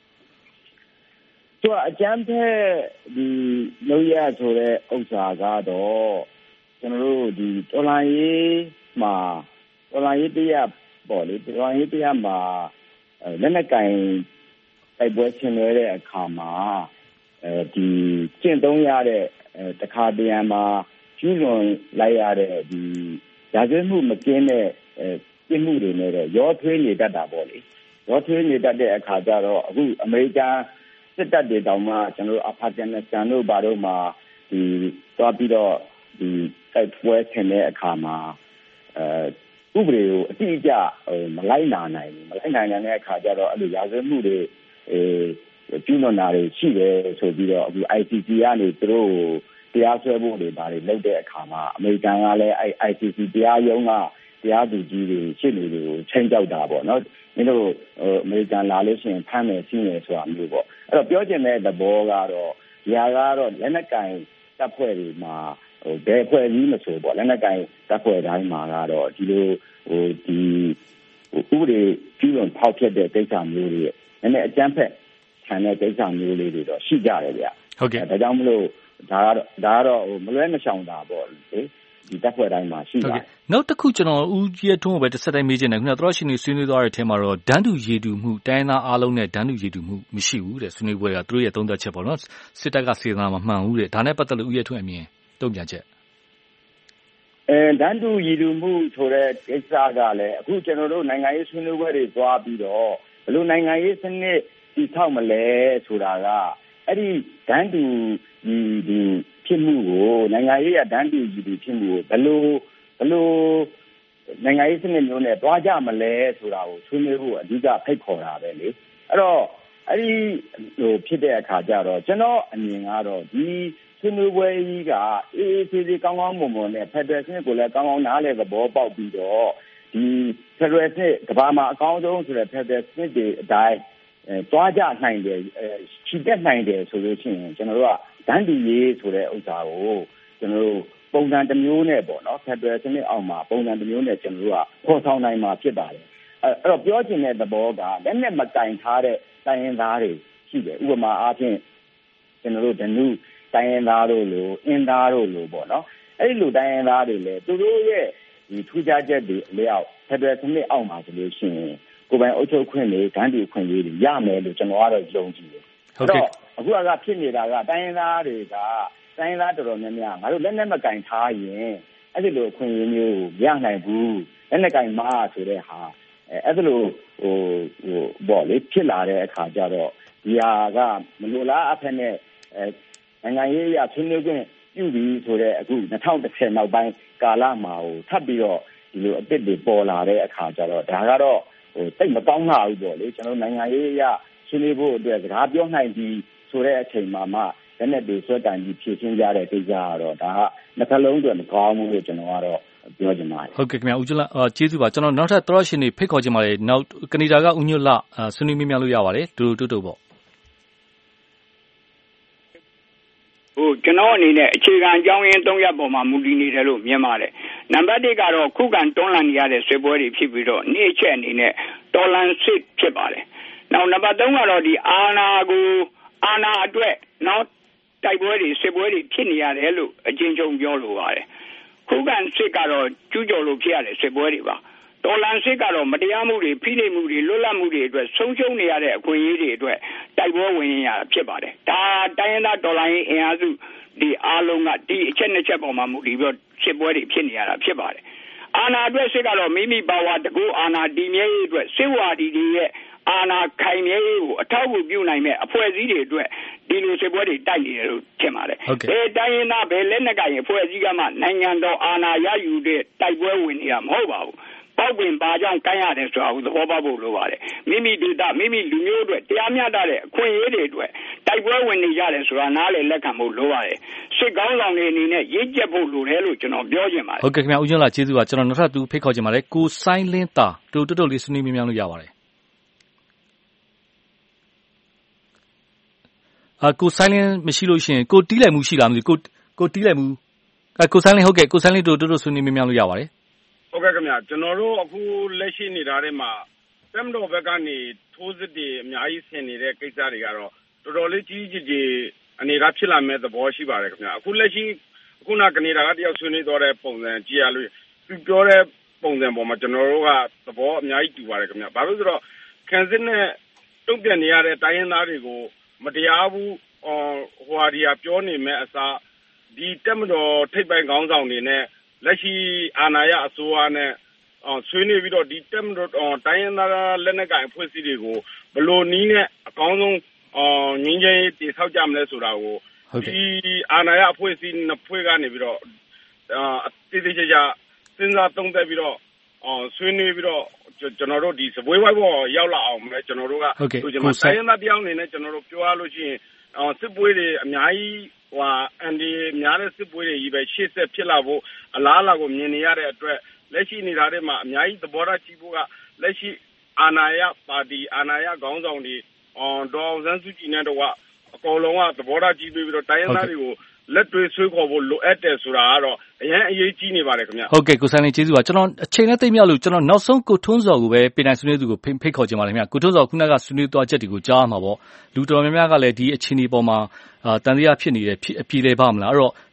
သူကအကျမ်းဖက်ဒီလောက်ရဆိုတဲ့ဥစ္စာကတော့ကျွန်တော်တို့ဒီတော်လိုင်းရေးမှာတော်လိုင်းရေးတရားပေါ့လေတော်လိုင်းရေးတရားမှာလက်နက်ကင်တိုက်ပွဲဆင်နွှဲတဲ့အခါမှာအဲဒီကျင့်သုံးရတဲ့တခါတရံမှာကျူးလွန်လိုက်ရတဲ့ဒီရာဇဝတ်မှုမကင်းတဲ့ပြစ်မှုတွေနဲ့တော့ရောထွေးနေတတ်တာပေါ့လေရောထွေးနေတတ်တဲ့အခါကျတော့အခုအမေရိကန်စစ်တပ်တွေတောင်မှကျွန်တော်တို့အာဖဂန်နစ္စတန်တို့ဘာတို့မှာဒီသွားပြီးတော့ဒီတိုက်ပွဲဆင်တဲ့အခါမှာအဲဥပဒေကိုအတိအကျမလိုက်နာနိုင်ဘူးမလိုက်နိုင်တဲ့အခါကျတော့အဲ့လိုရာဇဝတ်မှုတွေအဲကျူးလွန်တာတွေရှိတယ်ဆိုပြီးတော့အခု I C C ကနေသူတို့တရားစွဲဖို့တွေဘာတွေလုပ်တဲ့အခါမှာအမေရိကန်ကလည်းအဲ I C C တရားရုံးကတရားသူကြီးတွေရှင်းနေတယ်ကိုချိန်ကြောက်တာပေါ့နော်မင်းတို့အမေရိကန်လာလို့ရှိရင်ဖမ်းမယ်ဆီးမယ်ဆိုတာမျိုးပေါ့အဲ့တော့ပြောချင်တဲ့သဘောကတော့ຢာကတော့လက်နက်ကင်တပ်ဖွဲ့တွေမှာဟိုဘယ်ဖွဲ့ကြီးမဆိုပေါ့လက်နက်ကင်တပ်ဖွဲ့တိုင်းမှာကတော့ဒီလိုဟိုဒီဥပဒေပြုလွန်ဖောက်ဖျက်တဲ့ကိစ္စမျိုးတွေနည်းနည်းအကြမ်းဖက်ဆန်တဲ့ကိစ္စမျိုးလေးတွေတော့ရှိကြတယ်ဗျဟုတ်ကဲ့ဒါကြောင့်မလို့ဒါကတော့ဒါကတော့ဟိုမလွဲမရှောင်တာပေါ့လေဒီတပ်ဖွဲ့တိုင်းမှာရှိပါတယ်နောက်တစ်ခုကျွန်တော်ဦးကြီးထွန်းကိုပဲတစ်ဆက်တိုင်းမေးချင်တယ်ခုနကသရရှင်တွေဆွေးနွေးသွားတဲ့အထက်မှာတော့ဒန်းတူရေတူမှုတိုင်းသားအားလုံးနဲ့ဒန်းတူရေတူမှုမရှိဘူးတဲ့ဆွေးနွေးပွဲကသူတို့ရဲ့သုံးသပ်ချက်ပေါ့နော်စစ်တပ်ကစေတနာမမှန်ဘူးတဲ့ဒါနဲ့ပတ်သက်လို့ဦးကြီးထွန်းအမြင်တုံ့ပြန်ချက်အဲဒန်းတူရေတူမှုဆိုတဲ့ကိစ္စကလည်းအခုကျွန်တော်တို့နိုင်ငံရေးဆွေးနွေးပွဲတွေသွားပြီးတော့ဘယ်လိုနိုင်ငံရေးစနစ်တည်ဆောက်မလဲဆိုတာကအဲ့ဒီဒန်းတူဒီဒီဖြစ်မှုကိုနိုင်ငံရေးအဒန်းတူကြီးဒီဖြစ်မှုကိုဘယ်လိုဘယ်လိုနိုင်ငံရေးစနစ်မျိုးနဲ့တွားကြမလဲဆိုတာကိုဆွေးနွေးဖို့အဓိကဖိတ်ခေါ်တာပဲလေအဲ့တော့အဲ့ဒီဟိုဖြစ်တဲ့အခါကျတော့ကျွန်တော်အမြင်ကတော့ဒီဆွေးနွေးပွဲကြီးကအေးအေးဆေးဆေးကောင်းကောင်းမွန်မွန်နဲ့ဖက်ဒရယ်စနစ်ကိုလည်းကောင်းကောင်းနားလည်သဘောပေါက်ပြီးတော့ဒီဖက်ဒရယ်စနစ်ကမ္ဘာမှာအကောင်းဆုံးဆိုတဲ့ဖက်ဒရယ်စနစ်တွေအတိုင်းအဲတွားကြနိုင်တယ်ချီတက်နိုင်တယ်ဆိုလို့ရှိရင်ကျွန်တော်တို့ကဒန်းတူရေးဆိုတဲ့ဥစ္စာကိုကျွန်တော်တို့ပုံစံတစ်မျိုးနဲ့ပေါ့နော်ဖက်ဒရယ်စနစ်အောက်မှာပုံစံတစ်မျိုးနဲ့ကျွန်တော်တို့ကပေါ်ဆောင်နိုင်မှာဖြစ်ပါတယ်အဲ့တော့ပြောချင်တဲ့သဘောကလက်နဲ့မကင်ထားတဲ့တိုင်းရင်းသားတွေရှိတယ်ဥပမာအားဖြင့်ကျွန်တော်တို့ဒနုတိုင်းရင်းသားတို့လိုအင်းသားတို့လိုပေါ့နော်အဲ့ဒီလိုတိုင်းရင်းသားတွေလည်းသူတို့ရဲ့ဒီထူးခြားချက်တွေအလျောက်ဖက်ဒရယ်စနစ်အောက်မှာဆိုလို့ရှိရင်ကိုယ်ပိုင်အုပ်ချုပ်ခွင့်တွေဒန်းတူခွင့်တွေရမယ်လို့ကျွန်တော်ကတော့ယုံကြည်တယ်ဟုတ်ကဲ့အခုကဖြစ်နေတာကတိုင်းရင်းသားတွေကတိုင်းရင်းသားတော်တော်များများငါတို့လက်နဲ့မကင်ထားရင်အဲ့ဒီလိုအခွင့်အရေးမျိုးရနိုင်ဘူးလက်နဲ့ကင်မှာဆိုတဲ့ဟာအဲ့ဒီလိုဟိုဟိုပေါ့လေဖြစ်လာတဲ့အခါကျတော့ဒီဟာကမလိုလားအဖက်နဲ့အဲနိုင်ငံရေးအရဆွေးနွေးခွင့်ပြုပြီးဆိုတဲ့အခု၂၀၁၀နောက်ပိုင်းကာလမှာဟိုထပ်ပြီးတော့ဒီလိုအစ်စ်တွေပေါ်လာတဲ့အခါကျတော့ဒါကတော့ဟိုတိတ်မကောင်းတာဘူးပေါ့လေကျွန်တော်နိုင်ငံရေးအရဆွေးနွေးဖို့အတွက်စကားပြောနိုင်ပြီးဆိုတဲ့အချိန်မှာမှလက်နဲ့တွေဆွဲတိုင်ပြီးဖြည့်ရှင်းကြတဲ့ကိစ္စကတော့ဒါကနှစ်ခါလုံးအတွက်မကောင်းဘူးလို့ကျွန်တော်ကတော့ပြောချင်ပါတယ်ဟုတ်ကဲ့ခင်ဗျာဦးကျွလကျေးဇူးပါကျွန်တော်နောက်ထပ်သရရှင်တွေဖိတ်ခေါ်ချင်ပါတယ်နောက်ကနေဒါကဦးညွတ်လဆွေးနွေးမြများလို့ရပါတယ်တူတူတူပေါ့ဟိုကျွန်တော်အနေနဲ့အခြေခံအကြောင်းရင်း၃ရပ်ပေါ်မှာမူတည်နေတယ်လို့မြင်ပါတယ်နံပါတ်၁ကတော့ခုခံတွန်းလှန်နေရတဲ့ဆွေးပွဲတွေဖြစ်ပြီးတော့နေ့ချက်အနေနဲ့တော်လန်စစ်ဖြစ်ပါတယ်နောက်နံပါတ်၃ကတော့ဒီအာဏာကိုအာဏာအတွက်နောက်တိုက်ပွဲတွေစစ်ပွဲတွေဖြစ်နေရတယ်လို့အကျဉ်းချုပ်ပြောလိုပါတယ်ခုခံစစ်ကတော့ကျူးကျော်လို့ဖြစ်ရတဲ့စစ်ပွဲတွေပါတော်လန်စစ်ကတော့မတရားမှုတွေဖိနှိပ်မှုတွေလွတ်လပ်မှုတွေအတွက်ဆုံးရှုံးနေရတဲ့အခွင့်အရေးတွေအတွက်တိုက်ပွဲဝင်ရတာဖြစ်ပါတယ်ဒါတိုင်းရင်းသားတော်လှန်ရေးအင်အားစုဒီအားလုံးကဒီအချက်နှစ်ချက်ပေါ်မှာမူတည်ပြီးစစ်ပွဲတွေဖြစ်နေရတာဖြစ်ပါတယ်အာဏာအတွက်စစ်ကတော့မိမိပါဝါတကူအာဏာတည်မြဲရေးအတွက်စစ်ဝါဒီတွေရဲ့အာဏာခိုင်မြဲရေးကိုအထောက်အကူပြုနိုင်မဲ့အဖွဲ့အစည်းတွေအတွက်ဒီလိုစစ်ပွဲတွေတိုက်နေတယ်လို့ထင်ပါတယ်။ဘယ်တိုင်းရင်းသားဘယ်လက်နက်ကိုင်အဖွဲ့အစည်းကမှနိုင်ငံတော်အာဏာရယူတဲ့တိုက်ပွဲဝင်နေတာမဟုတ်ပါဘူး။ပေါက်ပင်ပါကြောင့်ကိုင်းရတယ်ဆိုတာကိုသဘောပေါက်ဖို့လိုပါတယ်။မိမိဒေသမိမိလူမျိုးအတွက်တရားမျှတတဲ့အခွင့်အရေးတွေအတွက်တိုက်ပွဲဝင်နေကြတယ်ဆိုတာနားလည်လက်ခံဖို့လိုပါတယ်။စစ်ကောင်းဆောင်တွေအနေနဲ့ရည်ကြက်ဖို့လိုတယ်လို့ကျွန်တော်ပြောချင်ပါတယ်။ဟုတ်ကဲ့ခင်ဗျာဦးကျွန်းလာကျေးဇူးပါကျွန်တော်နောက်ထပ်သူဖိတ်ခေါ်ချင်ပါတယ်။ကိုစိုင်းလင်းတာတူတူတူလေးဆွေးနွေးမြများလို့ရပါတယ်။အာကိုဆိုင်လင်းမရှိလို့ရှိရင်ကိုတီးလိုက်မှုရှိလားမသိဘူးကိုကိုတီးလိုက်မှုအဲကိုဆိုင်လင်းဟုတ်ကဲ့ကိုဆိုင်လင်းတို့တို့ဆွေးနွေးမြများလို့ရပါတယ်ဟုတ်ကဲ့ခင်ဗျာကျွန်တော်တို့အခုလက်ရှိနေတာတွေမှာတမ်တော်ဘက်ကနေထိုးစစ်တွေအများကြီးဆင်နေတဲ့ကိစ္စတွေကတော့တော်တော်လေးကြီးကြီးကြီးအနေကဖြစ်လာမဲ့သဘောရှိပါတယ်ခင်ဗျာအခုလက်ရှိအခုနကနေဒါကတယောက်ဆွေးနွေးသွားတဲ့ပုံစံကြည့်ရလို့သူပြောတဲ့ပုံစံပေါ်မှာကျွန်တော်တို့ကသဘောအများကြီးတူပါတယ်ခင်ဗျာဘာလို့ဆိုတော့ခံစစ်နဲ့တုံ့ပြန်နေရတဲ့တိုင်းရင်းသားတွေကိုမတရားဘူးဟိုဟာဒီယာပြောနေမဲ့အစားဒီတက်မတော်ထိပ်ပိုင်းခေါင်းဆောင်တွေနဲ့လက်ရှိအာဏာရအစိုးရနဲ့ဆွေးနွေးပြီးတော့ဒီတက်မတော်တိုင်းရင်းသားလက်နက်ကိုင်အဖွဲ့အစည်းတွေကိုဘယ်လိုနည်းနဲ့အကောင်းဆုံးငြင်းချင်တည်ဆောက်ကြမလဲဆိုတာကိုဒီအာဏာရအဖွဲ့အစည်းနှစ်ဖွဲ့ကနေပြီးတော့အတိအကျကျစဉ်းစားသုံးသပ်ပြီးတော့ဆွေးနွေးပြီးတော့ကျွန်တော်တို့ဒီစပွဲဝိုင်းပေါ်ရောက်လာအောင်ပဲကျွန်တော်တို့ကဆိုကြမှာတိုင်းရင်းသားတယောက်အနေနဲ့ကျွန်တော်တို့ပြောရလို့ရှိရင်စစ်ပွဲတွေအများကြီးဟိုအန်ဒီများတဲ့စစ်ပွဲတွေကြီးပဲရှေ့ဆက်ဖြစ်လာဖို့အလားအလာကိုမြင်နေရတဲ့အတွက်လက်ရှိနေတာတွေမှာအများကြီးသဘောထားကြီးဖို့ကလက်ရှိအာဏာရပါတီအာဏာရခေါင်းဆောင်တွေဒေါ်အောင်ဆန်းစုကြည်နဲ့တော့အကုန်လုံးကသဘောထားကြီးပြီးတော့တိုင်းရင်းသားတွေကိုလက်တွေဆွေးခေါ်ဖို့လိုအပ်တယ်ဆိုတာကတော့အရင်အရေးကြီးနေပါတယ်ခင်ဗျဟုတ်ကဲ့ကိုဆိုင်လင်းကျေးဇူးပါကျွန်တော်အချိန်နဲ့သိမြလို့ကျွန်တော်နောက်ဆုံးကိုထွန်းစော်ကိုပဲပြည်နိုင်ဆွေးနွေးသူကိုဖိတ်ခေါ်ချင်ပါတယ်ခင်ဗျကိုထွန်းစော်ခုနကဆွေးနွေးသွားချက်တွေကိုကြားမှာပေါ့လူတော်များများကလည်းဒီအခြေအနေပေါ်မှာတန်တရားဖြစ်နေတယ်အပြေလဲပါမလားအဲ့တော့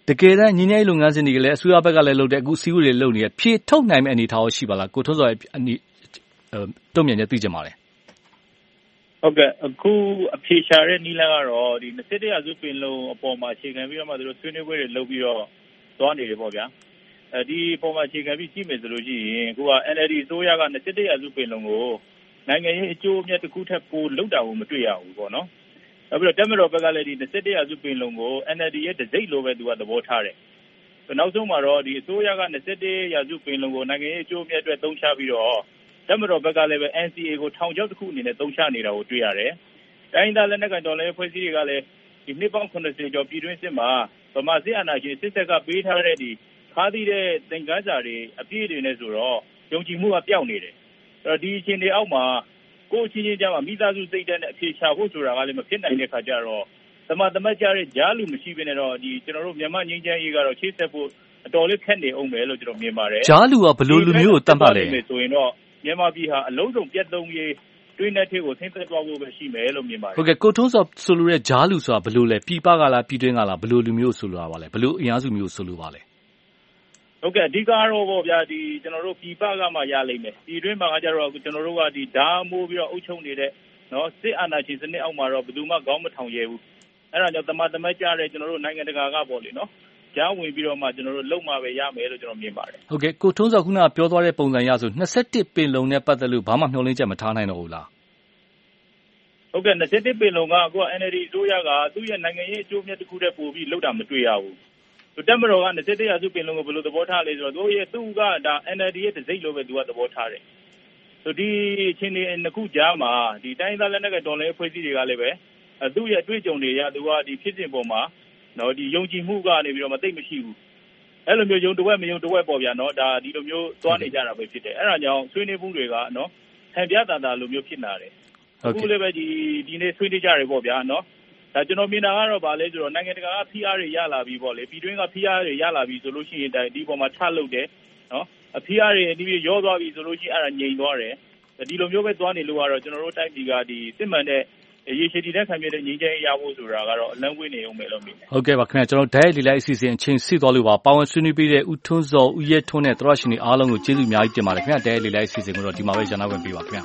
တကယ်တမ်းညီညီလုပ်ငန်းစဉ်တွေကလည်းအစိုးရဘက်ကလည်းလုပ်တယ်အခုစီးပွားရေးလုပ်နေတယ်ဖြည့်ထုတ်နိုင်မယ့်အနေအထားရှိပါလားကိုထွန်းစောအနီတုံ့ပြန်ချက်သိကြပါလေဟုတ်ကဲ့အခုအဖြေရှာတဲ့နည်းလမ်းကတော့ဒီနှစ်၁ရာစုပင်လုံအပေါ်မှာအခြေခံပြီးတော့မှသူတို့ဆွေးနွေးပွဲတွေလုပ်ပြီးတော့သွားနေတယ်ပေါ့ဗျာအဲဒီပုံမှာအခြေခံပြီးကြည့်မယ်ဆိုလို့ရှိရင်အခုက N L D အစိုးရကနှစ်၁ရာစုပင်လုံကိုနိုင်ငံရေးအကျိုးအမြတ်တစ်ခုထပ်ပိုလုပ်တာကိုမတွေ့ရဘူးပေါ့နော်နောက်ပြီးတော့တက်မတော်ဘက်ကလည်းဒီနှစ်၁ရာစုပင်လုံကို N L D ရဲ့တစိမ့်လိုပဲသူကသဘောထားတယ်နောက်ဆုံးမှာတော့ဒီအစိုးရကနှစ်၁ရာစုပင်လုံကိုနိုင်ငံရေးအကျိုးအမြတ်အတွက်သုံးချပြီးတော့တက်မတော်ဘက်ကလည်းပဲ N C A ကိုထောင်ချောက်တစ်ခုအနေနဲ့သုံးချနေတာကိုတွေ့ရတယ်တိုင်းဒေသလက်နက်ကိုင်တော်လှန်ရေးဖွဲ့စည်းတွေကလည်းဒီနှစ်ပေါင်း၇၀ကျော်ပြည်တွင်းစစ်မှာဗမာစစ်အာဏာရှင်စစ်တပ်ကပေးထားတဲ့ဒီခါးသီးတဲ့သင်္ကန်းစာတွေအပြည့်တွေနဲ့ဆိုတော့ယုံကြည်မှုကပျောက်နေတယ်အဲ့တော့ဒီအချိန်တွေအောက်မှာကိုယ်ချင်းချင်းကြားမှာမိသားစုစိတ်ဓာတ်နဲ့အဖြေရှာဖို့ဆိုတာကလည်းမဖြစ်နိုင်တဲ့ခါကျတော့သမသမတ်ကြတဲ့ကြားလူမရှိဘဲနဲ့တော့ဒီကျွန်တော်တို့မြန်မာငင်းချမ်းရေးကတော့ချေးဆက်ဖို့အတော်လေးခက်နေအောင်ပဲလို့ကျွန်တော်မြင်ပါတယ်ကြားလူကဘယ်လိုလူမျိုးကိုတတ်ပါလဲဆိုရင်တော့မြန်မာပြည်ဟာအလုံးစုံပြတ်သုံးရေးတွင်းနဲ့ထည့်ကိုဆင်းသက်သွားဖို့ပဲရှိမယ်လို့မြင်ပါတယ်ဟုတ်ကဲ့ကိုထွန်းစောဆိုလိုတဲ့ဂျားလူဆိုတာဘယ်လိုလဲပြည်ပကလားပြည်တွင်းကလားဘယ်လိုလူမျိုးဆိုလိုတာပါလဲဘယ်လိုအင်အားစုမျိုးဆိုလိုပါလဲဟုတ်ကဲ့အဓိကတော့ပေါ့ဗျာဒီကျွန်တော်တို့ပြည်ပကမှရလိမ့်မယ်ပြည်တွင်းမှာကကြတော့ကျွန်တော်တို့ကဒီဓာမိုးပြီးတော့အုပ်ချုပ်နေတဲ့နော်စစ်အာဏာရှင်စနစ်အောက်မှာတော့ဘယ်သူမှခေါင်းမထောင်ရဲဘူးအဲ့ဒါကြောင့်တမတမတ်ကြတဲ့ကျွန်တော်တို့နိုင်ငံတကာကပေါ့လေနော်ကြားဝင်ပြီးတော့မှကျွန်တော်တို့လုံမှာပဲရမယ်လို့ကျွန်တော်မြင်ပါတယ်ဟုတ်ကဲ့ကိုထွန်းစောခုနကပြောသွားတဲ့ပုံစံရဆိုနှစ်၁ပင်လုံနဲ့ပတ်သက်လို့ဘာမှမျှော်လင့်ချက်မထားနိုင်တော့ဘူးလားဟုတ်ကဲ့နှစ်၁ပင်လုံကအခုက N L D အစိုးရကသူ့ရဲ့နိုင်ငံရေးအကျိုးအမြတ်တစ်ခုတည်းပို့ပြီးလုပ်တာမတွေ့ရဘူးတက်မတော်ကနှစ်၁ရာစုပင်လုံကိုဘယ်လိုသဘောထားလဲဆိုတော့သူရဲ့သူ့ကဒါ N L D ရဲ့တစိမ့်လိုပဲသူကသဘောထားတယ်ဆိုဒီအချင်းတွေနှစ်ခုကြားမှာဒီတိုင်းသားလက်နက်ကတော်လှန်ရေးဖွဲ့စည်းတွေကလည်းပဲသူ့ရဲ့အတွေ့အကြုံတွေရသူကဒီဖြစ်စဉ်ပေါ်မှာနော်ဒီယုံကြည်မှုကနေပြီးတော့မသိမရှိဘူးအဲ့လိုမျိုးယုံတဝက်မယုံတဝက်ပေါ့ဗျာနော်ဒါဒီလိုမျိုးသွားနေကြတာပဲဖြစ်တယ်အဲ့ဒါကြောင့်ဆွေးနွေးမှုတွေကနော်ဟန်ပြတာတာလိုမျိုးဖြစ်လာတယ်အခုလည်းပဲဒီဒီနေ့ဆွေးနွေးကြတယ်ပေါ့ဗျာနော်ဒါကျွန်တော်မြင်တာကတော့ဗာလဲဆိုတော့နိုင်ငံတကာကဖိအားတွေရလာပြီပေါ့လေပြည်တွင်းကဖိအားတွေရလာပြီဆိုလို့ရှိရင်ဒီပေါ်မှာချလုပ်တယ်နော်အဖိအားတွေဒီရောသွားပြီဆိုလို့ရှိရင်အဲ့ဒါငြိမ်သွားတယ်ဒီလိုမျိုးပဲသွားနေလို့ကတော့ကျွန်တော်တို့တိုက်ပြည်ကဒီစစ်မှန်တဲ့ရေရှည်တည်တဲ့ခံမြတဲ့ငြိမ်းချမ်းရေးရဖို့ဆိုတာကတော့အလန့်ဝေးနေအောင်ပဲလို့မြင်တယ်ဟုတ်ကဲ့ပါခင်ဗျာကျွန်တော်ဓာတ်ရိုက်လေလိုက်အစီအစဉ်အချိန်စီသွားလို့ပါပါဝင်ဆွေးနွေးပေးတဲ့ဦးထွန်းစောဦးရဲထွန်းနဲ့သရရှင်တွေအားလုံးကိုကျေးဇူးအများကြီးတင်ပါတယ်ခင်ဗျာဓာတ်ရိုက်လေလိုက်အစီအစဉ်ကိုတော့ဒီမှာပဲရန်နာဝင်ပေးပါခင်ဗျာ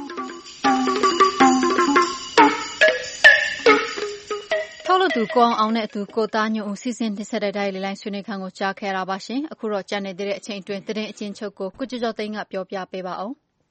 ထုတ်လုပ်သူကိုအောင်အောင်နဲ့အတူကိုသားညွန့်ဦးစီစဉ်တင်ဆက်တဲ့ဓာတ်ရိုက်လေလိုက်ဆွေးနွေးခန်းကိုကြားခဲ့ရပါရှင်အခုတော့ကြံနေတဲ့အချိန်အတွင်းသတင်းအချင်းချုပ်ကိုကုကျော်ကျော်သိန်းကပြောပြပေးပါအောင်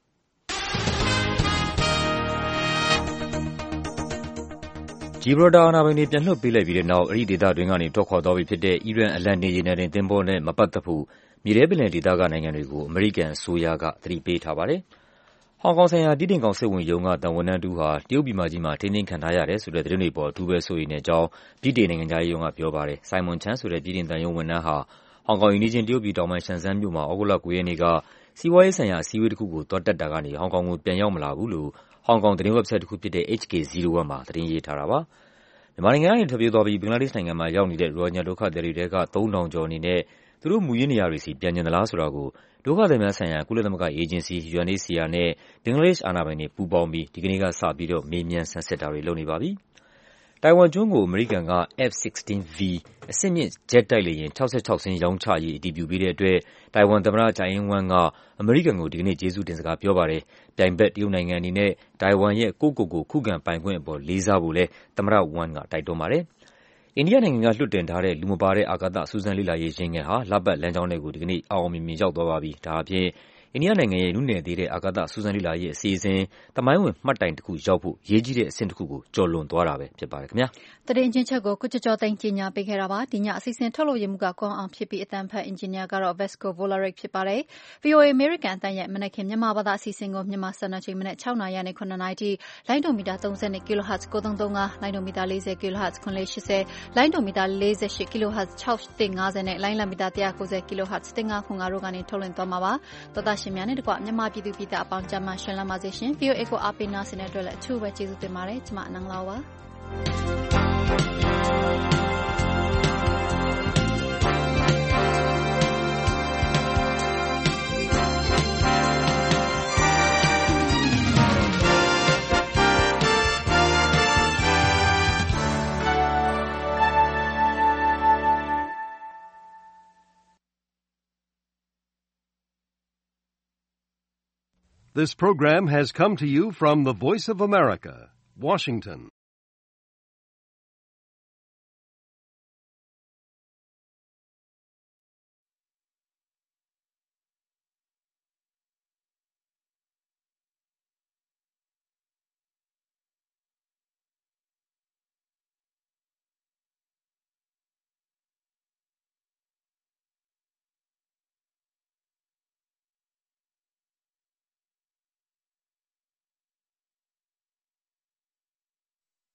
ဂျီဘရတာအာဏာပိုင်တွေပြန်လွှတ်ပေးလိုက်ပြီးတဲ့နောက်အဲဒီဒေသတွင်းကနေထွက်ခွာသွားပြီဖြစ်တဲ့အီရန်အလံတင်ရေနံတင်သင်္ဘောနဲ့မပတ်သက်ဖို့မြေထဲပင်လယ်ဒေသကနိုင်ငံတွေကိုအမေရိကန်အစိုးရကသတိပေးထားပါတယ်။ဟောင်ကောင်ဆိုင်ရာတည်တင်ကောင်စစ်ဝင်ရုံးကတန်ဝန်ထမ်းတူဟာတရုတ်ပြည်မကြီးမှာထိန်းသိမ်းခံထားရတယ်ဆိုတဲ့သတင်းတွေပေါ်အထူးပဲစိုးရိမ်တဲ့အကြောင်းဗြိတိန်နိုင်ငံသားရေးရုံးကပြောပါတယ်။ဆိုင်မွန်ချန်ဆိုတဲ့ဗြိတိန်တန်ယုံဝန်ထမ်းဟာဟောင်ကောင်အင်းဒီချင်းတရုတ်ပြည်တောင်ပိုင်းရှန်ဇန်းမြို့မှာဩဂုတ်လ၉ရက်နေ့ကစီးပွားရေးဆိုင်ရာအစည်းအဝေးတစ်ခုကိုသွားတက်တာကနေဟောင်ကောင်ကိုပြန်ရောက်မလာဘူးလို့ဟောင်ကောင်သတင်းဝက်ဘ်ဆိုက်တစ်ခုဖြစ်တဲ့ H K ဇီရို ဝမ် မှာသတင်းရေးထားတာပါ။မြန်မာနိုင်ငံကနေထွက်ပြေးသွားပြီးဘင်္ဂလားဒေ့ရှ်နိုင်ငံမှာရောက်နေတဲ့ရိုဟင်ဂျာဒုက္ခသည်တွေထဲကသုံးထောင်ကျော်အနေနဲ့သူတို့မူရင်းနေရာတွေဆီပြန်ချင်သလားဆိုတာကိုဒုက္ခသည်များဆိုင်ရာကုလသမဂ္ဂအေဂျင်စီ U N H C R နဲ့ဘင်္ဂလားဒေ့ရှ်အာဏာပိုင်တွေပူးပေါင်းပြီးဒီကနေ့ကစပြီးတော့မေးမြန်းဆန်းစစ်တာတွေလုပ်နေပါပြီ။တိုင်ဝမ်ကျွန်းကိုအမေရိကန်က F 16 V အဆင့်မြင့်ဂျက်တိုက်လေယာဉ်၆၆စင်းရောင်းချရေးအတည်ပြုပေးတဲ့အတွက်တိုင်ဝမ်သမ္မတကျိုင်အင်းဝမ်ကအမေရိကန်ကိုဒီကနေ့ကျေးဇူးတင်စကားပြောပါတယ်။ပြိုင်ဘက်တရုတ်နိုင်ငံအနေနဲ့တိုင်ဝမ်ရဲ့ကိုယ့်ကိုယ်ကိုခုခံပိုင်ခွင့်အပေါ်လေးစားဖို့လည်းသမ္မတဝမ်ကတိုက်တွန်းပါတယ်။အိန္ဒိယနိုင်ငံကလွှတ်တင်ထားတဲ့လူမပါတဲ့အာကာသစူးစမ်းလေ့လာရေးယာဉ်ငယ်ဟာလပတ်လမ်းကြောင်းထဲကိုဒီကနေ့အောင်အောင်မြင်မြင်ရောက်သွားပါပြီ။ဒါအပြင်အိန္ဒိယနိုင်ငံရဲ့နုနယ်သေးတဲ့အာကာသစူးစမ်းလေ့လာရေးအစီအစဉ်သမိုင်းဝင်မှတ်တိုင်တစ်ခုရောက်ဖို့အရေးကြီးတဲ့အဆင့်တစ်ခုကိုကျော်လွန်သွားတာပဲဖြစ်ပါတယ်ခင်ဗျာ။သတင်းချင်းချက်ကိုကုကျော်ကျော်သိန်းကြီးညာပေးခဲ့တာပါ။ဒီညအစီအစဉ်ထုတ်လုပ်ရမှုကကွန်အောင်ဖြစ်ပြီးအတန်ဖတ်အင်ဂျင်နီယာကတော့ Vasco Volaric ဖြစ်ပါတယ်။ V O A American အတန်ရဲ့မနက်ခင်းမြန်မာဘာသာအစီအစဉ်ကိုမြန်မာစံတော်ချိန်မနက်၆နာရီနဲ့ခုနှစ်နာရီထိလိုင်းဒိုမီတာ၃၀ kHz ၉၃၃၅လိုင်းဒိုမီတာ၄၀ kHz ၇၄၈၀လိုင်းဒိုမီတာ၄၈ kHz ၆၁၅၀နဲ့လိုင်းလံမီတာ၁၉၀ kHz ၁၅ခု၅တို့ကနေထုတ်လွှင့်သွားမှာပါ။သောသားရှင်များနဲ့တကွမြန်မာပြည်သူပြည်သားအပေါင်းကျမ်းမာရှင်လမ်းပါစေရှင်။ V O A ကိုအားပေးနာဆင်တဲ့အတွက်လည်းအထူးပဲကျေးဇူးတင်ပါတယ်။ကျွန်မအနန္ဒလာပါ This program has come to you from the Voice of America, Washington.